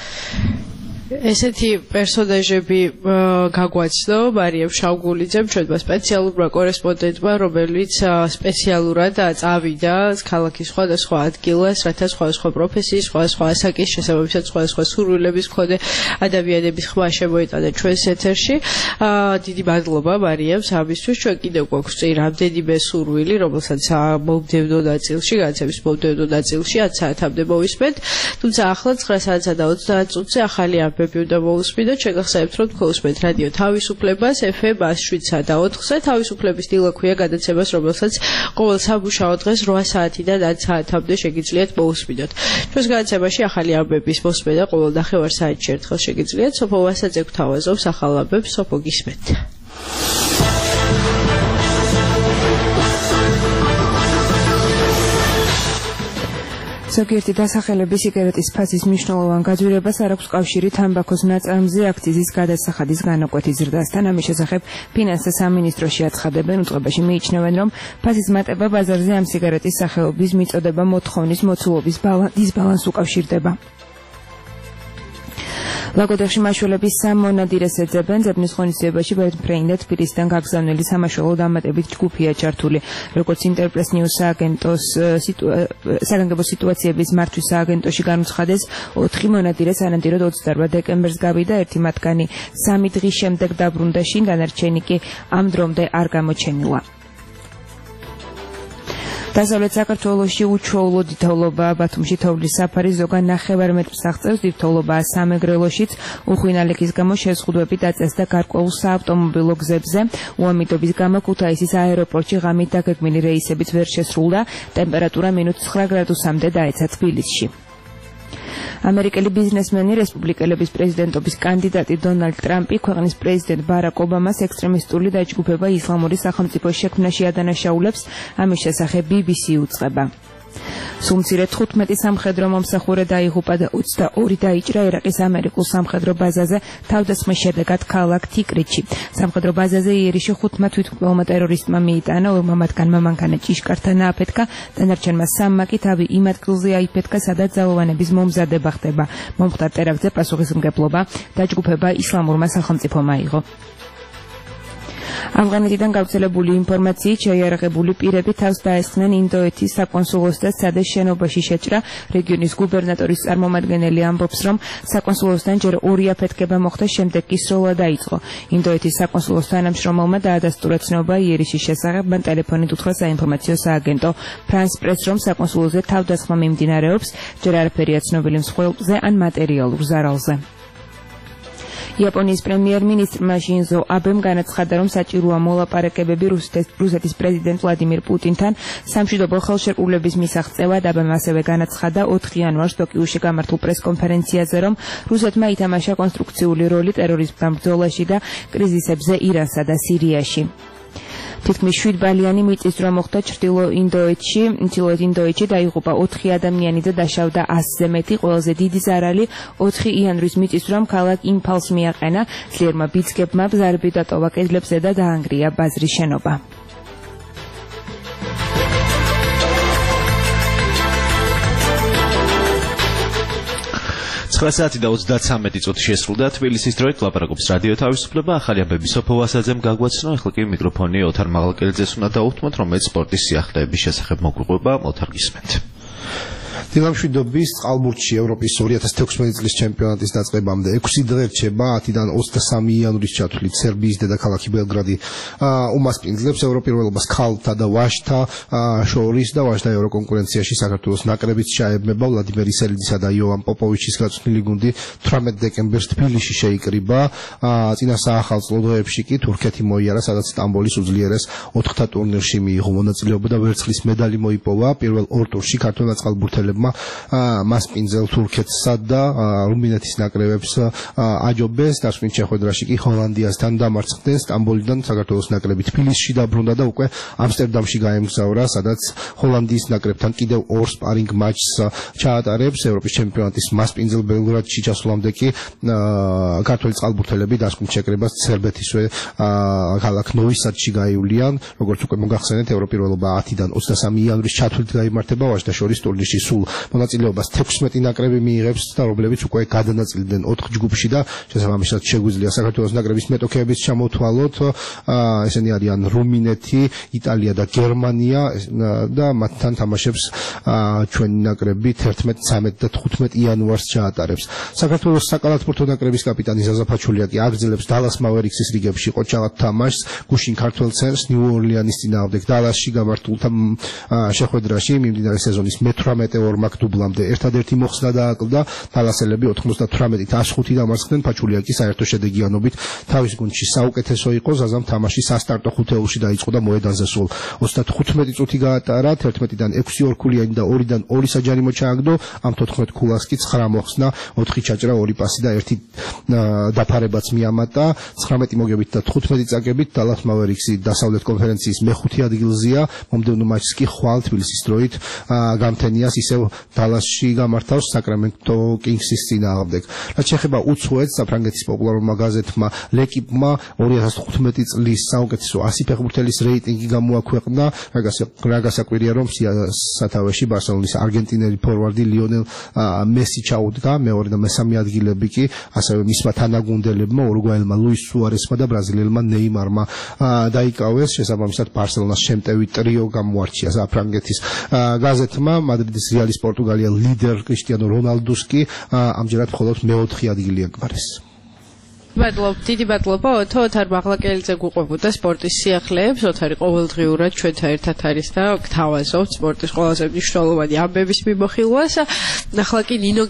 [SPEAKER 3] ესეთი პერსონაჟები გაგვაცნო მარიამ შავგულიძემ, ჩვენმა სპეციალურმა კორესპონდენტმა, რომელიც სპეციალურად წავიდა ქალაქის სხვადასხვა ადგილას, რათა სხვადასხვა პროფესიის, სხვადასხვა ასაკის, შესაბამისად სხვადასხვა სურვილების მქონე ადამიანების ხმა შემოეტანა ჩვენს ეთერში. დიდი მადლობა მარიამს ამისთვის. ჩვენ კიდევ გვაქვს წინ რამდენიმე სურვილი, რომელსაც მომდევნო ნაწილში, განაცემის მომდევნო ნაწილში 10 საათამდე მოვისმენთ. თუმცა ახლა 9 საათსა და 30 წუთზე ახალი ამბები უნდა მოусმინოთ. შეგახსენებთ, რომ გქოსმეთ რადიო თავისუფლებას FM 107 და 4-ზე. თავისუფლების დილა ქვია გადაცემას, რომელსაც ყოველ სამუშაო დღეს 8 საათიდან 10 საათამდე შეგიძლიათ მოусმინოთ. ჩვენს გადაცემაში ახალი ამბების მოსმენა ყოველ ნახევარ საათში ერთხელ შეგიძლიათ. სოფო ვასაძე გვთავაზობს ახალ ამბებს. სოფო გისმენთ.
[SPEAKER 5] ზოგიერთი დასახელების სიგარეტის ფასის მნიშვნელოვან გაძვირებას არ აქვს კავშირი თამბაქოს ნაწარმზე აქციზის გადასახადის განაკვეთის ზრდასთან. ამის შესახებ ფინანსთა სამინისტროში აცხადებენ. უწყებაში მიიჩნევენ, რომ ფასის მატება ბაზარზე ამ სიგარეტის სახეობის მიწოდება მოთხოვნის მოცულობის დისბალანსს უკავშირდება. ლაგოდეხში მაშველების სამ მონადირეს ეძებენ. ძებნის ღონისძიებაში პრეინდა თბილისიდან გაგზავნილი სამაშველო დამატებით ჯგუფია ჩართული. როგორც ინტერპრეს ნიუს საგანგებო სიტუაციების მართვის სააგენტოში განუცხადეს, 4 მონადირე სანადიროდ 28 დეკემბერს გავიდა, ერთი მათგანი 3 დღის შემდეგ დაბრუნდა შინ, დანარჩენი კი ამ დრომდე არ გამოჩენილა. დასავლეთ საქართველოში უჩვეულო დიდთოვლობაა. ბათუმში თოვლის საფარი ზოგან 9 მეტრს აღწევს, დიდთოვლობაა სამეგრელოშიც. უხვინალეკის გამო შეზღუდვები დაწესდა გარკვეულ საავტომობილო გზებზე. უამიდობის გამო ქუთაისის აეროპორტში ღამით დაგეგმილი რეისებიც ვერ შესრულდა. ტემპერატურა -9 გრადუსამდე დაეცა თბილისში. ამერიკელი ბიზნესმენი, რესპუბლიკელების პრეზიდენტობის კანდიდატი დონალდ ტრამპი ქვეყნის პრეზიდენტ ბარაკ ობამას ექსტრემისტული დაჯგუფება ისლამური სახელმწიფოს შექმნაში ადანაშაულებს. ამის შესახებ BBC უწყება. სულ მცირე 15 სამხედრო მომსახურე დაიღუპა და 22 დაიჭრა ერაყის ამერიკულ სამხედრო ბაზაზე თავდასხმის შედეგად ქალაქ თიკრიტში. სამხედრო ბაზაზე იერიში 15 თვითმკვლელმა ტერორისტმა მიიტანა, ორმა მათგანმა მანქანა ჭიშკართან ააფეთქა, დანარჩენმა 3-მა კი თავი იმ ადგილზე აიფეთქა, სადაც ძალოვანების მომზადება ხდება. მომხდარ ტერაქტზე პასუხისმგებლობა დაჯგუფება ისლამურმა სახელმწიფომ აიღო. ავღანეთიდან გავრცელებული ინფორმაციით შეიარაღებული პირები თავს დაესხნენ ინდოეთის საკონსულოს და სადეს შენობაში შეჭრა. რეგიონის გუბერნატორის წარმომადგენელი ამბობს, რომ საკონსულოსთან ჯერ 2 აფეთქება მოხდა, შემდეგ კი სროლა დაიწყო. ინდოეთის საკონსულოს თანამშრომელმა დაადასტურა ცნობა იერიშის შესახებ, მან ტელეფონით უთხრა საინფორმაციო სააგენტო ფრანს პრეს, რომ საკონსულოზე თავდასხმა მიმდინარეობს, ჯერ არაფერია ცნობილი მსხვერპლზე ან მატერიალურ ზარალზე. იაპონიის პრემიერ-მინისტრმა შინზო აბემ განაცხადა, რომ საჭიროა მოლაპარაკებები რუსეთის პრეზიდენტ ვლადიმირ პუტინთან სამშვიდობო ხელშეკრულების მისაღწევად. აბემ ასევე განაცხადა 4 იანვარს ტოკიოში გამართულ პრესკონფერენციაზე, რომ რუსეთმა ითამაშა კონსტრუქციული როლი ტერორიზმთან ბრძოლაში და კრიზისებზე ირანსა და სირიაში. თითქმის 7 ბალიანი მიწისძვრა მოხდა ჩრდილოეთ ინდოეთში, დაიღუპა 4 ადამიანი და დაშავდა 100-ზე მეტი. ყველაზე დიდი ზარალი 4 იანვრის მიწისძვრამ ქალაქ იმფალს მიაყენა. ძლიერმა ბიძგებმა ბზარები დატოვა კედლებზე და დაანგრია ბაზრის შენობა.
[SPEAKER 2] საათი და 33 წუთი შესრულდა. თბილისის დროით ლაპარაკობს რადიო თავისუფლება. ახალი ამბები სოფო ვასაძემ გაგვაცნო. ახლა კი მიკროფონი ოთარ მაღალკელიძეს უნდა დაუთმოთ, რომელიც სპორტის სიახლეების შესახებ მოგვიყვება. ოთარ, გისმენთ.
[SPEAKER 11] დილამშვიდობის წყალბურთში ევროპის 2016 წლის ჩემპიონატის დაწყებამდე 6 დღე რჩება. 10-დან 23 იანვრის ჩათვლით სერბიის დედაქალაქი ბელგრადი უმასპინძლებს ევროპირველობას ქალთა და ვაჟთა შორის და ვაჟთა ევროკონკურენციაში საქართველოს ნაკრებიც ჩაებმება. ვლადიმერ ისელიდისა და იოვან პოპოვიჩის გაწვრთნილი გუნდი 18 დეკემბერს თბილისში შეიკრიბა. წინა საახალწლო დღეებში კი თურქეთი მოიარა, სადაც სტამბოლის უძლიერეს 4-თა ტურნირში მიიღო მონაწილეობა და ვერცხლის медаლი მოიპოვა. პირველ 2 ტურში ქართველმა წყალბურთელებმა მასპინძელ თურქეთსა და რუმინეთის ნაკრებებს აჯობეს. დასვით შეხვედრაში კი ჰოლანდიასთან დამარცხდნენ. სტამბოლიდან საქართველოს ნაკრები თბილისში დაბრუნდა და უკვე ამსტერდამში გაემგზავრა, სადაც ჰოლანდიის ნაკრებთან კიდევ 2 სპარინგ მატჩს ჩაატარებს. ევროპის ჩემპიონატის მასპინძელ ბელგრადში ჩასვლამდე კი ქართველი წყალბურთელები დასვით შეკრებას სერბეთისვე ქალაქ ნოვი-სადში გაივლიან. როგორც უკვე მოგახსენეთ, ევროპირველობა 10-დან 23 იანვრის ჩათვლით გაიმართება. ვაჟთა შორის ტურნირში სულ მონაწილეობას 16 ნაკრები მიიღებს და რომლებიც უკვე გადანაწილდნენ 4 ჯგუფში და შესაბამისად შეგვიძლია საქართველოს ნაკრების მეტოქეების ჩამოთვალოთ. ესენი არიან რუმინეთი, იტალია და გერმანია და მათთან თამაშებს ჩვენი ნაკრები 11, 13 და 15 იანვარს ჩაატარებს. საქართველოს საკალათბურთო ნაკრების კაპიტანი ზაზაფაჩულია კი აგრძელებს დალას მავერიქსის რიგებში ყოჩაღად თამაშს. გუშინ ქართველ ცენტრს ნიუ-ორლიანის წინააღმდეგ დალასში გამართულ შეხვედრაში მიმდინარე სეზონის მე-18 ორმაკ დუბლამდე ერთადერთი მოხსნა დააკლდა. დალასელები 98-105 დამარცხდნენ. ფაჩულია კი საერთო შედეგიანობით თავის გუნდში საუკეთესო იყო. ზაზამ თამაში სასტარტო ხუთეულში დაიწყო და მოედანზე სულ 35 წუთი გაატარა. 11-დან 6 ორქულიანი და 2-დან 2 საჯარიმო ჩააგდო. ამ 14 ქულას კი 9 მოხსნა, 4 ჩაჭრა, 2 პასი და 1 დაფარებაც მიამატა. 19 მოგებით და 15 წაგებით დალას მავერიქსი დასავლეთ კონფერენციის მე-5 ადგილზეა. მომდევნო მატჩს კი ხვალ თბილისის დროით გამთენიას ისევ დალასში გამართავს საკრამენტო კინგსის წინააღმდეგ. რაც შეეხება უცხოეთს, საფრანგეთის პოპულარულმა გაზეთმა ლეკიპმა 2015 წლის საუკეთესო 100 ფეხბურთელის რეიტინგი გამოაქვეყნა. რა გასაკვირია, რომ სათავეში ბარსელონის არგენტინელი ფორვარდი ლიონელ მესი ჩაუდგა. მეორე და მესამე ადგილები კი ასევე მისმა თანაგუნდელებმა, ურუგვაელმა ლუის სუარესმა და ბრაზილიელმა ნეიმარმა დაიკავეს. შესაბამისად ბარსელონას შემტევი ტრიო გამოარჩია საფრანგეთის გაზეთმა. მადრიდის რეალის პორტუგალია ლიდერ კრისტიანო რონალდუს კი ამჯერად მხოლოდ მე-4 ადგილი აკმარეს.
[SPEAKER 3] დიდი მადლობა ოთარ მაღლაკელიძე გვყვებოდა სპორტის სიახლეებს. ოთარი ყოველდღიურად ჩვენთან ერთად არის და გთავაზობთ სპორტის ყველაზე მნიშვნელოვანი ამბების მიმოხილვას. ახლა კი ნინო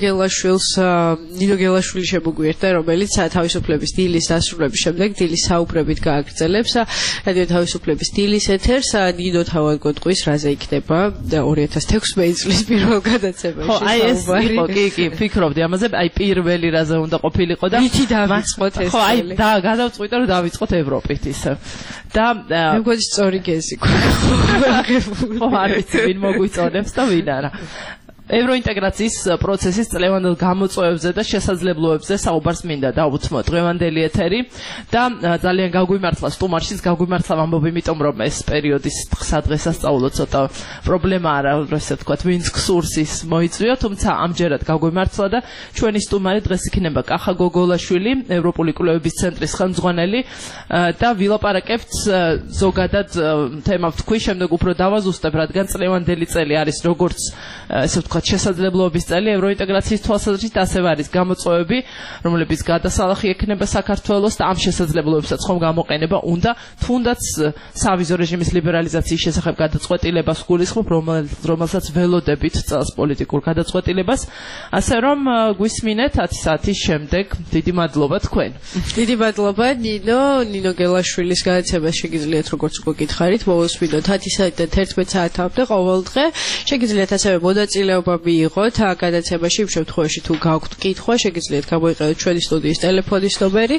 [SPEAKER 3] გელაშვილი შემოგვიერთდა, რომელიც თავისუფლების დილის დასრულების შემდეგ დილის საუბრებით გააგრძელებს რადიო თავისუფლების დილის ეთერს. ნინო თავად გეტყვის რაზე იქნება 2016 წლის პირველ გადაცემაში.
[SPEAKER 21] ხო, აი ეს იყო, კი, ფიქრობდი ამაზე, აი პირველი რაზე უნდა ყოფილიყო და
[SPEAKER 3] მითი დავიწყო დავიწყოთ ეს.
[SPEAKER 13] ხო, აი და გადავწყვიტე რომ დავიწყოთ ევროპით ისე. და
[SPEAKER 3] მე მგონი სწორი გეზი გვაქვს.
[SPEAKER 13] ხო, არ ვიცი ვინ მოგვიწონებს და ვინ არა. ევროინტეგრაციის პროცესის წლევანდელ გამოწვევებზე და შესაძლებლობებზე საუბარს მინდა დავუთმო დღევანდელი ეთერი და ძალიან გაგვიმართლა სტუმარშიც გაგვიმართლა ამბობ იმიტომ რომ ეს პერიოდის სადღესასწაულო ცოტა პრობლემა არა ესე ვთქვათ ვინც გსურს ის მოიწვია თუმცა ამჯერად გაგვიმართლა და ჩვენი სტუმარი დღეს იქნება კახა გოგოლაშვილი ევროპული კვლევების ცენტრის ხელმძღვანელი და ვილაპარაკებთ ზოგადად თემა ვთქვი შემდეგ უფრო დავაზუსტებ რადგან წლევანდელი წელი არის როგორც ესე ვთქვათ შესაძლებლობების წელი ევროინტეგრაციის თვალსაზრისით ასევე არის გამოწვევები, რომლებიც გადასალახი ექნება საქართველოს და ამ შესაძლებლობებსაც ხომ გამოყენება უნდა თუნდაც სავიზო რეჟიმის ლიბერალიზაციის შესახებ გადაწყვეტილებას გულისხმობ, რომელსაც ველოდებით წელს პოლიტიკურ გადაწყვეტილებას, ასე რომ გვისმინეთ 10 საათის შემდეგ. დიდი მადლობა თქვენ.
[SPEAKER 3] დიდი მადლობა ნინო გელაშვილის გადაცემას შეგიძლიათ როგორც უკვე გითხარით, მოვუსმინოთ 10 საათიდან 11 საათამდე ყოველ დღე. შეგიძლიათ ასევე მონაწილეობა მიიღოთ გადაცემაში, იმ შემთხვევაში თუ გაქვთ კითხვა, შეგიძლიათ გამოიყენოთ ჩვენი სტუდიის ტელეფონის ნომერი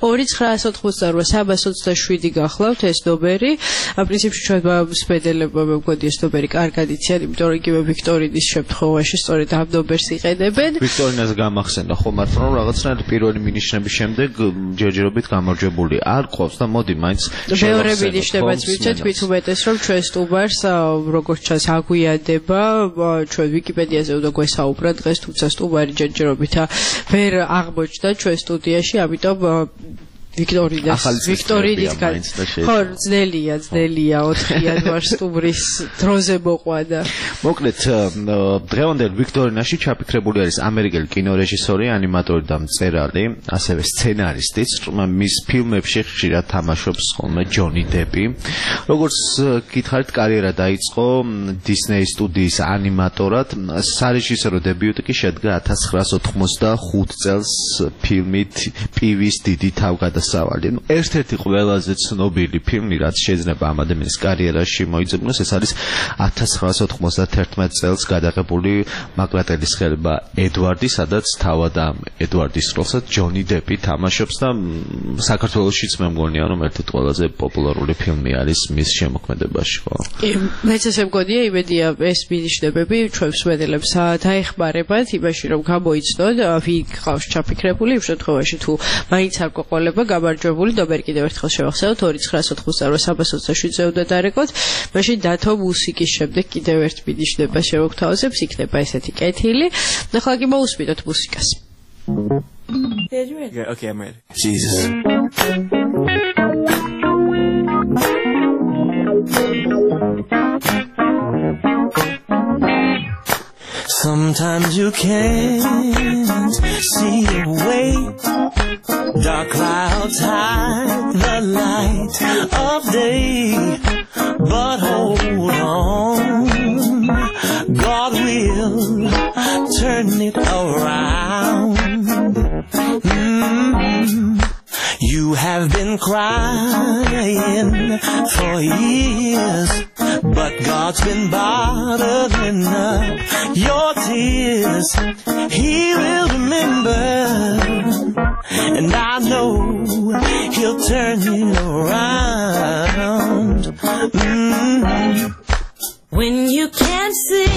[SPEAKER 3] 2988327 გახლავთ ეს ნომერი. პრინციპში ჩვენ მსმენელებმა მე მგონი ეს ნომერი კარგად იციან, იმიტომ რომ იგივე ვიქტორინის შემთხვევაში სწორედ ამ ნომერს იყენებენ.
[SPEAKER 2] ვიქტორინას გამახსენდა ხო მართლა რომ რაღაცნაირად პირველი მინიშნების შემდეგ ჯერჯერობით გამარჯვებული არ ყოფს და მოდი მაინც
[SPEAKER 3] მეორე მინიშნებაც ვიცით, მით უმეტეს რომ ჩვენ სტუმარს როგორც ჩანს აგვიანდება ჩვენ ვიკიპედიაზე უნდა გვესაუბრა დღეს, თუმცა სტუმარი ჯერჯერობით ვერ აღმოჩნდა ჩვენ სტუდიაში, ამიტომ ვიქტორინისგან ხო ძნელია 4-იან ვარ სტუმრის დროზე მოყვანა.
[SPEAKER 2] მოკლედ დღევანდელ ვიქტორინაში ჩაფიქრებული არის ამერიკელი კინორეჟისორი, ანიმატორი და მწერალი, ასევე სცენარისტიც, მის ფილმებში ხშირად თამაშობს ხოლმე ჯონი დეპი. როგორც გითხარით, კარიერა დაიწყო დისნეის სტუდიის ანიმატორად, სარეჟისორო დებიუტი კი შედგა 1985 წელს ფილმით პივის დიდი თავგადასავალი. ერთ-ერთი ყველაზე ცნობილი ფილმი, რაც შეიძლება ამ ადამიანის კარიერაში მოიძებნოს, ეს არის 1991 წელს გადაღებული მაკრატელის ხელება ედვარდი, სადაც თავად ამ ედვარდის როლსაც ჯონი დეპი თამაშობს და საქართველოშიც მე მგონია რომ ერთ-ერთი ყველაზე პოპულარული ფილმი არის მის შემოქმედებაში, ხო?
[SPEAKER 3] მეც ესე მგონია, იმედია ეს მინიშნებები ჩვენ მსმენელებს დაეხმარებათ იმაში რომ გამოიცნონ ვინ გყავს ჩაფიქრებული, იმ შემთხვევაში თუ მაინც არ გვეყოლება გამარჯვებული ნომერი კიდევ ერთხელ შევახსენოთ 2988327-ზე უნდა დარეკოთ. მაშინ დათო მუსიკის შემდეგ კიდევ ერთ მინიშნება შევგვთავაზებს, იქნება ესეთი კეთილი. ახლა კი მოусმინოთ მუსიკას.
[SPEAKER 20] Yeah, okay, I'm ready. Jesus.
[SPEAKER 21] Sometimes you can't see your way. Dark clouds hide the light of day. But hold on, God will turn it around. You have been crying for years, but God's been bottling up your tears. He will remember, and I know He'll turn it around.
[SPEAKER 24] When you can't see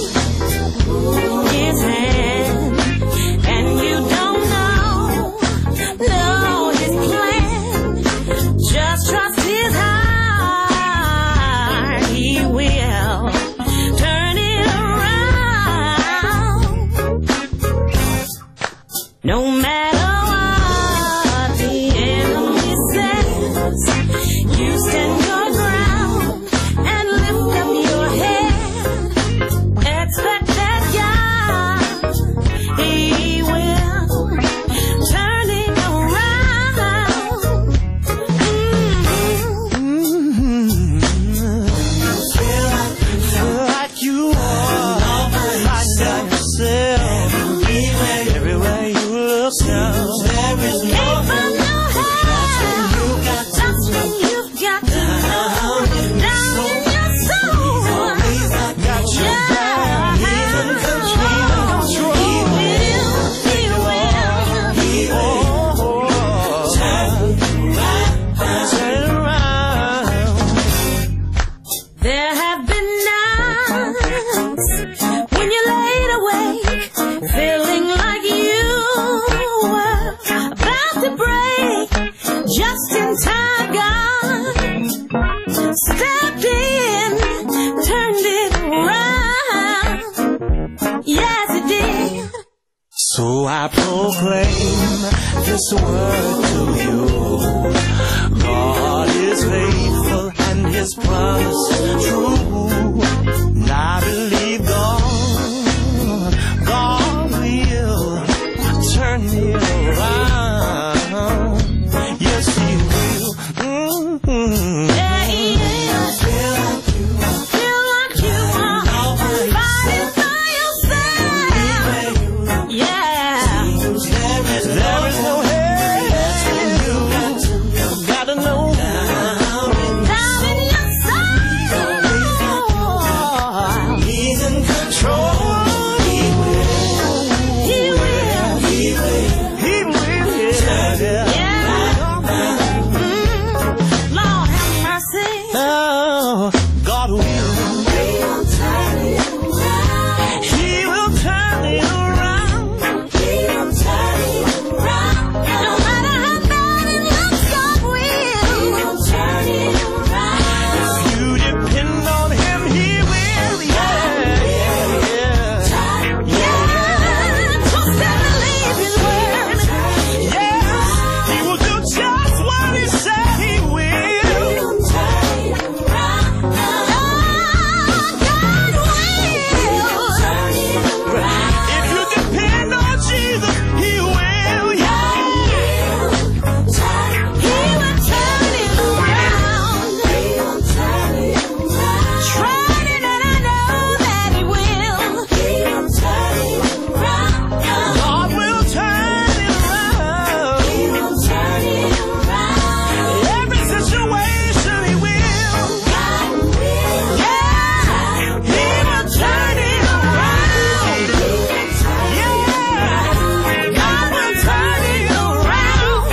[SPEAKER 24] His hand, and you don't know His plan, just trust His heart. He will turn it around. No matter what the enemy says, you stand your ground and lift up your head. Expect that God nights when you laid awake, feeling like you were about to break. Just in time, God stepped in, turned it around. Yes, it did.
[SPEAKER 21] So I proclaim this word to you. God is faithful and his promise true. And I believe God will turn me around. Yes, he will.
[SPEAKER 24] Yeah, he is. Feel like you are fighting for yourself. Yeah.
[SPEAKER 21] There is no help in you. Gotta know
[SPEAKER 24] Down in your soul.
[SPEAKER 21] he's in control. He will. Yeah.
[SPEAKER 24] Lord have mercy.
[SPEAKER 21] Oh, God will. He will turn it around.
[SPEAKER 24] No matter how bad it looks, God will turn it around.
[SPEAKER 21] If you depend on him, he will. Yeah.
[SPEAKER 24] Trust and believe his word.
[SPEAKER 21] Yeah. He will do just what he said he will. If you depend on Jesus, he will. Yeah.
[SPEAKER 24] He will turn it around. Tried it and I know that he will.
[SPEAKER 21] God will turn it around. Every situation he will. Yeah. He will turn it around. Yeah. God will turn it around.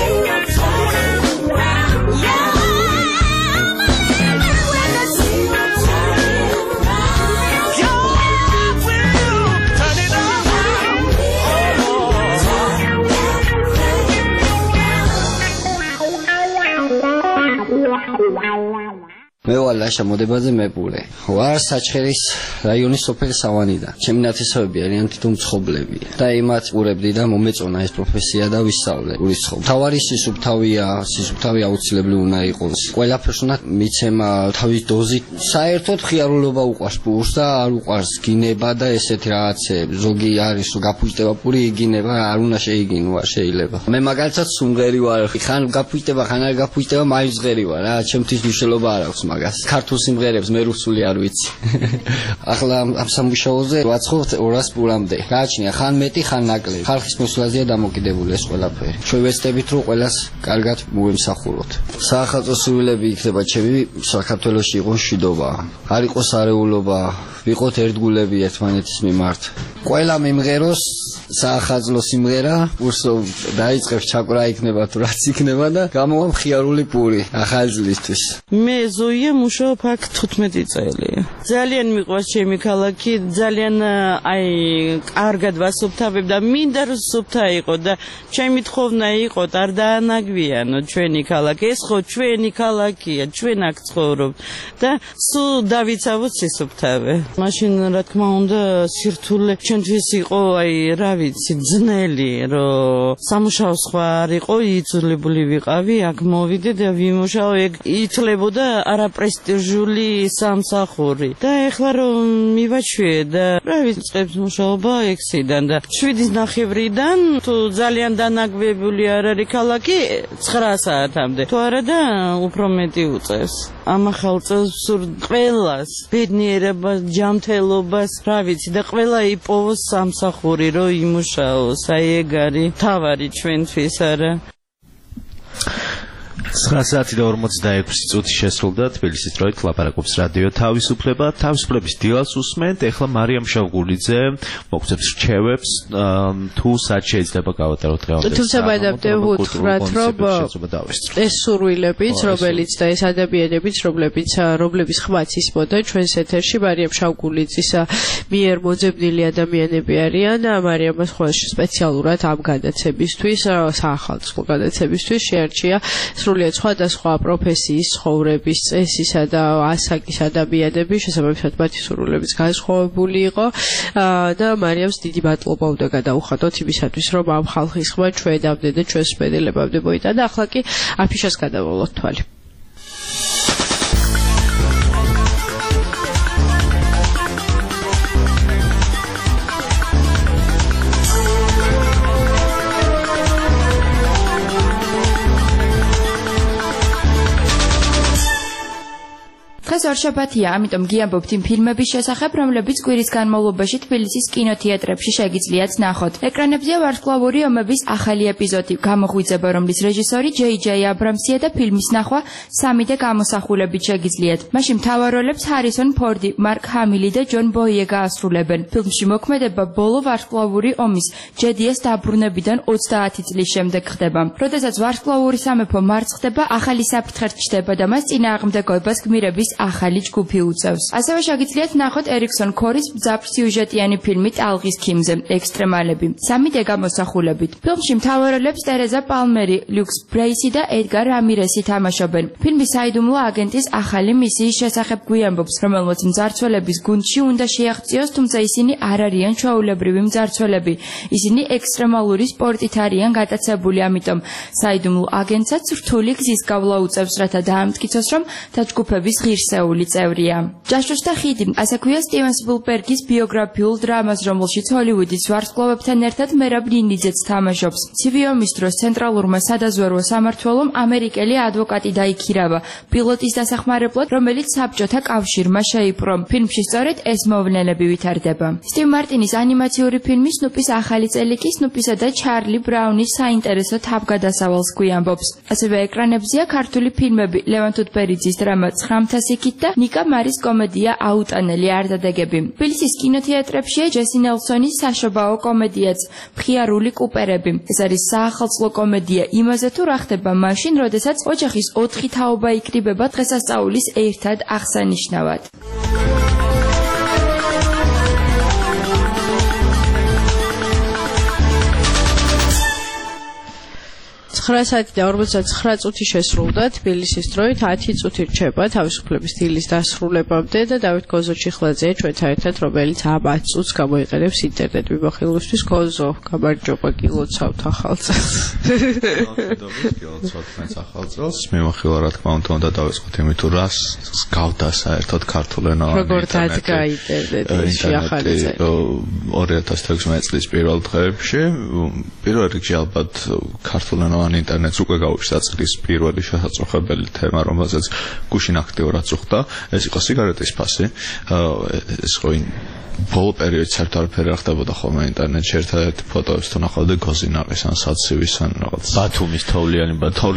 [SPEAKER 21] God will turn it
[SPEAKER 12] მე ვარ ლაშა მოდებაძე მეპულე. ვარ საჩხერის რაიონის სოფელ სავანიდან. ჩემი ნათესავები არიან თვითონ მცხოვრებია და იმათ ყურებდი და მომეწონა ეს პროფესია და ვისწავლე ურიცხოვ. თავარი სისუფთავია, სისუფთავი აუცილებლად უნდა იყოს. ყველაფერს უნდა მიცემა თავის დოზით. საერთოდ ხიარულობა უყვარს პურს და არ უყვარს გინება და ესეთი რაღაცები. ზოგი არის გაფუჭდება პური იგინება, არ უნდა შეიგინო, შეიძლება. მე მაგალითად სუმღერი ვარ. ხან გაფუჭდება, ხან არ გაფუჭდება, მაინც ღერი ვარ რა. ჩემთვის მნიშვნელობა არ აქვს მაგას. ქართულ სიმღერებს მე რუსული არ ვიცი. ახლა ამ სამუშაოზე ვაცხობთ 200 პურამდე. გააჩნია ხან მეტი, ხან ნაკლები. ხალხის მოსვლაზეა დამოკიდებული ეს ყველაფერი. შევეცდებით რომ ყველას კარგად მოემსახუროთ. საახალწლო სურვილები იქნება ჩემი საქართველოში იყოს მშვიდობა. არ იყოს არეულობა, ვიყოთ ერთგულები ერთმანეთის მიმართ. ყველა მიმღეროს საახალწლო სიმღერა, ურსო დაიწყებს ჩაკვრა იქნება თუ რაც იქნება და გამოვა მხიარული პური ახალი წლისთვის.
[SPEAKER 14] მე ზოია მუშაობ აქ 15 წელია. ძალიან მიყვარს ჩემი ქალაქი, ძალიან აი კარგად ვასუფთავებ და მინდა რომ სუფთა იყო და ჩემი თხოვნა იყო არ დაანაგვიანო ჩვენი ქალაქი. ეს ხო ჩვენი ქალაქია, ჩვენ აქ ცხოვრობთ და სულ დავიცავოთ სისუფთავე. მაშინ რა თქმა უნდა სირთულე ჩვენთვის იყო აი რა ვიცი ძნელი რომ სამუშაო სხვა არ იყო, იძულებული ვიყავი აქ მოვიდე და ვიმუშაო. ეგ ითვლებოდა არაპრესტიჟული სამსახური და ეხლა რომ მივაჩვიე და რა ვიცი წებს მუშაობა ექსიდან და 7:30-დან თუ ძალიან დანაგვებული არ არის ქალაქი 9 საათამდე თუ არა და უფრო მეტი უწევს. ამ ახალ წელს ყველას ბედნიერებას, ჯანმრთელობას, რა ვიცი და ყველა იპოვოს სამსახური რომ იმუშაოს. აი ეგ არის თავარი ჩვენთვის არა.
[SPEAKER 2] 9:46 წუთი შესრულდა თბილისის დროით ლაპარაკობს რადიო თავისუფლება. თავისუფლების დილას უსმენთ. ეხლა მარიამ შავგულიძე მოგწევს რჩევებს თუ სად შეიძლება გავატაროთ დღევანდელ.
[SPEAKER 3] თუმცა მადამდე ვუთხრათ, რომ ეს სურვილებიც, რომელიც და ეს ადამიანებიც, რომლების ხმაც ისმოდა ჩვენს ეთერში, მარიამ შავგულიძის მიერ მოძებნილი ადამიანები არიან. მარიამას ხოლმე სპეციალურად ამ გადაცემისთვის, საახალწლო გადაცემისთვის შეარჩია სრულიად სხვადასხვა პროფესიის, ცხოვრების წესისა და ასაკის ადამიანები, შესაბამისად მათი სურვილებიც განსხვავებული იყო და მარიამს დიდი მადლობა უნდა გადაუხადოთ იმისათვის, რომ ამ ხალხის ხმა ჩვენამდე და ჩვენს სპეციალებამდე მოიტანა. ახლა კი აფიშას გადავავლოთ თვალი.
[SPEAKER 4] დღეს ორშაბათია, ამიტომ გიამბობთ იმ ფილმების შესახებ, რომლებიც კვირის განმავლობაში თბილისის კინოთეატრებში შეგიძლიათ ნახოთ. ეკრანებზეა ვარსკვლავური ომების ახალი ეპიზოდი, გამოღვიძება, რომლის რეჟისორი ჯეი აბრამსია და ფილმის ნახვა 3D გამოსახულებით შეგიძლიათ. მაშინ მთავარ როლებს ჰარისონ ფორდი, მარკ ჰამილი და ჯონ ბოიეგა ასრულებენ. ფილმში მოქმედება ბოლო ვარსკვლავური ომის ჯედიას დაბრუნებიდან 30 წლის შემდეგ ხდება. როდესაც ვარსკვლავური სამეფო მარცხდება, ახალი საფრთხე ჩნდება და მას წინააღმდეგობას გმირების ახალი ჯგუფი უწევს. ასევე შეგიძლიათ ნახოთ ერიქსონ ქორის მძაფრ სიუჟეტიანი ფილმი ტალღის ქიმზე, ექსტრემალები, 3D გამოსახულებით. ფილმში მთავარ როლებს ტერეზა პალმერი, ლიუქს ბრეისი და ედგარ რამირესი თამაშობენ. ფილმი საიდუმლო აგენტის ახალი მისიის შესახებ გვიამბობს, რომელმაც მძარცველების გუნდში უნდა შეაღწიოს, თუმცა ისინი არ არიან ჩვეულებრივი მძარცველები. ისინი ექსტრემალური სპორტით არიან გატაცებული, ამიტომ საიდუმლო აგენტსაც რთული გზის გავლა უწევს, რათა დაამტკიცოს, რომ დაჯგუფების ღირსეული წევრია. ჯაშუს და ხიდი, ასე ქვია სტივენ სპილბერგის ბიოგრაფიულ დრამას, რომელშიც ჰოლივუდის ვარსკვლავებთან ერთად მერაბ ნინიძეც თამაშობს. ცივი ომის დროს ცენტრალურმა სადაზვერვო სამმართველომ ამერიკელი ადვოკატი დაიქირავა პილოტის დასახმარებლად, რომელიც საბჭოთა კავშირმა შეიპყრო. ფილმში სწორედ ეს მოვლენები ვითარდება. სტივ მარტინის ანიმაციური ფილმი სნუპის ახალი წელი კი სნუპისა და ჩარლი ბრაუნის საინტერესო თავგადასავალს გვიამბობს. ასევე ეკრანებზეა ქართული ფილმები, ლევან თუთბერიძის დრამა 9 სიკით და ნიკა მარის კომედია აუტანელი არდადეგები. თბილისის კინოთეატრებშია ჯესი ნელსონის საშობაო კომედიაც მხიარული კუპერები. ეს არის საახალწლო კომედია იმაზე თუ რა ხდება მაშინ, როდესაც ოჯახის 4 თაობა იკრიბება დღესასწაულის ერთად აღსანიშნავად.
[SPEAKER 3] 9 საათი და 49 წუთი შესრულდა თბილისის დროით 10 წუთი რჩება თავისუფლების დილის დასრულებამდე და დავით გოზოჩიხლაძე ჩვენთან ერთად, რომელიც ამ 10 წუთს გამოიყენებს ინტერნეტ მიმოხილვისთვის. გოზო, გამარჯობა, გილოცავთ ახალ წელს.
[SPEAKER 2] გილოცავთ მეც ახალ წელს. მიმოხილვა რა თქმა უნდა დავიწყოთ იმით, თუ რას გავდა საერთოდ ქართულენოვანი
[SPEAKER 3] როგორ დადგა ინტერნეტში ახალი წელი
[SPEAKER 2] 2016 წლის პირველ დღეებში. პირველ რიგში ალბათ ქართულენოვანი ინტერნეტს უკვე გაუშვდა წლის პირველი შესაძლებელი თემა, რომელზეც გუშინ აქტიურად წუხდა, ეს იყო სიგარეტის ფასი. ეს ხო ბოლო პერიოდში საერთოდ არაფერი არ ხდებოდა ხოლმე ინტერნეტში. ერთადერთი ფოტოებს თუ ნახავდი გოზინაყის ან საცივის ან რაღაც ბათუმის თოვლიანი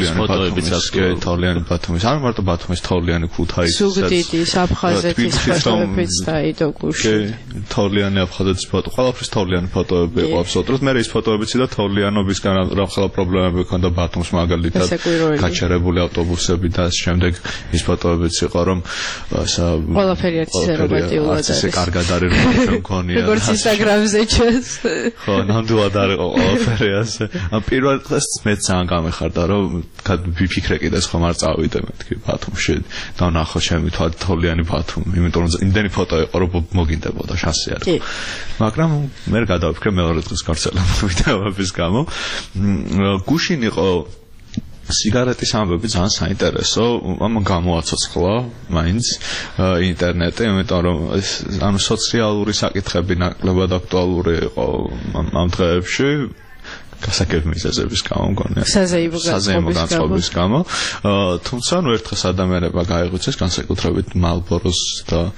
[SPEAKER 2] ბათუმის არ მარტო ბათუმის თოვლიანი ქუთაისის
[SPEAKER 3] ზუგდიდის აფხაზეთის ფოტოებიც დაიდო გუშინ
[SPEAKER 2] თოვლიანი აფხაზეთის ფოტო ყველაფრის თოვლიანი ფოტოები იყო აბსოლუტურად. მე ის ფოტოებიც და თოვლიანობისგან რა პრობლემები ჰქონდა ბათუმს მაგალითად გაჩერებული ავტობუსები და ამ შემდეგ ის ფოტოებიც იყო რომ
[SPEAKER 3] ყველაფერი არცერობატიულად
[SPEAKER 2] არის ეს კარგად არის
[SPEAKER 3] როგორც ინსტაგრამზე ჩეს.
[SPEAKER 2] ხო, ნამდვილად არ იყო ყველაფერი ასე. ამ პირველ დღეს მეც ძალიან გამეხარდა, რომ ვიფიქრე კიდეც ხომ არ წავიდე მეთქი ბათუმში და ნახო ჩემი თოვლიანი ბათუმი, იმიტომ რომ იმდენი ფოტო იყო, რომ მოგინდებოდა შანსი არ იყო. მაგრამ მე გადავიფიქრე მეორე დღეს გავრცელებული ვიდეოების გამო. გუშინ იყო სიგარეტის ამბები ძალიან საინტერესო, ამან გამოაცოცხლა მაინც ინტერნეტი, იმიტომ რომ ანუ სოციალური საკითხები ნაკლებად აქტუალური იყო ამ დღეებში. გასაგები მიზეზების გამო მგონია საზეიმო განწყობის გამო. თუმცა ერთ დღეს ადამიანებმა გაიღვიძეს განსაკუთრებით მალბოროს და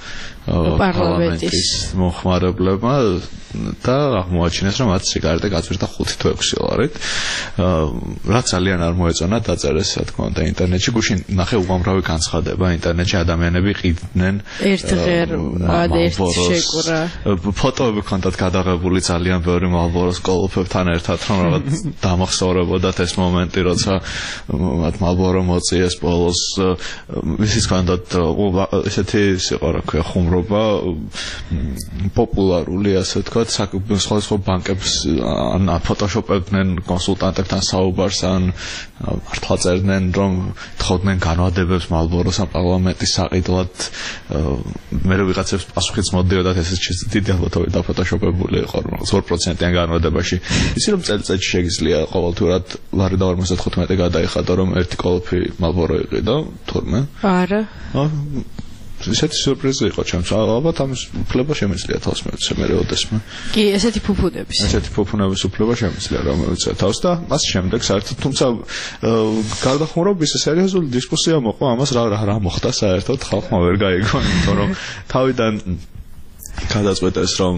[SPEAKER 3] პარლამენტის
[SPEAKER 2] მომხმარებლებმა და აღმოაჩინეს, რომ მათ სიგარეტე გაწვირდა 5 თუ 6 ლარით. რაც ძალიან არ მოეწონა დაწერეს, რა თქმა უნდა, ინტერნეტში. გუშინ ნახე უამრავი განცხადება ინტერნეტში, ადამიანები ყიდნენ
[SPEAKER 3] ერთღერად ერთ შეკურა.
[SPEAKER 2] ფოტოები ჰქონდათ გადაღებული ძალიან ბევრი Marlboro-ს კოლოფებთან ერთად, რომ რაღაც დამახსოვრებოდათ ეს მომენტი, როცა მათ Marlboro მოწიეს ბოლოს. ისიც ჰქონდათ ესეთი სიყვარული, რა ქვია, ხუმრობა პოპულარული, ასე თქვა, სხვადასხვა ბანკებს ან ფოტოშოპებდნენ კონსულტანტებთან საუბარს, ან მართლა წერდნენ, რომ თხოვდნენ განვადებებს Marlboro-ს ან პარლამენტის საყიდლად. მე ვიღაცებს პასუხიც მოდიოდათ, ესეც დიდი ალბათობით დაფოტოშოპებული იყო, რომ 2%-იან განვადებაში. ისი რომ წელიწადში შეგიძლია ყოველთვიურად ლარი და 55 გადაიხადო, რომ ერთი კოლოფი Marlboro იყიდო, თურმე?
[SPEAKER 3] არა.
[SPEAKER 2] ესეთი სიურპრიზი იყო ჩემს. ალბათ ამის უფლება შემიძლია თავს მივცე მე ოდესმე.
[SPEAKER 3] კი, ესეთი ფუფუნების.
[SPEAKER 2] ესეთი ფუფუნების უფლება შემიძლია რომ მივცე თავს და მას შემდეგ საერთოდ, თუმცა გარდა ხუმრობის სერიოზული დისკუსია მოყვა ამას რა მოხდა საერთოდ ხალხმა ვერ გაიგო, იმიტომ რომ თავიდან გადაწყვეტეს რომ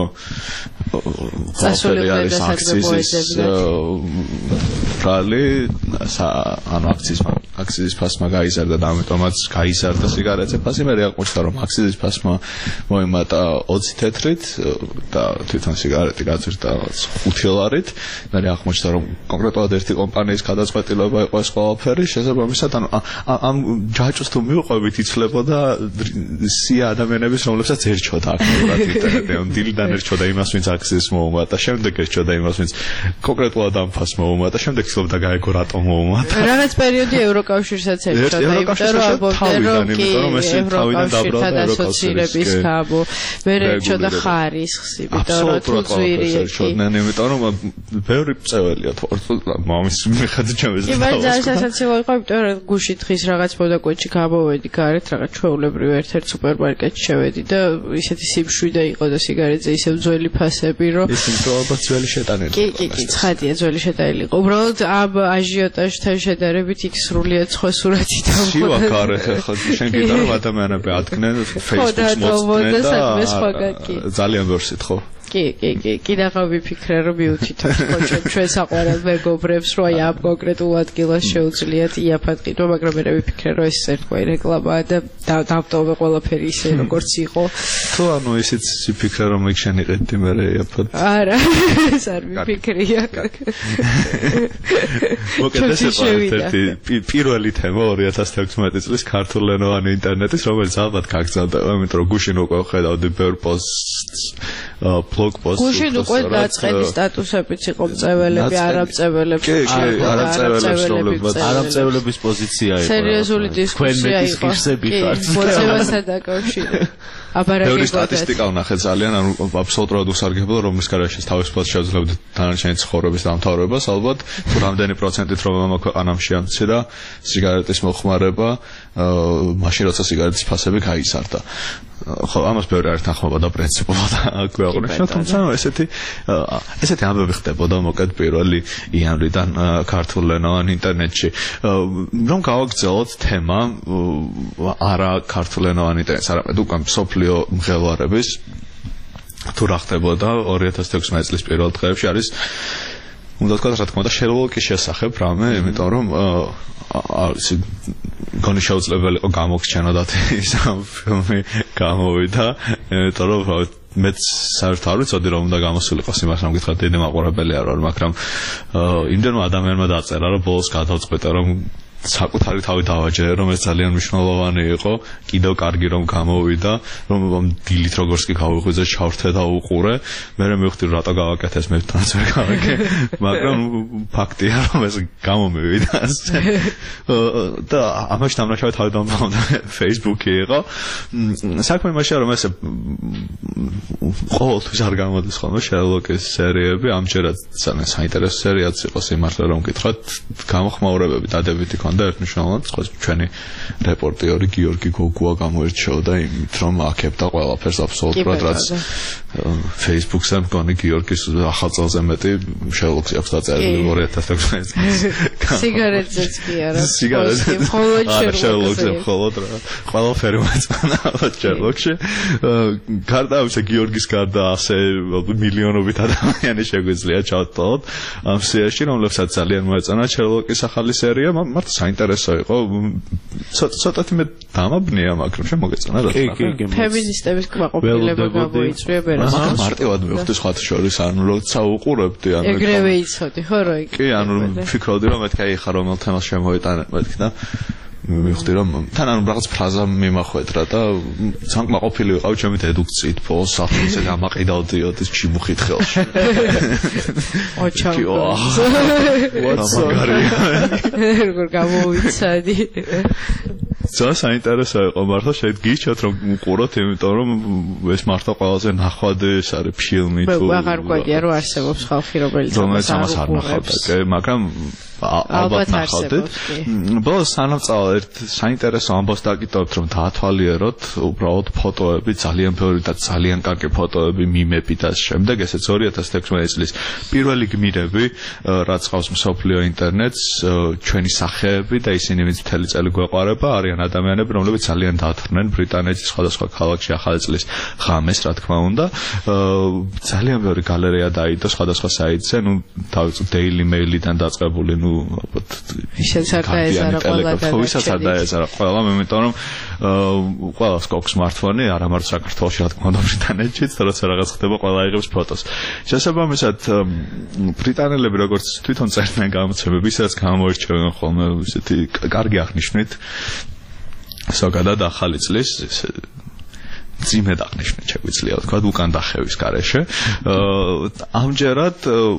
[SPEAKER 3] წასულები არის
[SPEAKER 2] აქციის ბრალი, ანუ აქციის ფასმა გაიზარდა და ამიტომაც გაიზარდა სიგარეტის ფასი. მე აღმოჩნდა რომ აქციის ფასმა მოიმატა 20 თეთრით და თვითონ სიგარეტი გაძვირდა 5 ლარით. მე აღმოჩნდა რომ კონკრეტულად ერთი კომპანიის გადაწყვეტილება იყო ეს ყველაფერი. შესაბამისად, ანუ ამ ჯაჭვს თუ მივყვებით, იცლებოდა სია ადამიანების, რომლებსაც ერჩოდა აქტიურად ინტერნეტი, ან დილიდან ერჩოდა იმას, ვინც აქციის მოუმატა, შემდეგ ერჩოდა იმას, ვინც კონკრეტულად ამ ფასს მოუმატა, შემდეგ ცდილობდა გაეგო რატომ მოუმატა.
[SPEAKER 3] რაღაც პერიოდი ევროკავშირსაც ერჩოდა, იმიტომ რომ ევროკავშირთან ასოცირების გამო მე ერჩოდა ხარისხს, იმიტომ რომ თუ ძვირი
[SPEAKER 2] ერჩოდნენ, იმიტომ რომ ბევრი წეველია მომის მიხედვით ჩემს.
[SPEAKER 3] კი, მაგრამ სასაცილო იყო, იმიტომ რომ გუშინ დღის რაღაც მოდაკვეთში გამოვედი გარეთ, რაღაც ჩვეულებრივ ერთ-ერთ სუპერმარკეტში შევედი და ისეთი სიმშვიდე იყო და სიგარეტზე ისევ ძველი ფასები, რომ
[SPEAKER 2] ის ალბათ ძველი შეტანილი.
[SPEAKER 3] კი, ცხადია, ძველი შეტანილი იყო. უბრალოდ ამ აჟიოტაჟთან შედარებით იქ სრულიად სხვა სურათი დამკვიდრდა.
[SPEAKER 2] შევაქარე ხო შენ კიდე რომ ადამიანები ადგენენ Facebook-ს მოწმენ და ძალიან ვერსით ხო?
[SPEAKER 3] კი, და ვიფიქრე რომ მივთითოთ ხო ჩვენ საყვარელ მეგობრებს, რომ აი ამ კონკრეტულ ადგილას შეუძლიათ იაფად ყიდვა, მაგრამ მე ვიფიქრე რომ ეს ერთგვარი რეკლამაა და დავტოვე ყველაფერი ისე როგორც იყო.
[SPEAKER 2] თუ ანუ ისიც ვიფიქრე რომ იქ შენ იყედი მე იაფად.
[SPEAKER 3] არა, ეს არ ვიფიქრია.
[SPEAKER 2] მოკეთ ეს ერთ-ერთი პირველი თემა 2016 წლის ქართულენოვანი ინტერნეტის, რომელიც ალბათ გაგზავნა, იმიტომ რომ გუშინ უკვე ხედავდი ბევრ პოსტს
[SPEAKER 3] გუშინ უკვე დაწყენი სტატუსებიც იყო მწეველები, არამწეველებს.
[SPEAKER 2] არამწეველების პოზიცია იყო.
[SPEAKER 3] სერიოზული დისკუსია იყო. მოწევასთან დაკავშირებით.
[SPEAKER 2] ბევრი სტატისტიკა ვნახე ძალიან, ანუ აბსოლუტურად უსარგებლო, რომლის გარშემოც თავისუფლად შეძლებდით დანარჩენი ცხოვრების დამთავრებას, ალბათ თუ რამდენი პროცენტით რომ ამ ქვეყანამ შეამცირა სიგარეტის მოხმარება, მაშინ როცა სიგარეტის ფასები გაიზარდა. ხო, ამას ბევრი არ თანხმობა და პრინციპულად აგვიაღნიშნა, თუმცა ესეთი ამბები ხდებოდა მოკეთ პირველი იანვრიდან ქართულენოვან ინტერნეტში. რომ გავაგრძელოთ თემა არა ქართულენოვან ინტერნეტს, არამედ უკვე მსოფლიო მღელვარების თუ რა ხდებოდა 2016 წლის პირველ დღეებში არის უნდა თქვა რა თქმა უნდა შერლოკის შესახებ რამე, იმიტომ რომ ისე გონი შეუძლებელი იყო გამოგჩენოდათ ის ამ ფილმი გამოვიდა, იმიტომ რომ მეც საერთოდ არ ვიცოდი რომ უნდა გამოსულიყო იმას რომ გითხრათ დიდი მაყურებელი არ ვარ, მაგრამ იმდენმა ადამიანმა დაწერა რომ ბოლოს გადავწყვეტე რომ საკუთარი თავი დავაჯერე რომ ეს ძალიან მნიშვნელოვანი იყო, კიდევ კარგი რომ გამოვიდა, რომ დილით როგორც კი გავიღვიძე ჩავრთე და უყურე, მე მივხვდი რომ რატო გავაკეთეს, მე თვითონაც ვერ გავაკეთე, მაგრამ ფაქტია რომ ეს გამომივიდა და ამაში დამნაშავე თავიდან Facebook-ი იყო. საქმე იმაშია რომ ესე ყოველთვის არ გამოდის ხოლმე შერლოკის სერიები, ამჯერად ძალიან საინტერესო სერიაც იყო სიმართლე რომ გითხრათ, გამოხმაურებები დადებითი ქონდა ერთნიშნულად, ხო ჩვენი რეპორტიორი გიორგი გოგუა გამოირჩეოდა იმით, რომ აკებდა ყველაფერს აბსოლუტურად რაც Facebook-ზე მგონი გიორგის ახალწელზე მეტი შერლოქს აქვს დაწერილი 2016 წელს.
[SPEAKER 3] სიგარეტზეც კი არა.
[SPEAKER 2] სიგარეტზე
[SPEAKER 3] მხოლოდ
[SPEAKER 2] შერლოქზე მხოლოდ რა. ყველაფერი მოეწონა შერლოქში. გარდა ამისა გიორგის გარდა ასე მილიონობით ადამიანი შეგვიძლია ჩავთვალოთ ამ სერიაში, რომლებსაც ძალიან მოეწონა შერლოკის ახალი სერია, მართლა საინტერესო იყო. ცოტათი მე დამაბნია, მაგრამ შემოგეწონა რა.
[SPEAKER 3] კი. ფემინისტების კმაყოფილება გამოიწვია ბერას.
[SPEAKER 2] მაგრამ მარტივად მივხვდი სხვათა შორის, ანუ როცა უყურებდი, ანუ
[SPEAKER 3] ეგრევე იცოდი, ხო რა იქ.
[SPEAKER 2] კი, ანუ ფიქრობდი რომ მეთქი აი ხა რომელ თემას შემოიტანე მეთქი და მივხვდი რომ თან ანუ რაღაც ფრაზა მიმახვედრა და სამკმაყოფილი ვიყავ ჩემი დედუქციით ფოს საფრთხე გამაყიდავდიოდი ჩიმუხით ხელში.
[SPEAKER 3] ოჩაო.
[SPEAKER 2] ვატსაპი.
[SPEAKER 3] როგორ გამოვიცადი.
[SPEAKER 2] ძალიან საინტერესო იყო მართლა შეგიჩვენოთ რომ უყუროთ, იმიტომ რომ ეს მართლა ყველაზე ნახვადი ეს არის ფილმი თუ
[SPEAKER 3] აღარ გვედია რომ არსებობს ხალხი რომელიც
[SPEAKER 2] ამას არ ნახავდა, მაგრამ ალბათ ნახავდით. ბოლოს სანავწავო ერთ საინტერესო ამბავს დაგიტოვებთ რომ დაათვალიეროთ უბრალოდ ფოტოები, ძალიან ბევრი და ძალიან კარგი ფოტოები, მიმები და შემდეგ ესეც 2016 წლის პირველი გმირები, რაც ყავს მსოფლიო ინტერნეტს, ჩვენი სახეები და ისინი ვინც მთელი წელი გვეყარება, არიან ადამიანები, რომლებიც ძალიან დათრნენ ბრიტანეთის სხვადასხვა ქალაქში ახალი წლის ღამეს, რა თქმა უნდა. ძალიან ბევრი გალერეა დაიდო სხვადასხვა საიტზე, ნუ დავიწყოთ Daily Mail-დან დაწყებული, ნუ
[SPEAKER 3] ვისაც არ დაეზარა ყველა და
[SPEAKER 2] ვისაც არ დაეზარა ყველა, მე მეტყვი რომ ყველას გვაქვს smartphone-ი, არა მარტო საქართველოში, რა თქმა უნდა ბრიტანეთშიც, როცა რაღაც ხდება, ყველა იღებს ფოტოს. შესაბამისად, ბრიტანელები როგორც თვითონ წერდნენ გამოცემები, ისაც გამოირჩევენ ხოლმე ისეთი კარგი აღნიშვნით. ზოგადად ახალი წლის ძიმედ აღნიშნეთ შეგვიძლია თქვა უკან დახევის გარეშე. ამჯერად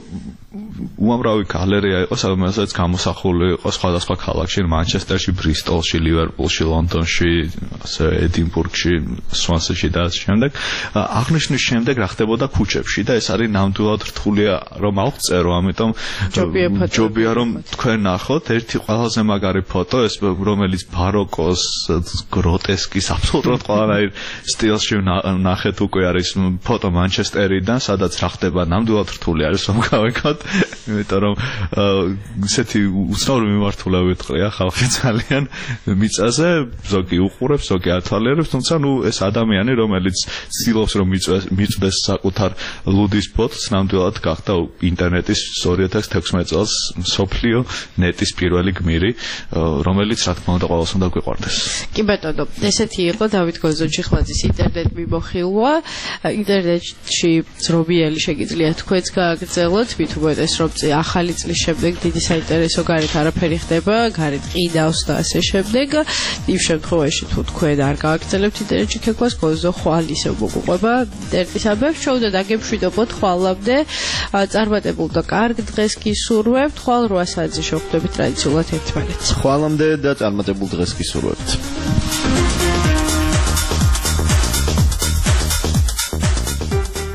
[SPEAKER 2] უამრავი გალერეა იყო, რომელსაც გამოსახული იყო სხვადასხვა ქალაქში, მანჩესტერში, ბრისტოლში, ლივერპულში, ლონდონში, ასე ედინბურგში, სვანსეში და ასე შემდეგ. აღნიშნვის შემდეგ რა ხდებოდა ქუჩებში და ეს არის ნამდვილად რთულია რომ ავწერო, ამიტომ ჯობია რომ თქვენ ნახოთ ერთი ყველაზე მაგარი ფოტო, ეს რომელიც ბაროკოს, გროტესკის, აბსოლუტურად ყველანაირ სტილში ნახეთ უკვე არის ფოტო მანჩესტერიდან, სადაც რა ხდება ნამდვილად რთული არის რომ გავეკოთ. იმიტომ რომ ისეთი უცნაური მიმართულებით ყრია ხალხი ძალიან მიწაზე, ზოგი უყურებს, ზოგი ათვალიერებს, თუმცა ნუ ეს ადამიანი, რომელიც ცდილობს რომ მიწდეს საკუთარ ლუდის ფოტოს, ნამდვილად გახდა ინტერნეტის 2016 წელს მსოფლიო ნეტის პირველი გმირი, რომელიც რა თქმა უნდა ყველას უნდა გვიყვარდეს.
[SPEAKER 3] კი ბატონო, ესეთი იყო დავით გოზონჩიხმაძის ინტერნეტ მიმოხილვა. ინტერნეტში ძრობიელი შეგიძლიათ თქვენც გააგრძელოთ, მით უმეტეს რომ ახალი წლის შემდეგ დიდი საინტერესო გარეთ არაფერი ხდება, გარეთ ყიდავს და ასე შემდეგ. იმ შემთხვევაში თუ თქვენ არ გააგრძელებთ ინტერნეტში ქექვას, გოზო ხვალ ისევ მოგუყვება ინტერნეტის ამბებს, შევდა დაგემშვიდობოთ ხვალამდე. წარმატებულ და კარგ დღეს გისურვებთ. ხვალ 8 საათზე შევხვდებით ტრადიციულად ერთმანეთს.
[SPEAKER 2] ხვალამდე და წარმატებულ დღეს გისურვებთ.